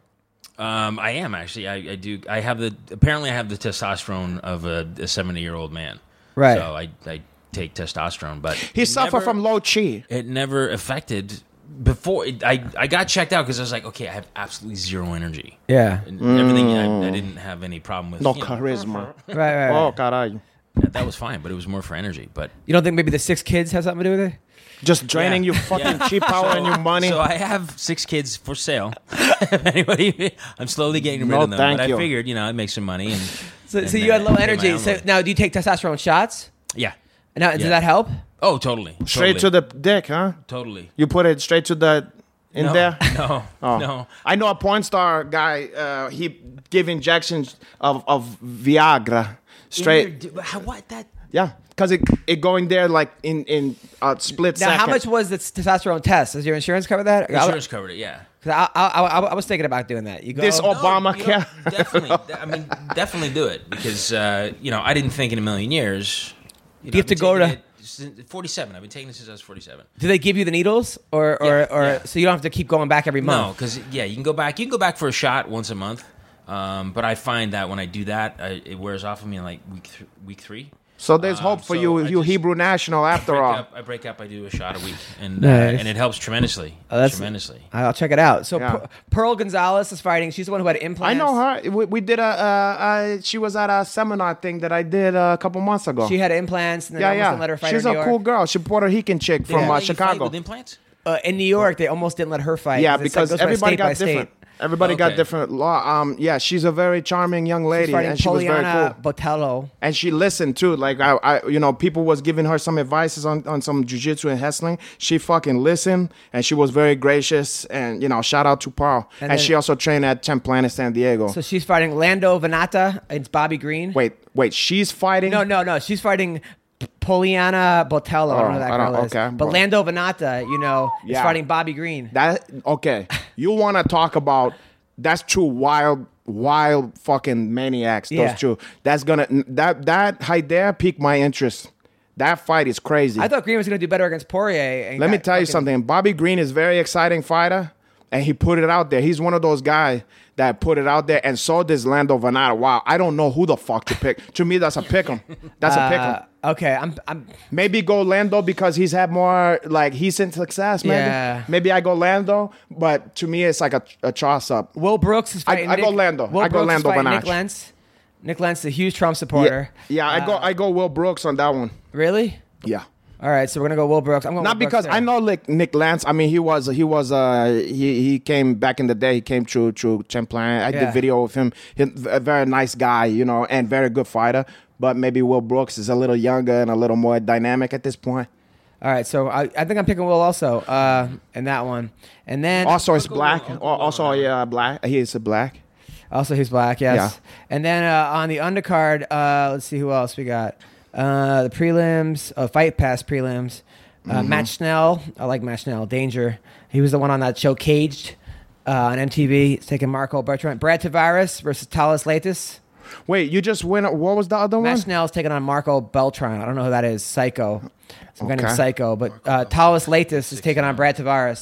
Um, I am actually. I, I do. I have the. Apparently, I have the testosterone of a seventy-year-old man. Right. So I, I take testosterone, but He it suffered never- from low chi. It never affected. Before it, I, I got checked out because I was like, okay, I have absolutely zero energy. Yeah. And everything I, I didn't have any problem with. No you know, charisma. Right, right, right. Oh, caralho. that, that was fine, but it was more for energy. But You don't think maybe the six kids have something to do with it? Just draining Yeah. your fucking Yeah. cheap power and your money. So I have six kids for sale. If anybody, I'm slowly getting rid No, of them. thank but you. I figured, you know, I'd make some money. And So, and, so you uh, had low pay my energy. own So way. now, do you take testosterone shots? yeah. Now, does Yeah. that help? Oh, totally. Straight totally, to the dick, huh? Totally. You put it straight to the in no, there. No. Oh. No. I know a porn star guy. Uh, he give injections of, of Viagra straight. In your- how, what that? Yeah, because it it going there like in in a split Now, second. how much was the testosterone test? Does your insurance cover that? Insurance covered it. Yeah. Because I, I, I, I was thinking about doing that. You go. This No, Obamacare. You know, definitely. I mean, definitely do it because uh, you know I didn't think in a million years. You, know, you have I've been to go taking to- it since forty-seven. I've been taking it since I was forty-seven. do they give you the needles, or or, Yeah, or yeah. so you don't have to keep going back every No, month? because yeah, you can go back. You can go back for a shot once a month. Um, but I find that when I do that, I, it wears off of me in like week th- week three. So there's Um, hope for so you, I you just Hebrew national after break all. up, I break up. I do a shot a week, and Nice. uh, and it helps tremendously. Oh, that's- tremendously. I'll check it out. So Yeah. Per- Pearl Gonzalez is fighting. She's the one who had implants. I know her. We, we did a. Uh, uh, she was at a seminar thing that I did a couple months ago. She had implants, and then yeah, almost yeah. didn't let her fight She's in a New York. cool girl. She's Puerto Rican chick They from let uh, you fight Chicago. with implants. Uh, in New York, they almost didn't let her fight. Yeah, it's like because goes by everybody state by got state. different. Everybody got Okay. different law. Um, yeah, she's a very charming young She's lady, fighting and she was very Poliana cool. Botello. And she listened too. Like I, I, you know, people was giving her some advices on, on some jujitsu and wrestling. She fucking listened, and she was very gracious. And you know, shout out to Pearl. And And, then- she also trained at Templana San Diego. So she's fighting Lando Venata. It's Bobby Green. wait, wait, she's fighting. No, no, no. She's fighting P- Poliana Botello. I don't know who that Oh, I girl don't- is. okay, But bro. Lando Venata, you know, is Yeah. fighting Bobby Green. That okay? You want to talk about? That's true. Wild, wild fucking maniacs. Those Yeah. two. That's gonna that that right there piqued my interest. That fight is crazy. I thought Green was going to do better against Poirier. and Let me got tell you fucking- something. Bobby Green is a very exciting fighter, and he put it out there. He's one of those guys that put it out there, and so does Lando Venata. Wow, I don't know who the fuck to pick. To me, that's a pick 'em. That's a pick 'em. Uh, okay, I'm. I'm. Maybe go Lando because he's had more like he's in success. Maybe Yeah. maybe I go Lando, but to me it's like a, a toss up. Will Brooks is I- fighting. I go Nick, Lando. Will I go Brooks is Lando fighting Nick Venach. Lentz. Nick Lentz, a huge Trump Yeah, supporter. yeah. I go I go Will Brooks on that one. Really? Yeah. All right, so we're gonna go Will Brooks. I'm going Not Will Brooks because there. I know like Nick Lance. I mean, he was he was uh he he came back in the day. He came through through Champlain. I Yeah. did video with him. He's a very nice guy, you know, and very good fighter. But maybe Will Brooks is a little younger and a little more dynamic at this point. All right, so I, I think I'm picking Will also uh, in that one, and then Also, it's go black. Will. I'll go Al- Will Also, on that yeah, black. He is a black. also he's black, yes. Yeah. And then uh, on the undercard, uh, let's see who else we got. Uh, the prelims, uh, Fight Pass prelims. Uh, Mm-hmm. Matt Schnell, I like Matt Schnell. Danger. He was the one on that show Caged uh, on M T V. It's taking Marco Bertrand. Brad Tavares versus Talis Latis. Wait, you just went. What was the other Matt one? Schnell is taking on Marco Beltran. I don't know who that is. Psycho. Some guy named Okay. Psycho. But uh, Talis Latis is taking on Brad Tavares.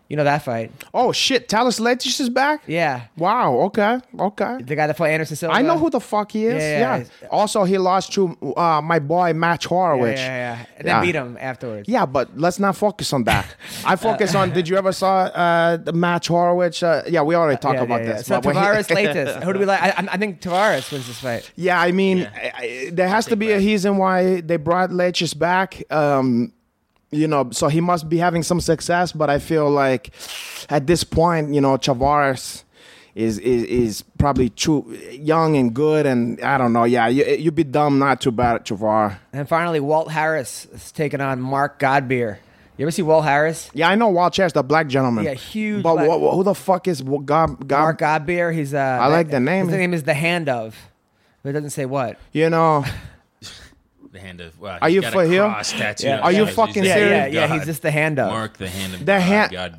You know that fight? Oh shit, Talis Lettish is back. Yeah. Wow. Okay. Okay. The guy that fought Anderson Silva. I know who the fuck he is. Yeah, Yeah. yeah, yeah. Also, he lost to uh, my boy Matt Yeah, Horowitz. yeah, yeah. And then Yeah. beat him afterwards. Yeah, but let's not focus on that. I focus on. Did you ever saw uh, the match Horowitz? Uh, yeah, we already talked Yeah, about yeah, yeah. this. So but when he- Tavares Leites. Who do we like? I, I think Tavares wins this fight. Yeah, I mean, Yeah. I, I, there has to be a reason why they brought Leches back. Um, you know, so he must be having some success. But I feel like at this point, you know, Tavares is is, is probably too young and good, and I don't know. Yeah, you, you'd be dumb not to bat Tavares. And finally, Walt Harris is taking on Mark Godbeer. You ever see Walt Harris? Yeah, I know Walt Chess, the black gentleman. Yeah, huge But black- wha- wha- who the fuck is Wa- God? God Mark Godbeer. He's uh. I like the name. His name is the Hand of. But it doesn't say what. You know, The hand of. Wow, Are he's you got for a real? cross tattoo Yeah. on Are his you chest. fucking He's Yeah, the serious? yeah, hand yeah. of He's God. just the hand of. Mark, the hand of The God. hand- God.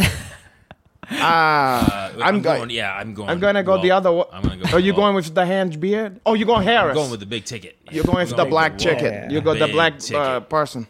ah, Uh, I'm, I'm go- going. Yeah, I'm going. I'm gonna go Walt. the other way. I'm gonna go. Are you Walt. going with the hand beard? Oh, you're going Harris. I'm going with the big ticket. Yeah. You're going I'm for the black with chicken. Yeah. You go the Big black uh, ticket. person.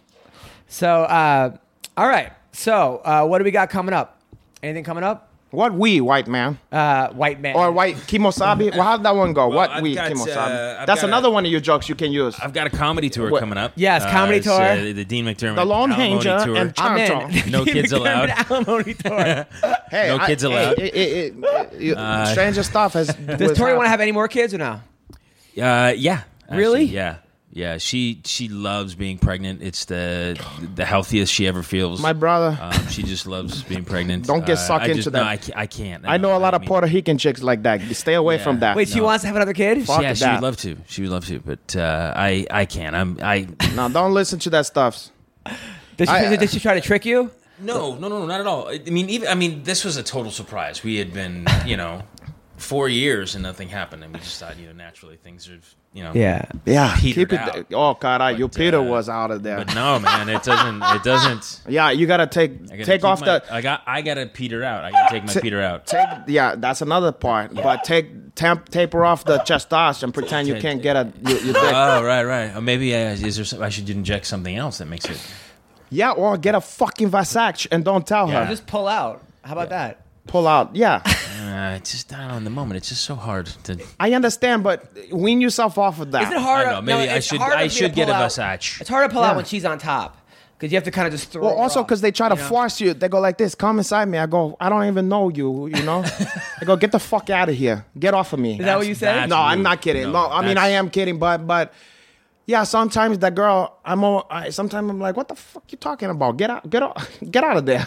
So, uh, all right. So, uh, what do we got coming up? Anything coming up? What we white man Uh, white man. or white Kimosabi? Well, how'd that one go? Well, what I've we got, Kimosabi? uh, I've That's got a- another one of your jokes you can use. I've got a comedy tour What? coming up. Yes, comedy it's, tour. Uh, the Dean McDermott The Lone Alimony Ranger tour. and I'm Chanto. in. No kids allowed. Alimony tour. Hey, No I- kids hey, allowed. it- it- it- you- Uh, stranger stuff has. Does Tori want to have any more kids or no? Uh, yeah. actually, Really? Yeah. Yeah. She she loves being pregnant. It's the the healthiest she ever feels. My brother. Um, she just loves being pregnant. Don't get Uh, sucked I into just, that. No, I can't. I, can't. I know a lot of mean, Puerto Rican chicks like that. Stay away Yeah. from that. Wait, she No. wants to have another kid? Fuck Yeah, she that. would love to. She would love to, but uh, I I can't. I'm I. No, don't listen to that stuff. Did she, I- did she try to trick you? No, no, no, not at all. I mean, even I mean, this was a total surprise. We had been, you know, four years and nothing happened, and we just thought, you know, naturally things are, you know, Yeah. Yeah, Petered keep it. out. Oh God, I, But, your Peter uh, was out of there. But no, man, it doesn't. It doesn't. Yeah, you gotta take I gotta take keep off my- the. I got. I gotta peter out. I gotta take my Ta- peter out. Take, yeah, that's another part. But take temp, taper off the testosterone and pretend you Ta- can't get a. You, you dick. Oh, right, right. Or maybe uh, is there? Some, I should inject something else that makes it. Yeah, or get a fucking vasect and don't tell Yeah. her. Just pull out. How about that? Pull out. Yeah, Uh, it's just I don't know, in the moment. It's just so hard to. I understand, but wean yourself off of that. Is it hard? I don't know. Maybe no, I it's should. harder I for me should to get a pull out. Versace. It's hard to pull Yeah. out when she's on top because you have to kind of just throw. Well, her also off, because they try to you know? force you. They go like this. Come inside me. I go. I don't even know you. You know. I go. Get the fuck out of here. Get off of me. Is that what you said? That's No, I'm rude. not kidding. No, No, I mean that's- I am kidding, but but yeah, sometimes that girl, I'm all, I, sometimes I'm like, what the fuck you talking about? Get out, get out, get out of there.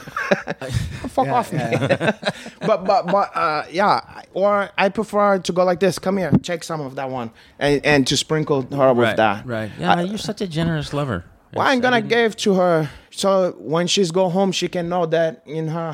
Fuck Yeah, off yeah. me. but but but uh, yeah, or I prefer to go like this. Come here, take some of that one, and and to sprinkle her with Right, that. right. Yeah, you're such a generous lover. Well, I'm It's- I gonna didn't- give to her so when she's go home, she can know that in her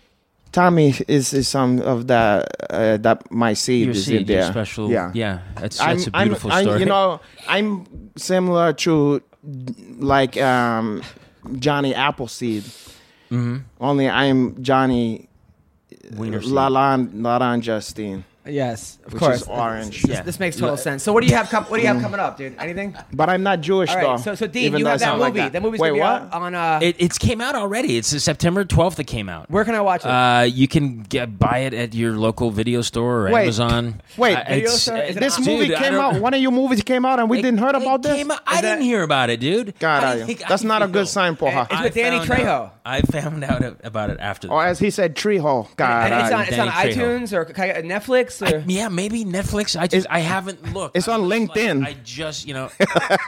tummy is is some of that uh, that my seed Your is seed, in there. your special. yeah. Yeah, that's I'm, that's a I'm- beautiful I'm- story. You know, I'm similar to like um, Johnny Appleseed. Mm-hmm. Only I'm Johnny Wiener seed. Lalan Laranjastine. Yes, of Which course. is orange. This, Yeah. this makes total sense. So what do you have? Com- what do you have coming up, dude? Anything? But I'm not Jewish All though. right. So so Dean, even you though have I that sound movie. like that. that movie's Wait, gonna be what? out on. Uh, It it's came out already. It's September twelfth. It came out. where can I watch it? Uh, you can get buy it at your local video store or Wait. Amazon. Wait. Uh, Video it's- store? Is it This on- movie Dude, I came don't- out. One of your movies came out, and we It- didn't heard it about this. came out- I Is didn't that- hear about it, dude. God, How are do you? think I That's not a feel? good sign, Porha. It's with Danny found Trejo. out- I found out about it after. The Or as he said, tree hole. God, and it's on, I- it's on Danny Trejo. iTunes or can I get Netflix or. I- yeah, maybe Netflix. I just I haven't looked. It's on I'm just LinkedIn. Like, I just you know.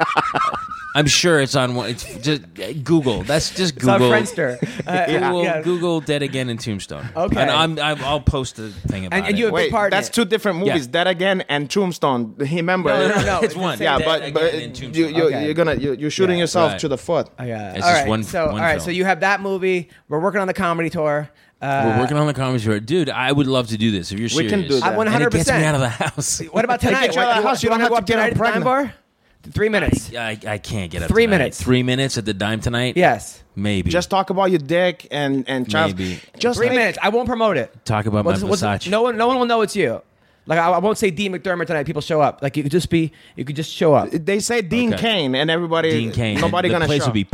I'm sure it's on one. It's just uh, Google. That's just It's on Google. Friendster. Uh, Google, yeah. Google Dead Again and Tombstone. Okay. and I'm, I'm I'll post a thing about And- and it. you have- Wait, big part in that's it. two different movies. Yeah. Dead Again and Tombstone. Remember? No, no, no, no. It's one. Yeah, Dead but Again but and Tombstone. you, you, Okay. you're gonna you, you're shooting Yeah. yourself Right. to the foot. Oh, yeah. It's all just right. one- So one all right. film. So you have that movie. We're working on the comedy tour. Uh, We're working on the comedy tour, dude. I would love to do this if you're We serious. can do that. I one And hundred it gets me percent. out of the house. What about Hey, tonight? get you out of What- the house. You wanna don't go have up to get tonight her at the Dime pregnant. Bar? Three minutes. I, I can't get up. Three tonight. minutes. Three minutes at the Dime tonight. Yes. maybe. Just talk about your dick and and child. Maybe. Just Three make- minutes. I won't promote it. talk about What's- my what's- Versace. no one, no one will know it's you. Like I, I won't say Dean McDermott tonight. People show up. Like you could just be, you could just show up. They say Dean Okay. Kane and everybody. Dean Kane. Nobody the gonna place show. will be packed.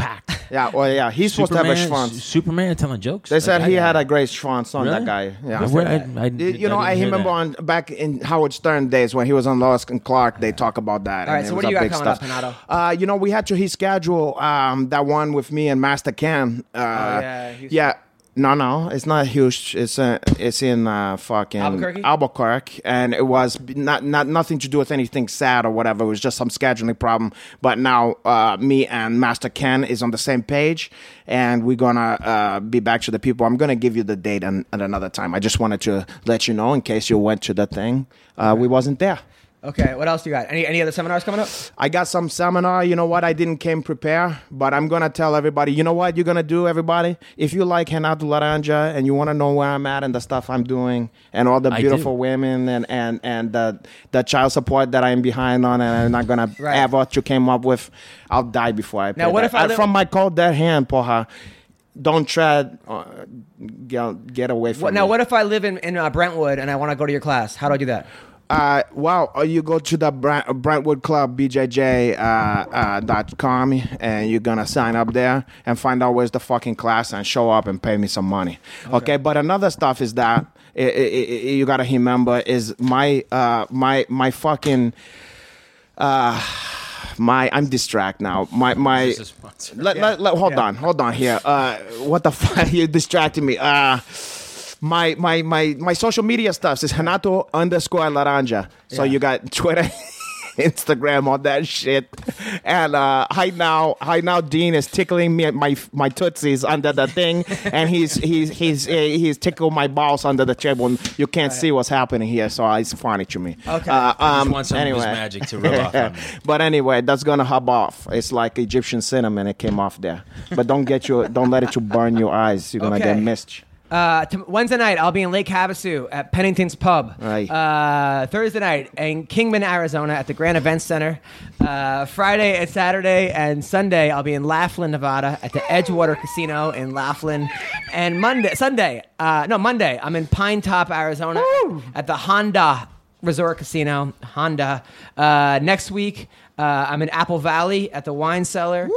Yeah, well, yeah, he's supposed to have a Superman- schwanz. Superman telling jokes. They Like said that he guy. had a great schwanz on Really? that guy. Yeah. Where- I- I- you know, I I, didn't hear remember that. on back in Howard Stern days when he was on Lois and Clark, they talk about that. All right, and so it what was do you a got big coming up, stuff. Hanato? Uh, you know, we had to reschedule um, that one with me and Master Ken. Uh, yeah, Houston. yeah. No, no, it's not huge. It's uh, it's in uh, fucking Albuquerque? Albuquerque, and it was not not nothing to do with anything sad or whatever. It was just some scheduling problem. But now uh, me and Master Ken is on the same page, and we're gonna uh, be back to the people. I'm gonna give you the date an, at another time. I just wanted to let you know in case you went to the thing. Uh, we wasn't there. Okay, what else do you got? Any any other seminars coming up? I got some seminar. You know what? I didn't came prepare, but I'm gonna tell everybody. You know what you're gonna do, everybody? If you like Renato Laranja and you want to know where I'm at and the stuff I'm doing and all the I beautiful do. women and and and the the child support that I'm behind on and I'm not gonna Right. have what you came up with, I'll die before I. Now, pay what that. if I Uh, live- from my cold dead hand, porra? Don't tread. Uh, get, get away from What, now, me. what if I live in in uh, Brentwood and I want to go to your class? How do I do that? Uh, well, uh, you go to the Brent, Brentwood Club, B J J uh, uh, dot com, and you're gonna sign up there and find out where's the fucking class and show up and pay me some money. Okay, okay? But another stuff is that i i i you gotta remember is my uh, my my fucking uh, my I'm distracted now. My my. This is sponsored. Let, let, let, hold on, hold on here. Uh, what the fuck? You distracted me. Uh, my my my my social media stuff is Renato underscore Laranja. So Yeah. you got Twitter, Instagram, all that shit. And uh, right now, right now, Dean is tickling me at my my tootsies under the thing, and he's he's he's uh, he's tickling my balls under the table. You can't see what's happening here, so it's funny to me. Okay. Uh, I um, just want some anyway. of his magic to rub off on me. But anyway, that's gonna hub off. It's like Egyptian cinnamon. It came off there. But don't get you. Don't let it to burn your eyes. You're gonna Okay. get missed. Uh, t- Wednesday night, I'll be in Lake Havasu at Pennington's Pub. Right. Uh, Thursday night in Kingman, Arizona at the Grand Event Center. Uh, Friday and Saturday and Sunday, I'll be in Laughlin, Nevada at the Edgewater Casino in Laughlin. And Monday, Sunday, uh, no, Monday, I'm in Pine Top, Arizona at the Honda Resort Casino. Honda. Uh, next week, uh, I'm in Apple Valley at the Wine Cellar.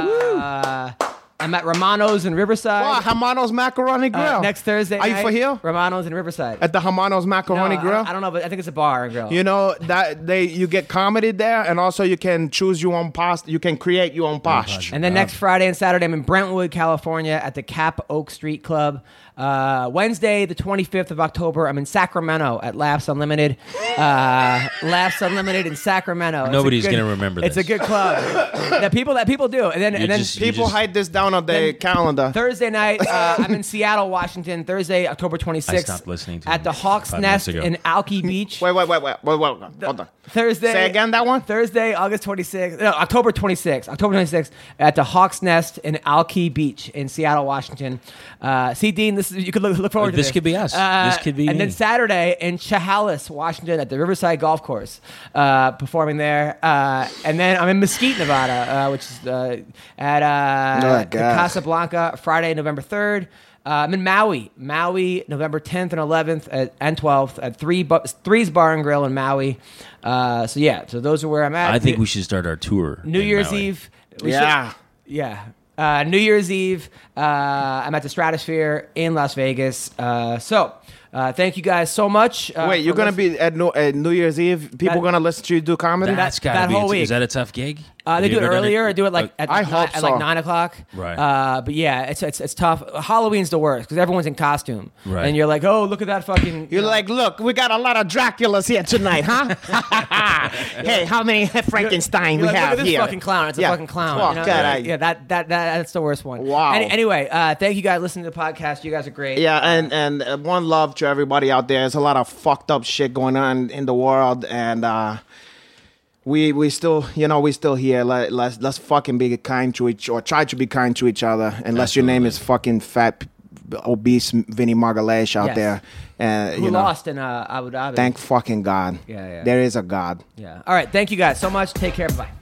Uh, I'm at Romano's in Riverside. Wow, Hamano's Macaroni Grill. Uh, next Thursday Are you night, for here? Romano's in Riverside. At the Hamano's Macaroni No, I- Grill? I, don't know, but I think it's a bar and grill. You know that they you get comedy there, and also you can choose your own pasta. You can create your own pasta. And then next Friday and Saturday, I'm in Brentwood, California at the Cap Oak Street Club. Uh, Wednesday, the twenty-fifth of October, I'm in Sacramento at Laughs Unlimited. Uh, Laughs Unlimited in Sacramento. It's a Nobody's good- gonna remember It's this. a good club that people that people do. And then and then just- you People just- hide this down on their Then- calendar. Thursday night, uh, I'm in Seattle, Washington. Thursday, October twenty-sixth. I stopped listening to at him the Hawks five Nest minutes ago. in Alki Beach. Wait, wait, wait, wait, wait, wait. Hold on. Thursday. Say again that one? Thursday, August twenty-sixth. No, October twenty-sixth. October twenty-sixth at the Hawks Nest in Alki Beach in Seattle, Washington. Uh, see, Dean, this is, you could look, look forward to This this. could be us. Uh, This could be And me. then Saturday in Chehalis, Washington at the Riverside Golf Course, uh, performing there. Uh, and then I'm in Mesquite, Nevada, uh, which is uh, at uh, Oh, the God. Casablanca, Friday, November third. Uh, I'm in Maui, Maui, November tenth and eleventh at, and twelfth at Three Bu- Three's Bar and Grill in Maui. Uh, so yeah, so those are where I'm at. I think we should start our tour. New in Year's Maui. Eve. we Yeah. should- yeah. Uh, New Year's Eve. Uh, I'm at the Stratosphere in Las Vegas. Uh, so uh, thank you guys so much. Uh, Wait, you're for gonna listening. be at, New, at New Year's Eve? People That- gonna listen to you do comedy? That's got to that be. whole a- week. Is that a tough gig? Uh, they Have do you it ever done earlier or do it like Uh, at, I ni- hope at like so. nine o'clock. Right. Uh, but yeah, it's it's it's tough. Halloween's the worst because everyone's in costume. Right. And you're like, oh, look at that fucking. You're you know, like, look, we got a lot of Draculas here tonight, huh? Hey, how many Frankenstein You're we like, have look at this here? fucking clown. It's Yeah. a fucking clown. Oh, you know? God, I- yeah, that, that that that's the worst one. Wow. Any, anyway, uh, thank you guys listening to the podcast. You guys are great. Yeah, and and uh, one love to everybody out there. There's a lot of fucked up shit going on in the world, and uh, we we still, you know, we still here. Let, let's let's fucking be kind to each, or try to be kind to each other. Unless your name is fucking fat, obese Vinny Margalesh out Yes. there, and Who you know, lost in uh, Abu Dhabi? thank fucking God. Yeah, yeah. There is a God. Yeah. All right. Thank you guys so much. Take care. Bye.